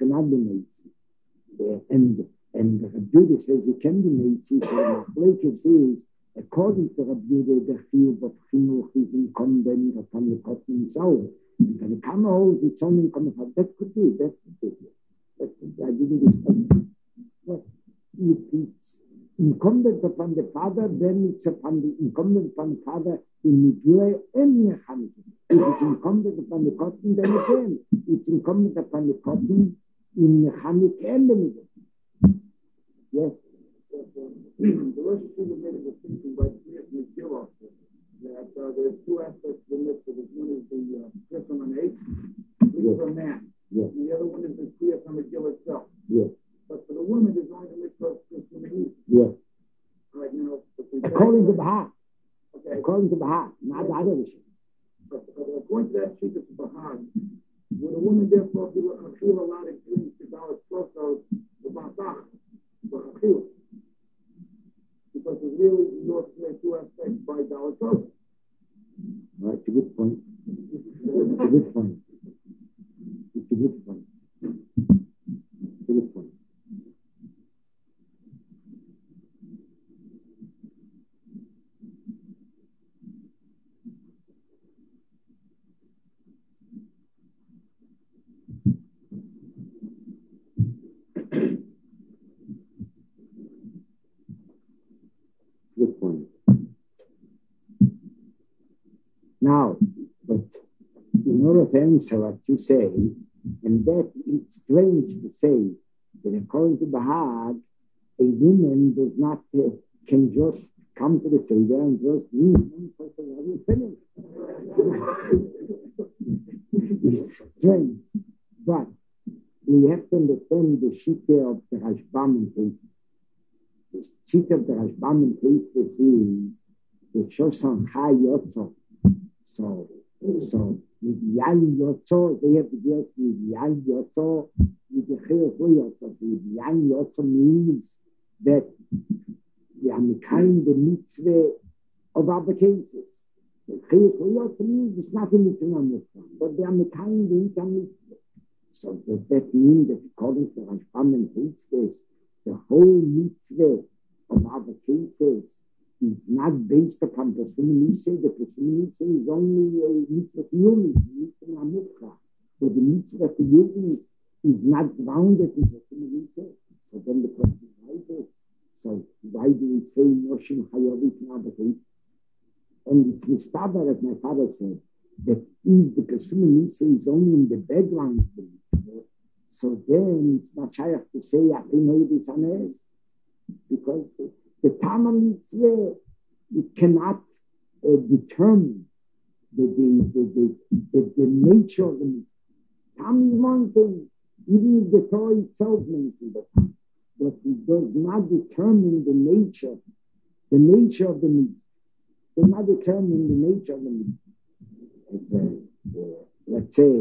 B: and the Rabbi says it can be made. So the machlekes is according to Rabbi the field of chinuch is incumbent upon the cotton so. And the Kama holds its own income. That could be. I didn't discuss. But if it's incumbent upon the father, then it's incumbent upon the father in Megillah and Mechanizm. If it's incumbent upon the cotton, then again, it's incumbent upon the cotton in Mechanic and the Megillah. Yes.
C: The Rosh Hashanah made a distinction by Megillah. That there's two aspects of the mitzvah. One is the Kriyas HaManetz, mitzvah man.
B: Yes.
C: And the other one is the Kriyas HaMegillah itself.
B: Yes.
C: But for the woman, there's only the mitzvah of Kriyas HaManetz.
B: Yes.
C: Right now,
B: according to Bahá.
C: Okay.
B: According to Bahá, not the other issue.
C: But according to that sheet of Bahá, would a woman therefore be allowed to drink the dollar trosos, the basach, the achil? Because it's really not two aspects by dollar trosos.
B: Well, it's a good point. It's a good point. It's a good point. It's a good point. Good point. Now, but in order to answer what you say, and that it's strange to say that according to Bahag, a woman does not can just come to the Seder and just leave one person having finished. It's strange, but we have to understand the shita of the Rashbam and Tesis. The shita of the Rashbam and Tesis is the Shoshan Chai Yotzo. So Yal Yotzo, they have to deal with Yal Yotzo, with the Chayos Yotzo. Yal Yotzo means that we are making the mitzvah of other cases. The Chayos Yotzo means it's not a mitzvah, but they are making the entire mitzvah. So does that mean that according to Rashbam and Tesis, the whole mitzvah of other cases is not based upon Pesum Nise? The Pesum Nise is only a mitzvah to Yunis, mitzvah Amukha. But the mitzvah to Yunis is not grounded in Pesum Nise. So then the question arises, so why do we say Noshim Hayavit Nabatit? And it's Mistaber, as my father said, that if the Pesum Nise is only in the background of the mitzvah, so then it's not shaykh to say Achinoidis Anes, because the Tama mitzvah, it cannot determine the nature of the mitzvah. Tama is one thing, even if the Torah itself mentions the Tama, but it does not determine the nature of the mitzvah. It does not determine the nature of the mitzvah. Let's say,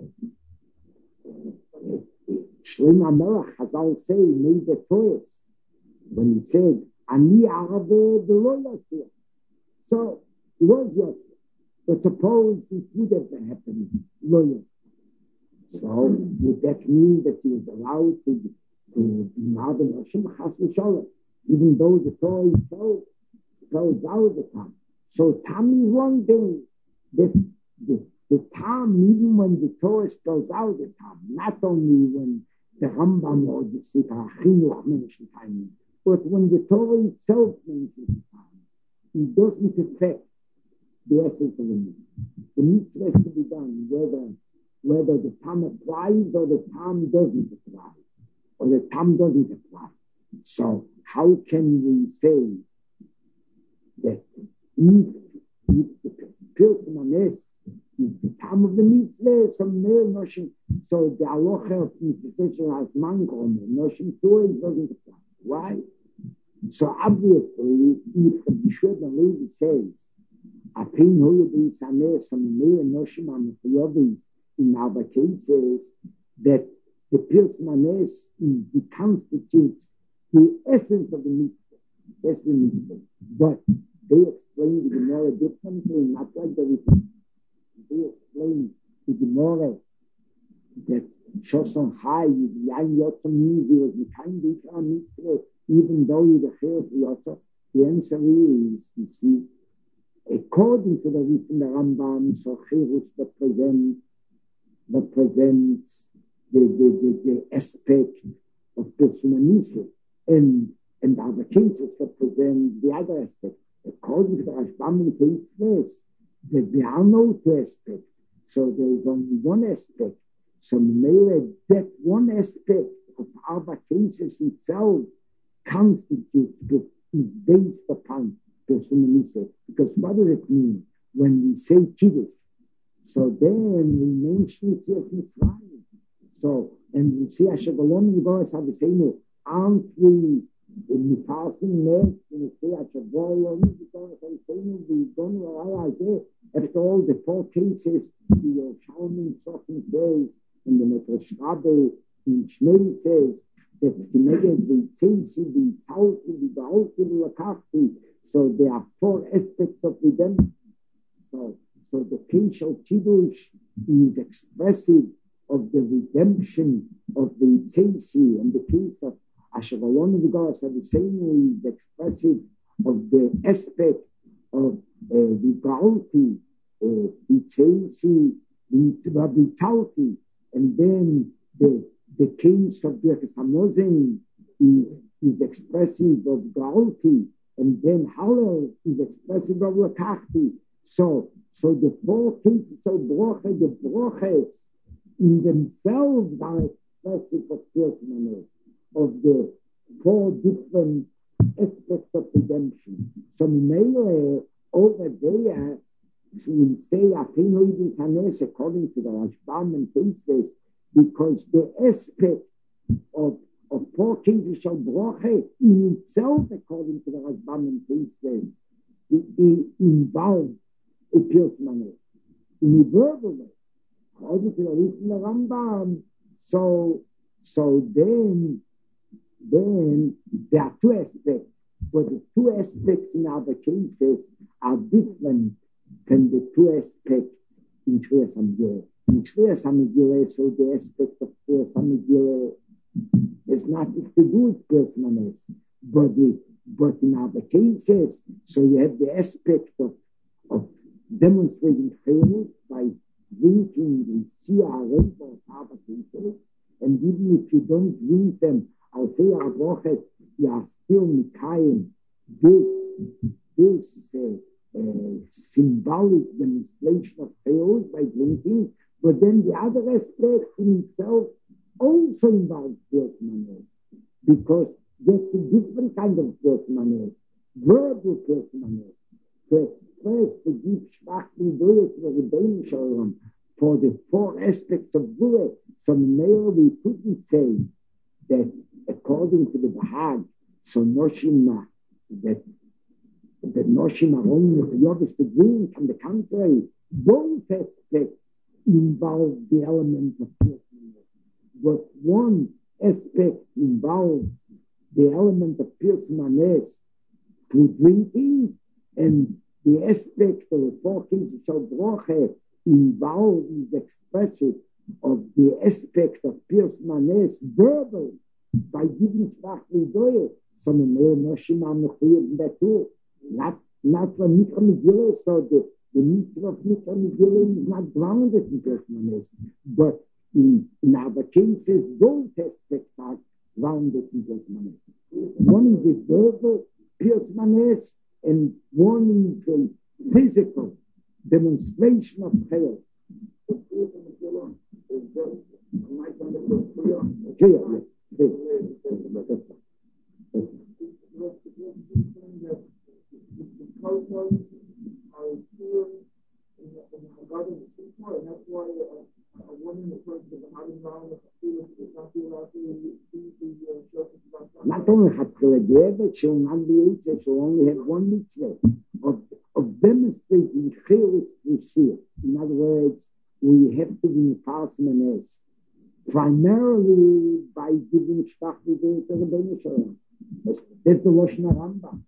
B: Shlomo Melech Chazal say, made the Torah when he said, Ani Arabe B'lo Yosef. So it was Yosef. But suppose it would have happened, Lo Yosef. So would that mean that he was allowed to be Madam Hashem Chas V'Sholem, even though the Torah itself goes out the time. So Tam is one thing. The Tam, even when the Torah goes out the time, not only when the Rambam or the Sifra Chinuch mention time, but when the Torah itself mentions time, it doesn't affect the essence of the mitzvah. The mitzvah has to be done whether the tam applies or the tam doesn't apply, or the tam doesn't apply. So how can we say that if the Pirkei is the tam of the mitzvah, so the halacha of mitzvah has mango, noshim too doesn't apply. Why? So obviously, if the Yeshua the lady says, "Apin hu yedei saneh samei noshim amechayovis," in other cases, that the Pirkei is the constitutes the essence of the mitzvah. That's the mitzvah. But they explain the Gemara differently, not like the Rishon. They explain the Gemara that Shoshon Chai, Yain Yotzim means he was the kind of mitzvah, even though he was a Chayot Yotzim. The answer is, you see, according to the Rishon, the Rambam, so Chayot represents the aspect of Pirkei, and the other cases represent the other aspect. According to the Rashbam and Keisnes, that there are no two aspects, so there is only one aspect. So maybe that one aspect of our cases itself constitutes, is based upon Pirkei. Because what does it mean when we say Kiddush? So then we mention Yetzias Mitzrayim. So, and we see Asher Golom Yiboras Havisenu, aren't we in the fasting nest, and we say Asher Golom Yiboras Havisenu, we don't know after all the four cases, the Shalom Sofim says, and the Medrash Rabbe in Shmei says, that the Tzesi, the Tauti, the Ba'oti, the Lakafti, so there are four aspects of redemption. So the case of Kiddush is expressive of the redemption of the Tzesi, and the case of Asher Golom Yiboras Havisenu is expressive of the aspect of the Ba'oti, the Tzesi, the Tauti, and then the case of Birkas Hamazon is expressive of Ga'alti, and then Hallel is expressive of Lakachti. So the four cases of Broche, the Broches in themselves are expressive of Pirkei, of the four different aspects of redemption. So Meile over there, we say Afinu Yidin Sanes according to the Rashbam and Keisnes, because the aspect of four kings of Broche in itself, according to the Rashbam and Keisnes, it involves a Pirkei in a verbal way. According to the Rishon Rambam, so then there are two aspects, but the two aspects in other cases are different than the two aspects in Shviyas HaMegillah. In Shviyas HaMegillah, so the aspect of Shviyas HaMegillah has nothing to do with Pirkei, but in other cases, so you have the aspect of demonstrating fairness by drinking the Shia Rainbow of other cases, and even if you don't drink them, I'll say Avoches, you are still Mikayim, this symbolic demonstration of chaos by drinking, but then the other aspect in itself also involves Pirkei, because that's a different kind of Pirkei, verbal Pirkei, to express the deep Shvachtim Doyet for the Rebbeinu Shalom, for the four aspects of Gure. So now we couldn't say that according to the Bahag, so Noshim, that Noshim are only the Yovis to drink. On the contrary, both aspects involve the element of Pirkei. But one aspect involves the element of Pirkei through drinking, and the aspect of the four kings of Broche involved is expressive of the aspect of Pirkei verbal by giving Shvachtim Doyet. Some of the Noshim are in that too. Not for Mikra Megillah, so the mitzvah of Mikra Megillah is not grounded in Pirkei, but in other cases, those aspects are grounded in Pirkei. One is a verbal Pirkei, and one is a physical demonstration of chaos.
C: The truth in the Gillah is just my kind of clear.
B: Clear, yes. Clear.
C: That the process are clear in the Haggadah and the Sikha, and that's why a woman refers to the Hadim Ram of Chafila is not allowed to see the showcase about that.
B: Not only Chatchila David, she'll not be Eitzah, she'll only have one mitzvah of demonstrating chaos we see it. In other words, we have to be Mefarsim primarily by giving Shtach Videi to the Rebbeinu Shalom. That's the Lashon HaRambam.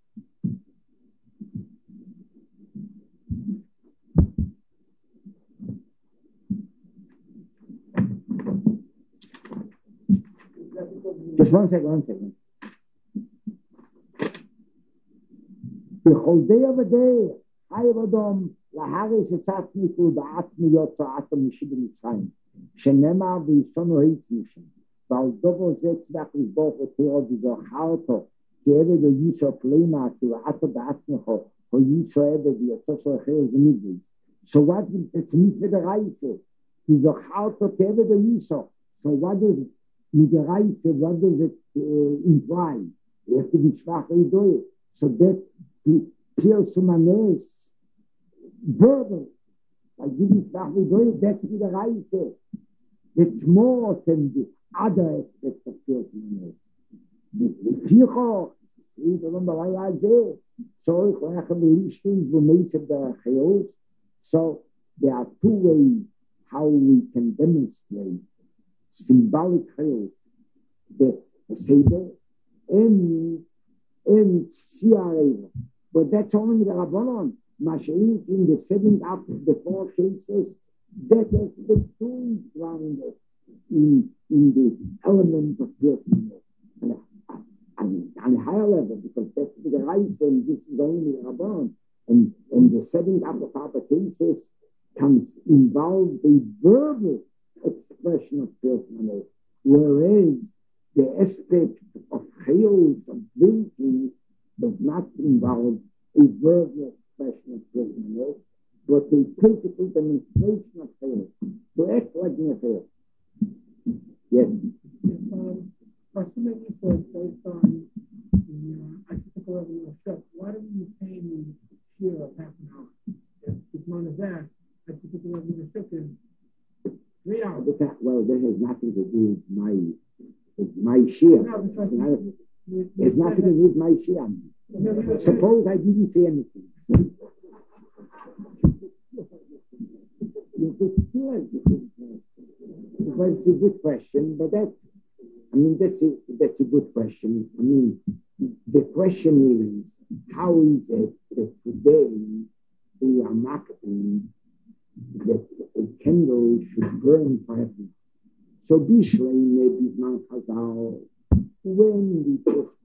B: Just one second. בכל די ודי, חי ודום, להרי שצפניתו בעצמי יוצא עתם משיב במצרים, שנאמר ויסונו היצמישם, ועל דובו זה צדק לשבור אותי וזוכר אותו, כי עבד או יישו פלימה, כי ועתו בעצמך, או יישו עבד ויוצא של אחר וניגוי. So what is it's nicht mit der Reise? Die Zochart of Keved or Yisro. So what does mit der Reise, what does it imply? You have to be schwach and do it. So that appears to manes verbal. By giving schwach and do it, that's mit der Reise. It's more than the other aspects of appears to manes. The Pircho, we don't know why I say. So ich war ja berichten, wo meise der Chaos. So there are two ways how we can demonstrate symbolic chaos, the Seder and Siyareva. But that's only the Rabbanon. Mashiach in the setting up of the four cases, that is the two grounded in the element of personal. On a higher level, because that's the rise and this is only the Rabbanon. And the setting up of other cases involves a verbal expression of personality, whereas the aspect of chaos, of drinking, does not involve a verbal expression of personality, but a physical demonstration of chaos, to act like an affair. Yes?
C: Assuming you said based on the article of the Shep, why do you pay me share of half an hour? If it's one of that, a particular Shep is 3 hours.
B: Well, that has nothing to do with my share. It's nothing to do with my share. Suppose I didn't say anything. Well, it's a good question, but that's a good question. I mean, the question is, how is it that today we are marketing that a candle should burn forever? So Bishlei maybe Zman Chazal, when it was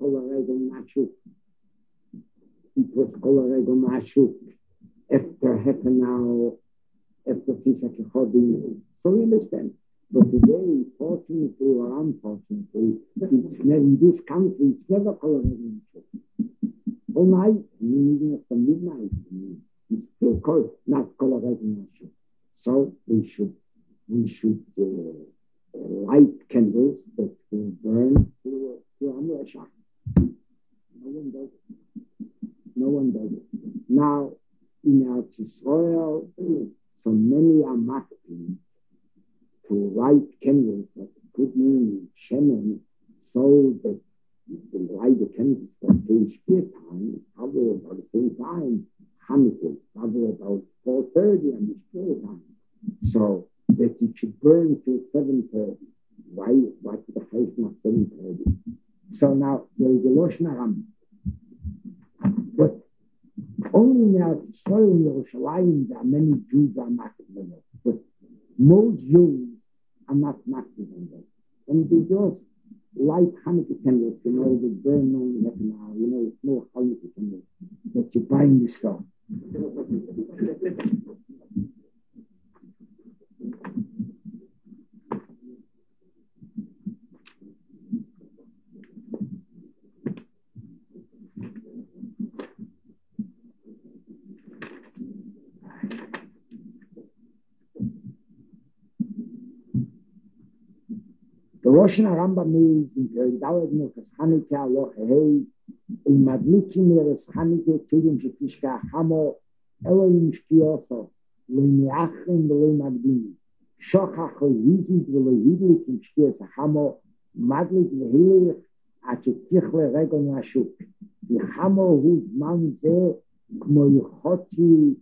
B: Kolarego Mashuk, after half an hour, after Tisha Kechodim. So we understand. But today, fortunately or unfortunately, it's never, in this country, it's never Kolarego Mashuk. All night, even after midnight, it's still called not Kolarego Mashuk. So we should light candles that will burn to Amr Shach. No one does it. Now, in Eretz Yisrael, so many are marketing to light candles that put in Shemen, so that they light the candles that say Shkia time, probably about the same time, Hanukkah, probably about 4:30 and the Shkia time. So that it should burn till 7:30. Why the Chayes not 7:30? So now there is a Lashon HaRambam. But only now Israel in Yerushalayim there are many Jews that are not in it. But most Jews are not active in it. And they just light Hanukkah candles, they burn only half an hour, it's more Hanukkah candles that you buy in the store. Rosh Rambam means in Perigdalet Milchas Chanukah Aloha Hey in Madlikin Eres Chanukah Kilim Shetishka Hamo Elohim Shkioso Loimiachim V'Loi Magdini Shochach Hizid V'Loi Hidlik Im Shkios Hamo Madlik V'Hilich Achetichle Regon Lashuk V'Hamo Hu Zman Zeh Kmo Yichoti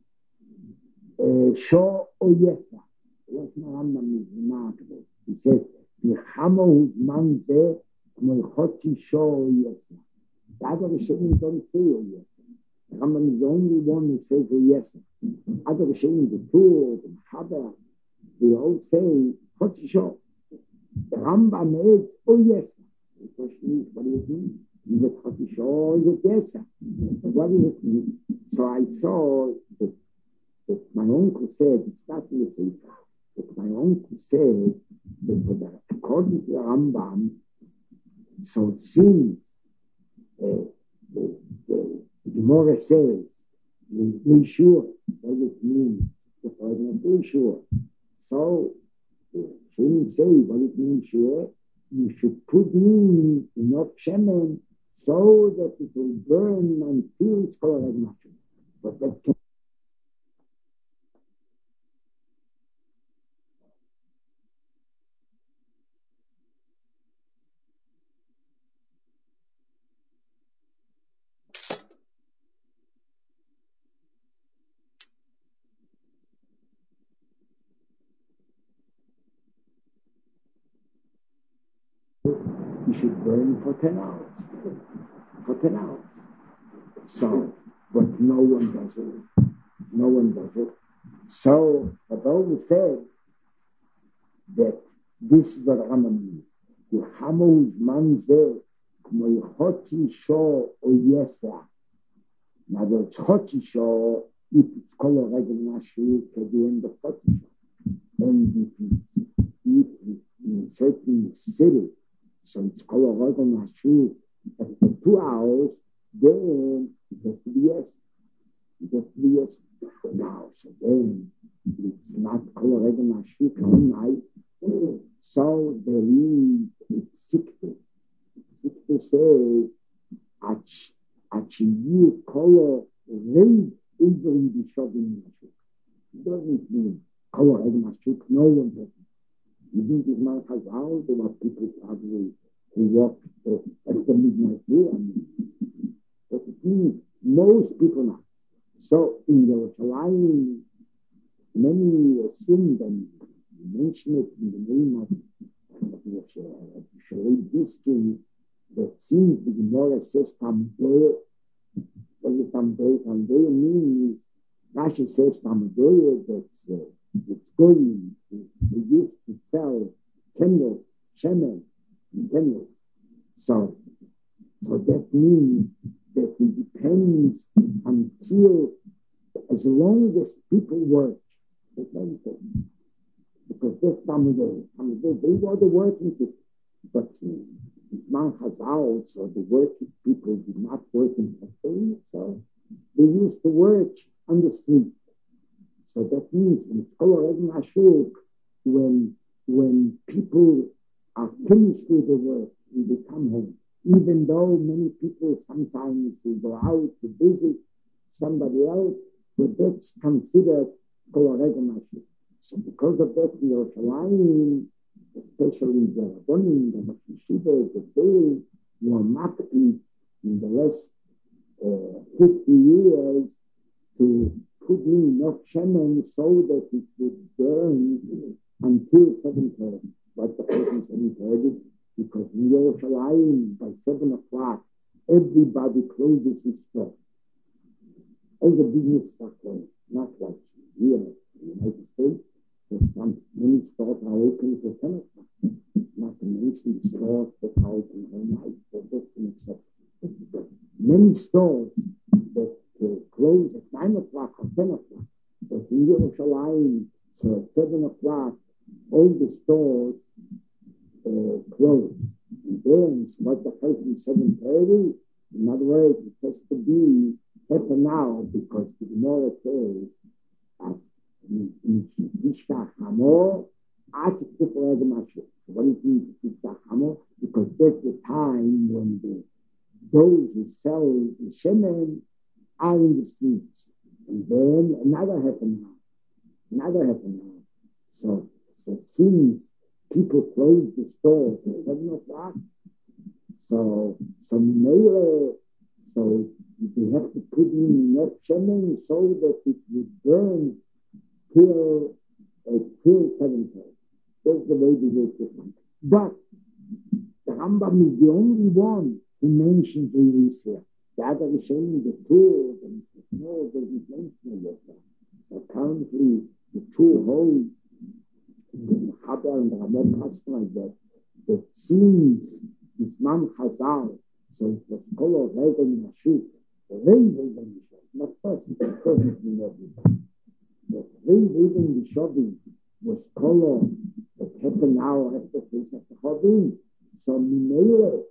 B: Sho Oyefa. Rosh Rambam is remarkable. He says V'Hamo Hu Zman Zeh Kmo Yichoti Sho Oyefa. The other Rishonim don't say Oyefa. The Rambam is the only one who says Oyefa. Other Rishonim, the Tur, the Machaber, they all say Chotzi Sho. The Rambam is Oyefa. The question is, what does it mean? Is it Chotzi Sho or is it Yesa? What does it mean? So I saw that my uncle said, it's not in the Sefer, but my uncle said that according to the Rambam, so it seems the Gemara says, we're sure, what does it mean? The Father is sure. So, shouldn't say what it means sure. You should put in enough shemen so that it will burn until it's colored natural. But that can you should burn for 10 hours. For 10 hours. So, but no one does it. No one does it. So, but always said that this is what Rambam means. V'Hamo Zman Zeh Kmo Yichoti Sho Oyesa. Now, it's Chotzi Sho if it's Kol Regel Nashuk at the end of Chotzi Sho. And if it's in a certain city, so it's Kol Regel Nashuk for 2 hours, then it has to be yes. It has to be yes. Now, so then it's not Kol Regel Nashuk all night. So there is Sikte. Sikte says, Achiyu Kolo Reid Uberim B'Shovim Nashuk. It doesn't mean Kol Regel Nashuk, no one does it. You think this man has out, there were people probably who walked at the midnight prayer. But it means most people not. So in Yerushalayim, many assume and mention it in the name of Shalei history that seems the Gemara says Tamdoye. What is Tamdoye? Tamdoye means, Rashi says Tamdoye, that it's going, they used to sell candles, shemen, candles. So that means that it depends until, as long as people work. That's very important. Because that's Tamdoye. They were the working people. But Isman Chazal, so the working people did not work in factories, so they used to work on the street. So that means in Kol Regel Nashuk, when people are finished with the work and they come home, even though many people sometimes will go out to visit somebody else, but that's considered Kol Regel Nashuk. So because of that, in Yerushalayim, especially the Rabbonim, the Yeshivas, the Beis, were marketing in the last 50 years to put in enough shemen so that it would burn until 7:30. But the person 7:30, because in Yerushalayim, by 7 o'clock, everybody closes his store. All the businesses are closed, not like here in the United States. Many stores are open for 10 o'clock. Not to mention the stores that are open all night for this and etc. Many stores that close at 9 o'clock or 10 o'clock. But in Yerushalayim, so at 7 o'clock, all the stores close. And then, what the person 7:30, in other words, it has to be better now because the Gemara says that Nishkach Hamo, Ati Tzipor Ege Mashu. What does it mean to speak Tachamo? Because that's the time when those who sell the shemen are in the streets. And then another half an hour. So since people close the stores at 7 o'clock, so they have to put in enough shemen so that it would burn till 7:30. That's the way they make it. But the Rambam is the only one who mentions release here. The other is showing the tools and the snow doesn't mention it. So currently the two holds the Chaber and the Ramon Pastor like that seems this man Chazal, so it was color Regel Nashuk, the Regel Nashuk, not first, because it doesn't mean everything. The Regel Nashuk was color that happened now after the Chavim. So Minele,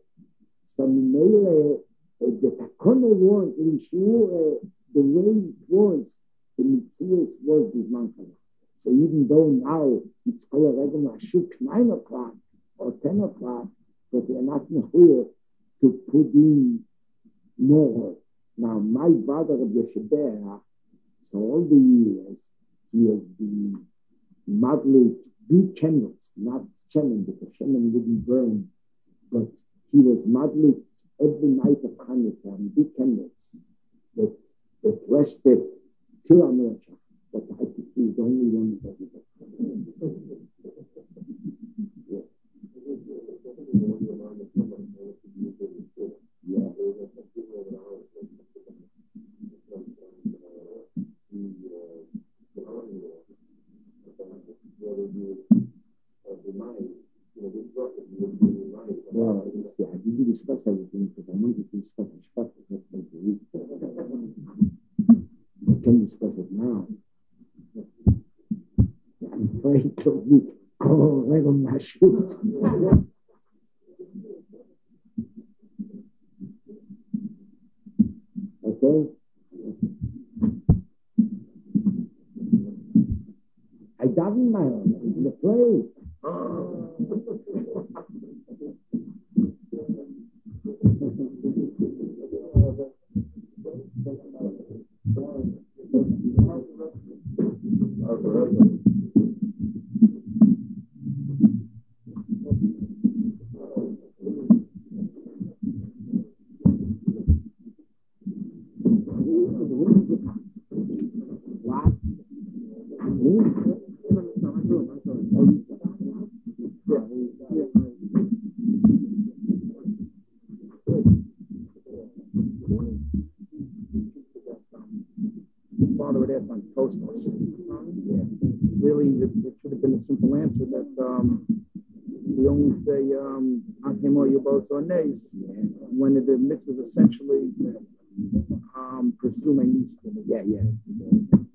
B: the Takone was in Shur, the way it was, the Mitzvah was this man Chazal. So even though now it's called a regular Ashuk 9 o'clock or 10 o'clock, but we are not here to put in more. Now, my father of Yeshua, so all the years, he has been madly big candles, not shemen, because shemen wouldn't burn, but he was madly every night of Hanukkah and big candles that rested till America. But I think he's the only one that does it. Well, I didn't discuss everything because I wanted to discuss the spot. I can discuss it now. I'm afraid to be called Regel Nashuk. Okay? I got in my own, in the place. When the mitzvah is essentially presuming. Yeah.